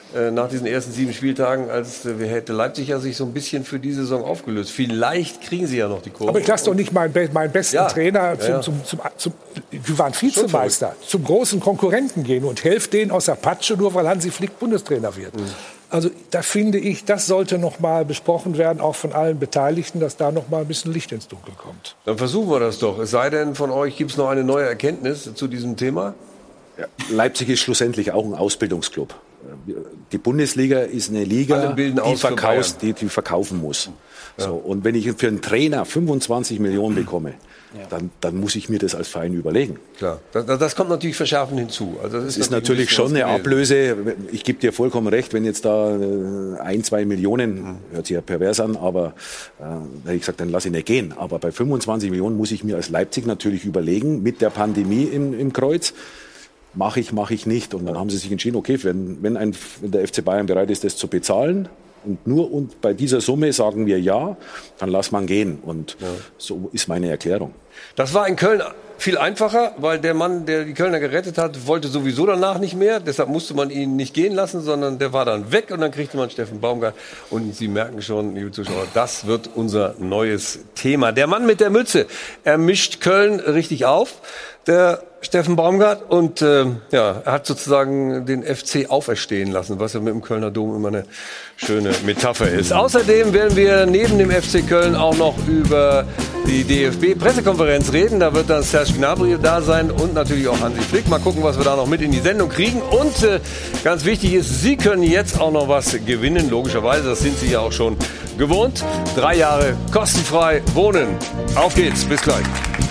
äh, nach diesen ersten sieben Spieltagen, als äh, hätte Leipzig ja sich so ein bisschen für die Saison aufgelöst. Vielleicht kriegen sie ja noch die Kurve. Aber ich lasse doch nicht meinen, meinen besten Ja. Trainer, zum, Ja, ja. zum, zum, zum, wir waren Vizemeister, zum großen Konkurrenten gehen und helft denen aus der Patsche, nur weil Hansi Flick Bundestrainer wird. Mhm. Also da finde ich, das sollte noch mal besprochen werden, auch von allen Beteiligten, dass da noch mal ein bisschen Licht ins Dunkel kommt. Dann versuchen wir das doch. Es sei denn, von euch gibt es noch eine neue Erkenntnis zu diesem Thema? Ja, Leipzig ist schlussendlich auch ein Ausbildungsclub. Die Bundesliga ist eine Liga, Alle bilden die, aus für verkaufst, die, die verkaufen muss. Ja. So, und wenn ich für einen Trainer fünfundzwanzig Millionen bekomme, ja. dann, dann muss ich mir das als Verein überlegen. Klar, das, das kommt natürlich verschärfend hinzu. Also das das ist, ist natürlich schon eine Ablöse. Ich gebe dir vollkommen recht, wenn jetzt da ein, zwei Millionen, hört sich ja pervers an, aber äh, da hätte ich gesagt, dann lasse ich nicht gehen. Aber bei fünfundzwanzig Millionen muss ich mir als Leipzig natürlich überlegen, mit der Pandemie im, im Kreuz, mache ich, mache ich nicht. Und dann haben sie sich entschieden, okay, wenn, wenn, ein, wenn der F C Bayern bereit ist, das zu bezahlen, und nur und bei dieser Summe sagen wir ja, dann lass man gehen. Und ja. so ist meine Erklärung. Das war in Köln viel einfacher, weil der Mann, der die Kölner gerettet hat, wollte sowieso danach nicht mehr. Deshalb musste man ihn nicht gehen lassen, sondern der war dann weg und dann kriegte man Steffen Baumgart. Und Sie merken schon, liebe Zuschauer, das wird unser neues Thema. Der Mann mit der Mütze, er mischt Köln richtig auf, der Steffen Baumgart. Und äh, ja, er hat sozusagen den F C auferstehen lassen, was ja mit dem Kölner Dom immer eine schöne Metapher ist. Außerdem werden wir neben dem F C Köln auch noch über die D F B-Pressekonferenz reden. Da wird dann Serge Gnabry da sein und natürlich auch Hansi Flick. Mal gucken, was wir da noch mit in die Sendung kriegen. Und äh, ganz wichtig ist, Sie können jetzt auch noch was gewinnen. Logischerweise, das sind Sie ja auch schon gewohnt. Drei Jahre kostenfrei wohnen. Auf geht's, bis gleich.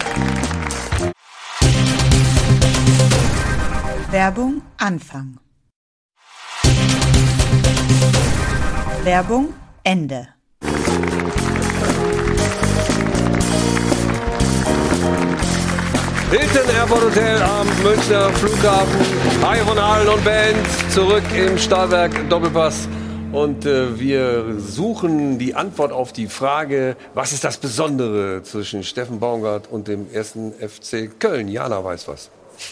Werbung Anfang. Werbung Ende. Hilton Airport Hotel am Münchner Flughafen. Hi von Aalen und Band, zurück im Stahlwerk Doppelpass. Und äh, wir suchen die Antwort auf die Frage, was ist das Besondere zwischen Steffen Baumgart und dem ersten F C Köln? Jana weiß was.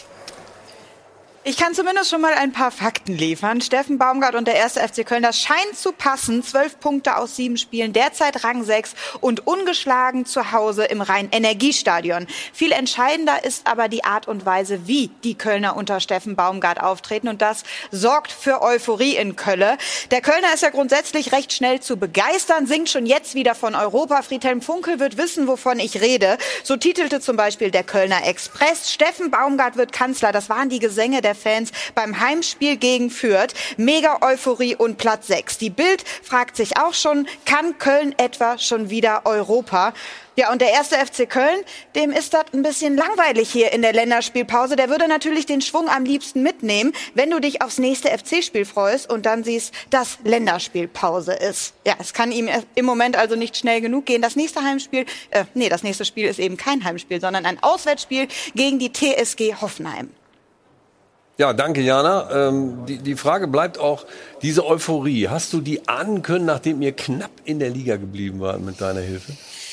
Ich kann zumindest schon mal ein paar Fakten liefern. Steffen Baumgart und der erste F C Köln, das scheint zu passen. Zwölf Punkte aus sieben Spielen, derzeit Rang sechs und ungeschlagen zu Hause im Rhein-Energiestadion. Viel entscheidender ist aber die Art und Weise, wie die Kölner unter Steffen Baumgart auftreten. Und das sorgt für Euphorie in Köln. Der Kölner ist ja grundsätzlich recht schnell zu begeistern, singt schon jetzt wieder von Europa. Friedhelm Funkel wird wissen, wovon ich rede. So titelte zum Beispiel der Kölner Express: Steffen Baumgart wird Kanzler. Das waren die Gesänge der Fans beim Heimspiel gegen Fürth. Mega Euphorie und Platz sechs. Die Bild fragt sich auch schon, kann Köln etwa schon wieder Europa? Ja, und der erste F C Köln, dem ist das ein bisschen langweilig hier in der Länderspielpause. Der würde natürlich den Schwung am liebsten mitnehmen, wenn du dich aufs nächste F C-Spiel freust und dann siehst, dass Länderspielpause ist. Ja, es kann ihm im Moment also nicht schnell genug gehen. Das nächste Heimspiel, äh, nee, das nächste Spiel ist eben kein Heimspiel, sondern ein Auswärtsspiel gegen die T S G Hoffenheim. Ja, danke, Jana. Ähm, die, die Frage bleibt auch, diese Euphorie, hast du die ahnen können, nachdem ihr knapp in der Liga geblieben wart mit deiner Hilfe?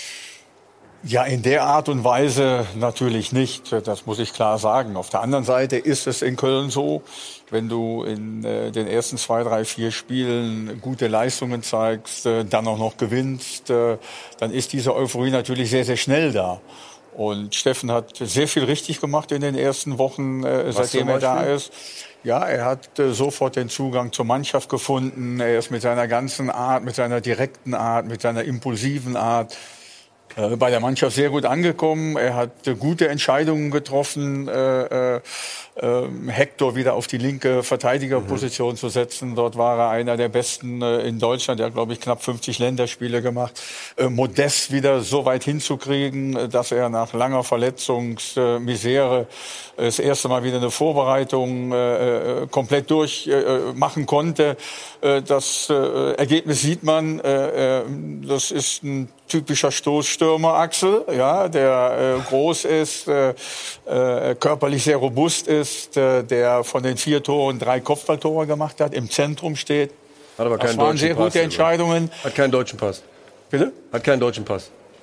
Ja, in der Art und Weise natürlich nicht. Das muss ich klar sagen. Auf der anderen Seite ist es in Köln so, wenn du in äh, den ersten zwei, drei, vier Spielen gute Leistungen zeigst, äh, dann auch noch gewinnst, äh, dann ist diese Euphorie natürlich sehr, sehr schnell da. Und Steffen hat sehr viel richtig gemacht in den ersten Wochen, äh, seitdem er da ist. Ja, er hat äh, sofort den Zugang zur Mannschaft gefunden. Er ist mit seiner ganzen Art, mit seiner direkten Art, mit seiner impulsiven Art äh, bei der Mannschaft sehr gut angekommen. Er hat äh, gute Entscheidungen getroffen, äh, äh, äh, Hector wieder auf die linke Verteidigerposition mhm. zu setzen. Dort war er einer der Besten äh, in Deutschland. Er hat, glaube ich, knapp fünfzig Länderspiele gemacht. Äh, Modest wieder so weit hinzukriegen, äh, dass er nach langer Verletzungsmisere äh, das erste Mal wieder eine Vorbereitung äh, komplett durchmachen äh, konnte. Äh, das äh, Ergebnis sieht man. Äh, äh, das ist ein typischer Stoßstürmer, Axel, ja, der äh, groß ist, äh, äh, körperlich sehr robust ist, äh, der von den vier Toren drei Kopfballtore gemacht hat, im Zentrum steht. Hat aber das keinen waren deutschen sehr Pass, gute Entscheidungen. Hat keinen deutschen Pass. Bitte? Hat keinen deutschen Pass.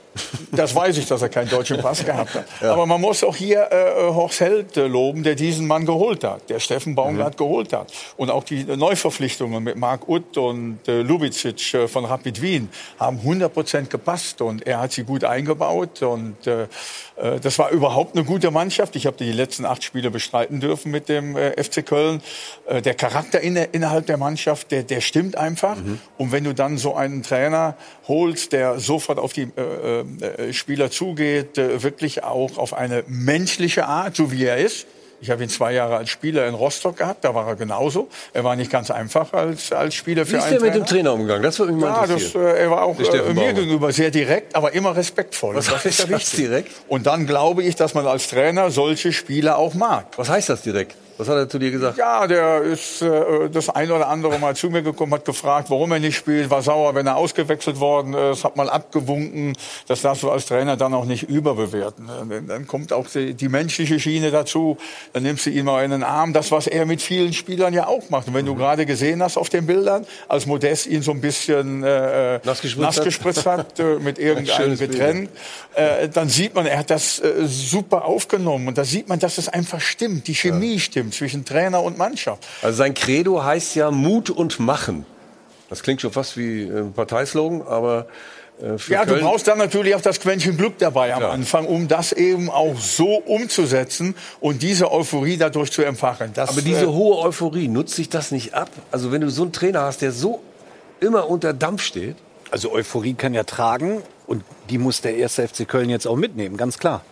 Das weiß ich, dass er keinen deutschen Pass gehabt hat. Ja. Aber man muss auch hier äh, Horst Held äh, loben, der diesen Mann geholt hat, der Steffen Baumgart mhm. geholt hat. Und auch die äh, Neuverpflichtungen mit Marc Uth und äh, Lubicic äh, von Rapid Wien haben hundert Prozent gepasst. Und er hat sie gut eingebaut. Und äh, äh, das war überhaupt eine gute Mannschaft. Ich habe die letzten acht Spiele bestreiten dürfen mit dem äh, F C Köln. Äh, der Charakter in, innerhalb der Mannschaft, der, der stimmt einfach. Mhm. Und wenn du dann so einen Trainer holst, der sofort auf die äh, äh, Spieler zugeht, äh, wirklich auch auf eine menschliche Art, so wie er ist. Ich habe ihn zwei Jahre als Spieler in Rostock gehabt, da war er genauso. Er war nicht ganz einfach als, als Spieler für einen Trainer. Wie ist der mit dem Trainer umgegangen? Das würde mich mal interessieren. Ja, das, äh, er war auch äh, mir gegenüber sehr direkt, aber immer respektvoll. Was das heißt das direkt? Und dann glaube ich, dass man als Trainer solche Spieler auch mag. Was heißt das direkt? Was hat er zu dir gesagt? Ja, der ist äh, das ein oder andere Mal zu mir gekommen, hat gefragt, warum er nicht spielt, war sauer, wenn er ausgewechselt worden ist, hat mal abgewunken. Das darfst du als Trainer dann auch nicht überbewerten. Dann kommt auch die, die menschliche Schiene dazu. Dann nimmst du ihn mal in den Arm. Das, was er mit vielen Spielern ja auch macht. Und wenn du gerade gesehen hast auf den Bildern, als Modest ihn so ein bisschen äh, nass gespritzt, nass gespritzt hat, äh, mit irgendeinem Getränk, äh, dann sieht man, er hat das äh, super aufgenommen. Und da sieht man, dass es einfach stimmt. Die Chemie ja. stimmt zwischen Trainer und Mannschaft. Also sein Credo heißt ja Mut und Machen. Das klingt schon fast wie ein Parteislogan, aber äh, für Ja, Köln du brauchst dann natürlich auch das Quäntchen Glück dabei am ja. Anfang, um das eben auch so umzusetzen und diese Euphorie dadurch zu entfachen. Das, aber diese äh, hohe Euphorie, nutzt sich das nicht ab? Also wenn du so einen Trainer hast, der so immer unter Dampf steht? Also Euphorie kann ja tragen und die muss der erste F C Köln jetzt auch mitnehmen, ganz klar.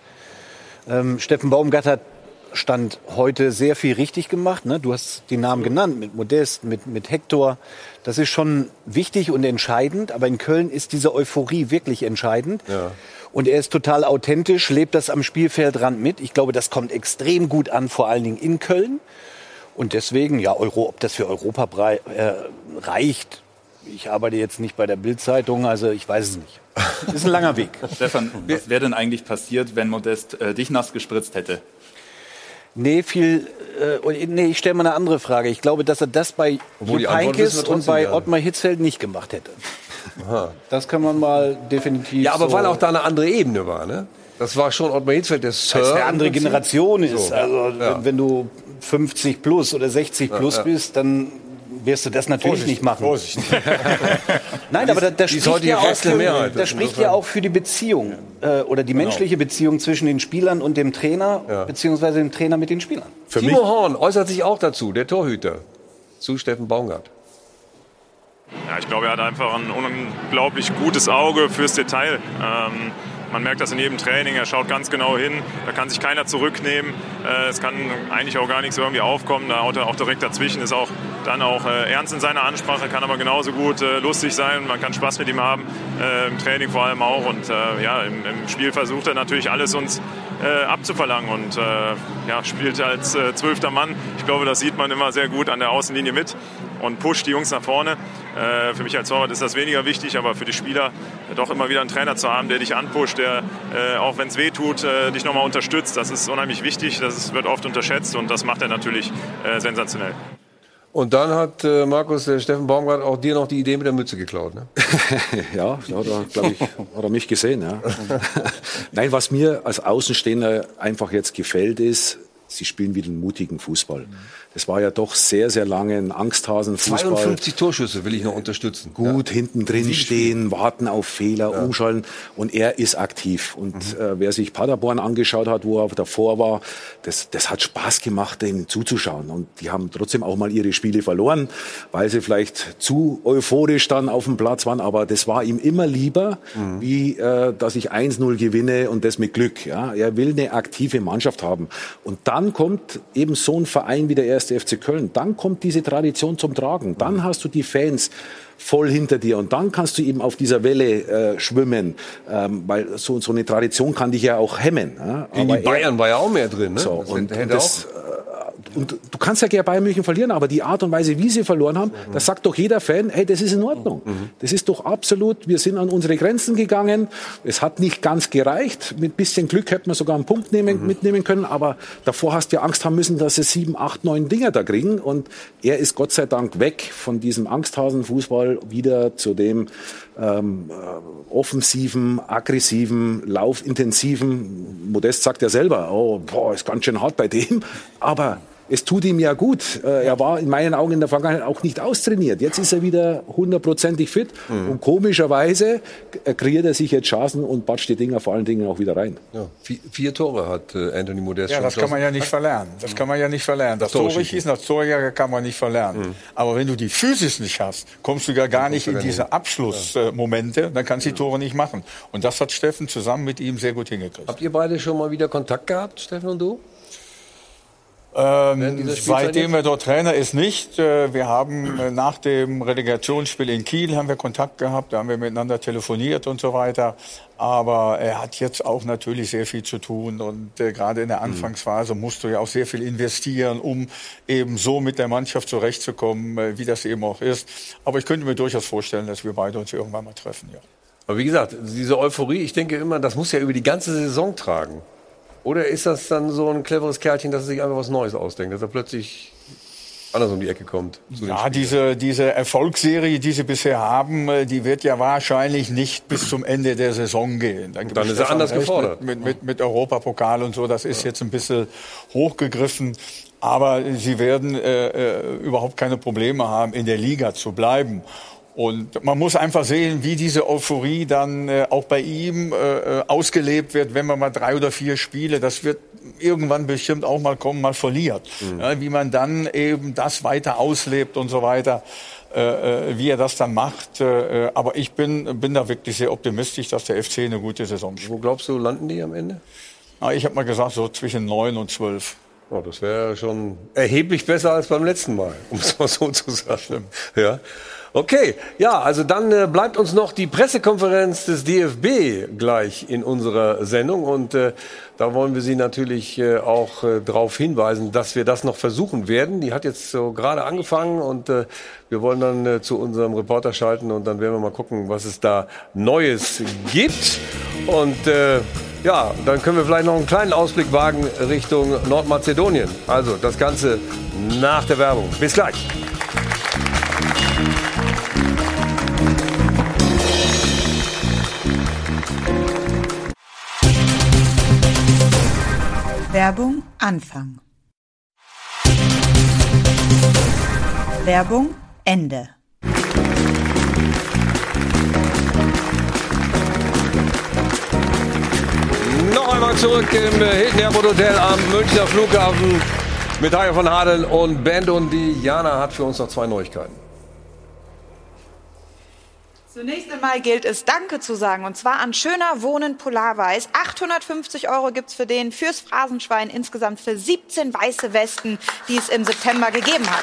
Ähm, Steffen Baumgart hat Stand heute sehr viel richtig gemacht. Ne? Du hast die Namen genannt, mit Modest, mit, mit Hector. Das ist schon wichtig und entscheidend. Aber in Köln ist diese Euphorie wirklich entscheidend. Ja. Und er ist total authentisch, lebt das am Spielfeldrand mit. Ich glaube, das kommt extrem gut an, vor allen Dingen in Köln. Und deswegen, ja, Euro, ob das für Europa brei- äh, reicht. Ich arbeite jetzt nicht bei der Bild-Zeitung, also ich weiß es nicht. Das ist ein langer Weg. Stefan, was wäre denn eigentlich passiert, wenn Modest äh, dich nass gespritzt hätte? Nee, viel, äh, nee, ich stelle mal eine andere Frage. Ich glaube, dass er das bei Jupp Heynckes und bei werden. Ottmar Hitzfeld nicht gemacht hätte. Aha. Das kann man mal definitiv. Ja, aber so weil auch da eine andere Ebene war, ne? Das war schon Ottmar Hitzfeld, der Sir. Weil es eine andere Generation ist. So. Also Ja. wenn, wenn du fünfzig plus oder sechzig plus Ja, ja. bist, dann wirst du das natürlich Vorsicht, nicht machen. Vorsicht. Nein, aber da, da die spricht, ja auch, für, Mehrheit, da spricht ja auch für die Beziehung äh, oder die menschliche Genau. Beziehung zwischen den Spielern und dem Trainer, Ja. beziehungsweise dem Trainer mit den Spielern. Für Timo Horn äußert sich auch dazu, der Torhüter, zu Steffen Baumgart. Ja, ich glaube, er hat einfach ein unglaublich gutes Auge fürs Detail. Ähm, man merkt das in jedem Training, er schaut ganz genau hin, da kann sich keiner zurücknehmen. Äh, es kann eigentlich auch gar nichts irgendwie aufkommen, da haut er auch direkt dazwischen, ist auch dann auch äh, ernst in seiner Ansprache, kann aber genauso gut äh, lustig sein, man kann Spaß mit ihm haben, äh, im Training vor allem auch. Und äh, ja, im, im Spiel versucht er natürlich alles uns äh, abzuverlangen und äh, ja, spielt als äh, zwölfter Mann. Ich glaube, das sieht man immer sehr gut an der Außenlinie mit und pusht die Jungs nach vorne. Äh, für mich als Torwart ist das weniger wichtig, aber für die Spieler äh, doch immer wieder einen Trainer zu haben, der dich anpusht, der, äh, auch wenn es weh tut, äh, dich nochmal unterstützt. Das ist unheimlich wichtig, das ist, wird oft unterschätzt und das macht er natürlich äh, sensationell. Und dann hat äh, Markus, der Steffen Baumgart, auch dir noch die Idee mit der Mütze geklaut, ne? Ja, da hat er, glaube ich, hat er mich gesehen. Ja. Nein, was mir als Außenstehender einfach jetzt gefällt, ist, sie spielen wieder einen mutigen Fußball. Das war ja doch sehr, sehr lange ein Angsthasen-Fußball. zweiundfünfzig Torschüsse will ich noch unterstützen. Gut, ja. hinten drin stehen, warten auf Fehler, ja. umschalten. Und er ist aktiv. Und mhm. äh, wer sich Paderborn angeschaut hat, wo er davor war, das, das hat Spaß gemacht, denen zuzuschauen. Und die haben trotzdem auch mal ihre Spiele verloren, weil sie vielleicht zu euphorisch dann auf dem Platz waren. Aber das war ihm immer lieber, mhm. wie äh, dass ich eins null gewinne und das mit Glück. Ja? Er will eine aktive Mannschaft haben. Und dann kommt eben so ein Verein wie der erste F C Köln. Dann kommt diese Tradition zum Tragen. Dann hast du die Fans voll hinter dir und dann kannst du eben auf dieser Welle äh, schwimmen, ähm, weil so, so eine Tradition kann dich ja auch hemmen. Ja? Gegen Aber die Bayern er, war ja auch mehr drin. Ne? So, das und, hätte und das, auch und du kannst ja gegen Bayern München verlieren, aber die Art und Weise, wie sie verloren haben, mhm. das sagt doch jeder Fan, hey, das ist in Ordnung. Mhm. Das ist doch absolut, wir sind an unsere Grenzen gegangen. Es hat nicht ganz gereicht. Mit bisschen Glück hätten wir sogar einen Punkt nehmen, mhm. mitnehmen können, aber davor hast du ja Angst haben müssen, dass sie sieben, acht, neun Dinger da kriegen. Und er ist Gott sei Dank weg von diesem Angsthasen-Fußball wieder zu dem ähm, äh, offensiven, aggressiven, laufintensiven. Modest sagt ja selber, oh, boah, ist ganz schön hart bei dem. Aber es tut ihm ja gut. Er war in meinen Augen in der Vergangenheit auch nicht austrainiert. Jetzt ist er wieder hundertprozentig fit. Mhm. Und komischerweise kreiert er sich jetzt Chancen und batscht die Dinger vor allen Dingen auch wieder rein. Ja, vier, vier Tore hat Anthony Modest ja, schon. Das kann man ja nicht verlernen. Das kann man ja nicht verlernen. Das Tore schießen, das Torjäger kann man nicht verlernen. Mhm. Aber wenn du die Physis nicht hast, kommst du ja gar nicht in diese Abschlussmomente. Dann kannst du die Tore nicht machen. Und das hat Steffen zusammen mit ihm sehr gut hingekriegt. Habt ihr beide schon mal wieder Kontakt gehabt, Steffen und du? Ähm, seitdem er dort Trainer ist, nicht. Wir haben nach dem Relegationsspiel in Kiel haben wir Kontakt gehabt, da haben wir miteinander telefoniert und so weiter. Aber er hat jetzt auch natürlich sehr viel zu tun und äh, gerade in der Anfangsphase musst du ja auch sehr viel investieren, um eben so mit der Mannschaft zurechtzukommen, äh, wie das eben auch ist. Aber ich könnte mir durchaus vorstellen, dass wir beide uns irgendwann mal treffen, ja. Aber wie gesagt, diese Euphorie, ich denke immer, das muss ja über die ganze Saison tragen. Oder ist das dann so ein cleveres Kerlchen, dass er sich einfach was Neues ausdenkt, dass er plötzlich anders um die Ecke kommt? Ja, diese, diese Erfolgsserie, die sie bisher haben, die wird ja wahrscheinlich nicht bis zum Ende der Saison gehen. Dann, dann ist er anders gefordert. Mit, mit, mit Europapokal und so, das ist jetzt ein bisschen hochgegriffen. Aber sie werden äh, äh, überhaupt keine Probleme haben, in der Liga zu bleiben. Und man muss einfach sehen, wie diese Euphorie dann äh, auch bei ihm äh, ausgelebt wird, wenn man mal drei oder vier Spiele, das wird irgendwann bestimmt auch mal kommen, mal verliert. Mhm. Ja, wie man dann eben das weiter auslebt und so weiter, äh, wie er das dann macht. Äh, aber ich bin, bin da wirklich sehr optimistisch, dass der F C eine gute Saison spielt. Wo glaubst du, landen die am Ende? Na, ich habe mal gesagt, so zwischen neun und zwölf. Oh, das wäre schon erheblich besser als beim letzten Mal, um es mal so zu sagen. Stimmt. Ja. Okay, ja, also dann äh, bleibt uns noch die Pressekonferenz des D F B gleich in unserer Sendung und äh, da wollen wir Sie natürlich äh, auch äh, darauf hinweisen, dass wir das noch versuchen werden. Die hat jetzt so gerade angefangen und äh, wir wollen dann äh, zu unserem Reporter schalten und dann werden wir mal gucken, was es da Neues gibt. Und äh, ja, dann können wir vielleicht noch einen kleinen Ausblick wagen Richtung Nordmazedonien. Also das Ganze nach der Werbung. Bis gleich. Werbung Anfang. Werbung Ende. Noch einmal zurück im Hilton Airport Hotel am Münchner Flughafen mit Hajo von Hadeln und Band. Und die Jana hat für uns noch zwei Neuigkeiten. Zunächst einmal gilt es, Danke zu sagen, und zwar an Schöner Wohnen Polarweiß. achthundertfünfzig Euro gibt's für den, fürs Phrasenschwein, insgesamt für siebzehn weiße Westen, die es im September gegeben hat.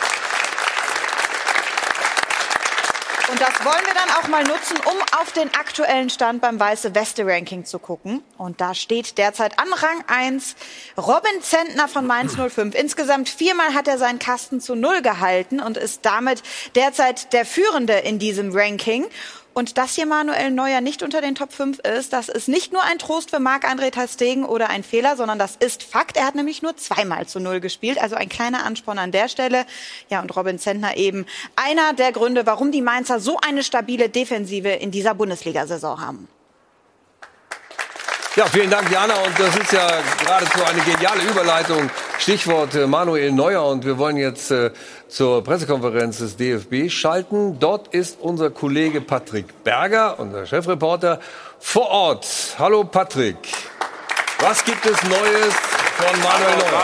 Und das wollen wir dann auch mal nutzen, um auf den aktuellen Stand beim Weiße-Weste-Ranking zu gucken. Und da steht derzeit an Rang eins Robin Zentner von Mainz null fünf. Insgesamt viermal hat er seinen Kasten zu Null gehalten und ist damit derzeit der Führende in diesem Ranking. Und dass hier Manuel Neuer nicht unter den Top fünf ist, das ist nicht nur ein Trost für Marc-André ter Stegen oder ein Fehler, sondern das ist Fakt. Er hat nämlich nur zweimal zu Null gespielt, also ein kleiner Ansporn an der Stelle. Ja, und Robin Zentner eben einer der Gründe, warum die Mainzer so eine stabile Defensive in dieser Bundesliga-Saison haben. Ja, vielen Dank, Jana. Und das ist ja geradezu eine geniale Überleitung. Stichwort äh, Manuel Neuer. Und wir wollen jetzt äh, zur Pressekonferenz des D F B schalten. Dort ist unser Kollege Patrick Berger, unser Chefreporter, vor Ort. Hallo Patrick. Was gibt es Neues von Manuel Neuer?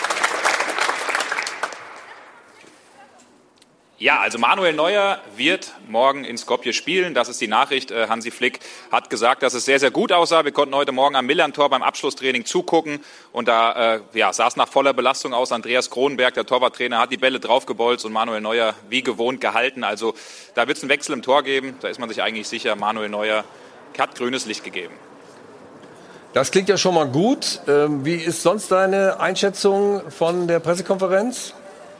Ja, also Manuel Neuer wird morgen in Skopje spielen. Das ist die Nachricht. Hansi Flick hat gesagt, dass es sehr, sehr gut aussah. Wir konnten heute Morgen am Millern-Tor beim Abschlusstraining zugucken. Und da äh, ja, sah es nach voller Belastung aus. Andreas Kronenberg, der Torwarttrainer, hat die Bälle draufgebolzt und Manuel Neuer wie gewohnt gehalten. Also da wird es einen Wechsel im Tor geben. Da ist man sich eigentlich sicher, Manuel Neuer hat grünes Licht gegeben. Das klingt ja schon mal gut. Ähm, wie ist sonst deine Einschätzung von der Pressekonferenz?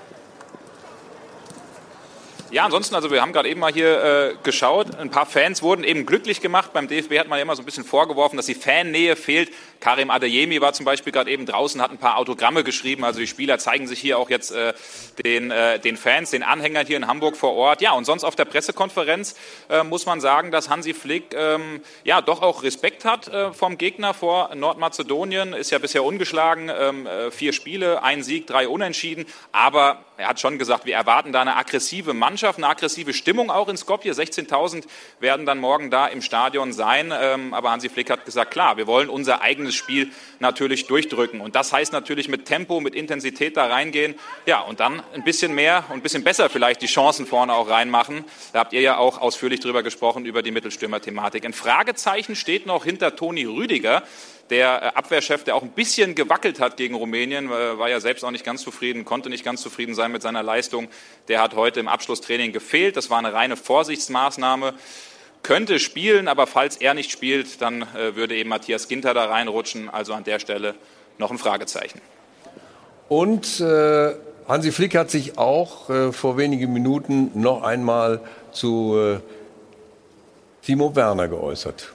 Ja, ansonsten, also wir haben gerade eben mal hier äh, geschaut, ein paar Fans wurden eben glücklich gemacht. Beim D F B hat man ja immer so ein bisschen vorgeworfen, dass die Fannähe fehlt. Karim Adeyemi war zum Beispiel gerade eben draußen, hat ein paar Autogramme geschrieben. Also die Spieler zeigen sich hier auch jetzt äh, den, äh, den Fans, den Anhängern hier in Hamburg vor Ort. Ja, und sonst auf der Pressekonferenz äh, muss man sagen, dass Hansi Flick ähm, ja doch auch Respekt hat äh, vom Gegner vor Nordmazedonien. Ist ja bisher ungeschlagen, ähm, äh, vier Spiele, ein Sieg, drei Unentschieden. Aber er hat schon gesagt, wir erwarten da eine aggressive Mannschaft, eine aggressive Stimmung auch in Skopje. sechzehntausend werden dann morgen da im Stadion sein. Ähm, aber Hansi Flick hat gesagt, klar, wir wollen unser eigenes Spiel natürlich durchdrücken. Und das heißt natürlich mit Tempo, mit Intensität da reingehen. Ja, und dann ein bisschen mehr und ein bisschen besser vielleicht die Chancen vorne auch reinmachen. Da habt ihr ja auch ausführlich drüber gesprochen, über die Mittelstürmer-Thematik. Ein Fragezeichen steht noch hinter Toni Rüdiger. Der Abwehrchef, der auch ein bisschen gewackelt hat gegen Rumänien, war ja selbst auch nicht ganz zufrieden, konnte nicht ganz zufrieden sein mit seiner Leistung. Der hat heute im Abschlusstraining gefehlt. Das war eine reine Vorsichtsmaßnahme. Könnte spielen, aber falls er nicht spielt, dann äh, würde eben Matthias Ginter da reinrutschen. Also an der Stelle noch ein Fragezeichen. Und äh, Hansi Flick hat sich auch äh, vor wenigen Minuten noch einmal zu äh, Timo Werner geäußert.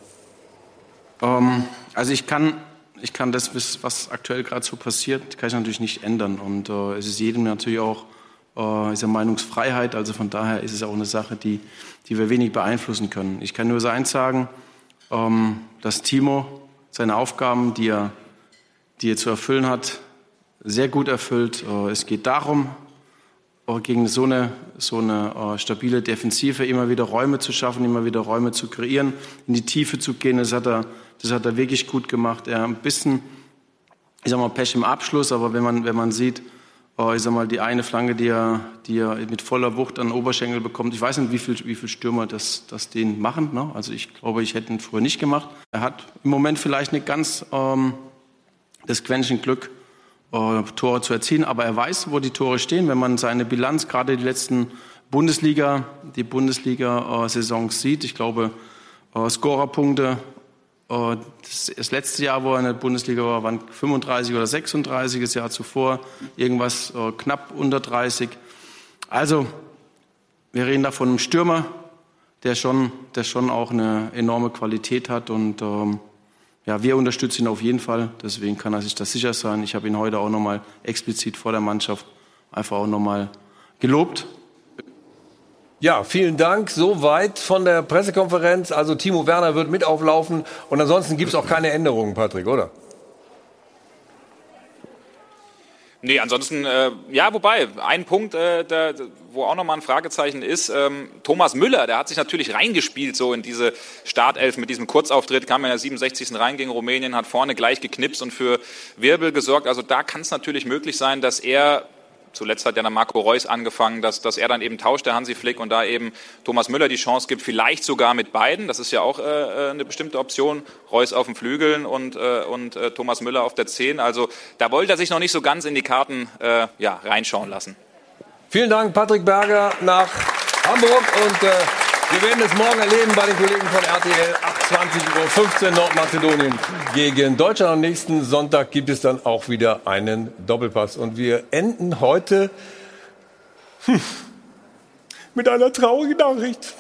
Ähm, also ich kann, ich kann das, was aktuell gerade so passiert, kann ich natürlich nicht ändern. Und äh, es ist jedem natürlich auch äh, ist ja Meinungsfreiheit. Also von daher ist es auch eine Sache, die, die wir wenig beeinflussen können. Ich kann nur so eins sagen, ähm, dass Timo seine Aufgaben, die er, die er zu erfüllen hat, sehr gut erfüllt. Äh, es geht darum, äh, gegen so eine, so eine äh, stabile Defensive immer wieder Räume zu schaffen, immer wieder Räume zu kreieren, in die Tiefe zu gehen. Das hat er, das hat er wirklich gut gemacht. Er hat ein bisschen, ich sag mal, Pech im Abschluss, aber wenn man, wenn man sieht, äh, ich sag mal, die eine Flanke, die er, die er mit voller Wucht an den Oberschenkel bekommt, ich weiß nicht, wie viel, wie viel Stürmer das, das den machen. Ne? Also ich glaube, ich hätte ihn früher nicht gemacht. Er hat im Moment vielleicht nicht ganz ähm, das Quäntchen Glück, Tore zu erzielen, aber er weiß, wo die Tore stehen. Wenn man seine Bilanz, gerade die letzten Bundesliga, die Bundesliga-Saisons sieht, ich glaube, Scorerpunkte, das, das letzte Jahr, wo er in der Bundesliga war, waren fünfunddreißig oder sechsunddreißig, das Jahr zuvor irgendwas knapp unter dreißig. Also, wir reden da von einem Stürmer, der schon, der schon auch eine enorme Qualität hat und ähm, ja, wir unterstützen ihn auf jeden Fall, deswegen kann er sich das sicher sein. Ich habe ihn heute auch nochmal explizit vor der Mannschaft einfach auch nochmal gelobt. Ja, vielen Dank. Soweit von der Pressekonferenz. Also Timo Werner wird mit auflaufen und ansonsten gibt es auch keine Änderungen, Patrick, oder? Nee, ansonsten, äh, ja, wobei, ein Punkt, äh, der, wo auch nochmal ein Fragezeichen ist, ähm, Thomas Müller, der hat sich natürlich reingespielt so in diese Startelf mit diesem Kurzauftritt, kam in der siebenundsechzigsten rein gegen Rumänien, hat vorne gleich geknipst und für Wirbel gesorgt. Also da kann es natürlich möglich sein, dass er, zuletzt hat ja dann Marco Reus angefangen, dass, dass er dann eben tauscht, der Hansi Flick, und da eben Thomas Müller die Chance gibt, vielleicht sogar mit beiden. Das ist ja auch äh, eine bestimmte Option. Reus auf den Flügeln und, äh, und äh, Thomas Müller auf der zehn. Also da wollte er sich noch nicht so ganz in die Karten äh, ja, reinschauen lassen. Vielen Dank, Patrick Berger nach Hamburg. Und äh, wir werden es morgen erleben bei den Kollegen von R T L ab zwanzig Uhr fünfzehn Nordmazedonien gegen Deutschland. Am nächsten Sonntag gibt es dann auch wieder einen Doppelpass. Und wir enden heute hm, mit einer traurigen Nachricht.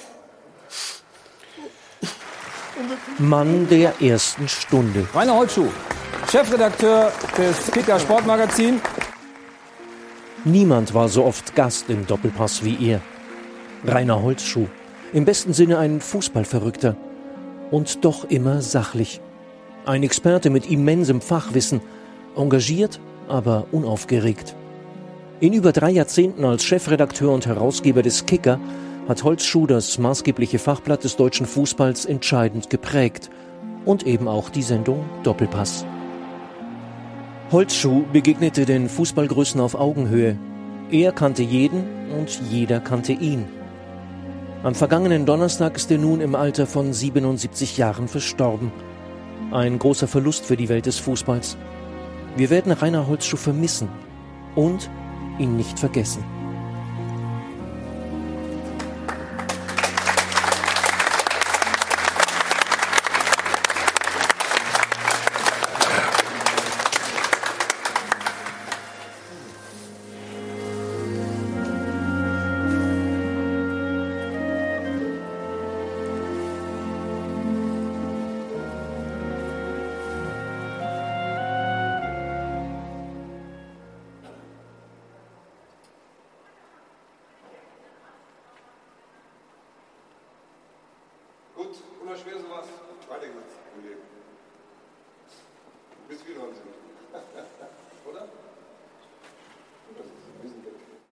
Mann der ersten Stunde. Rainer Holzschuh, Chefredakteur des Kicker Sportmagazin. Niemand war so oft Gast im Doppelpass wie er. Rainer Holzschuh. Im besten Sinne ein Fußballverrückter. Und doch immer sachlich. Ein Experte mit immensem Fachwissen. Engagiert, aber unaufgeregt. In über drei Jahrzehnten als Chefredakteur und Herausgeber des Kicker hat Holzschuh das maßgebliche Fachblatt des deutschen Fußballs entscheidend geprägt. Und eben auch die Sendung Doppelpass. Holzschuh begegnete den Fußballgrößen auf Augenhöhe. Er kannte jeden und jeder kannte ihn. Am vergangenen Donnerstag ist er nun im Alter von siebenundsiebzig Jahren verstorben. Ein großer Verlust für die Welt des Fußballs. Wir werden Rainer Holzschuh vermissen und ihn nicht vergessen. Wunderschwer sowas. Weiter geht's im Leben. Bis wir dran sind.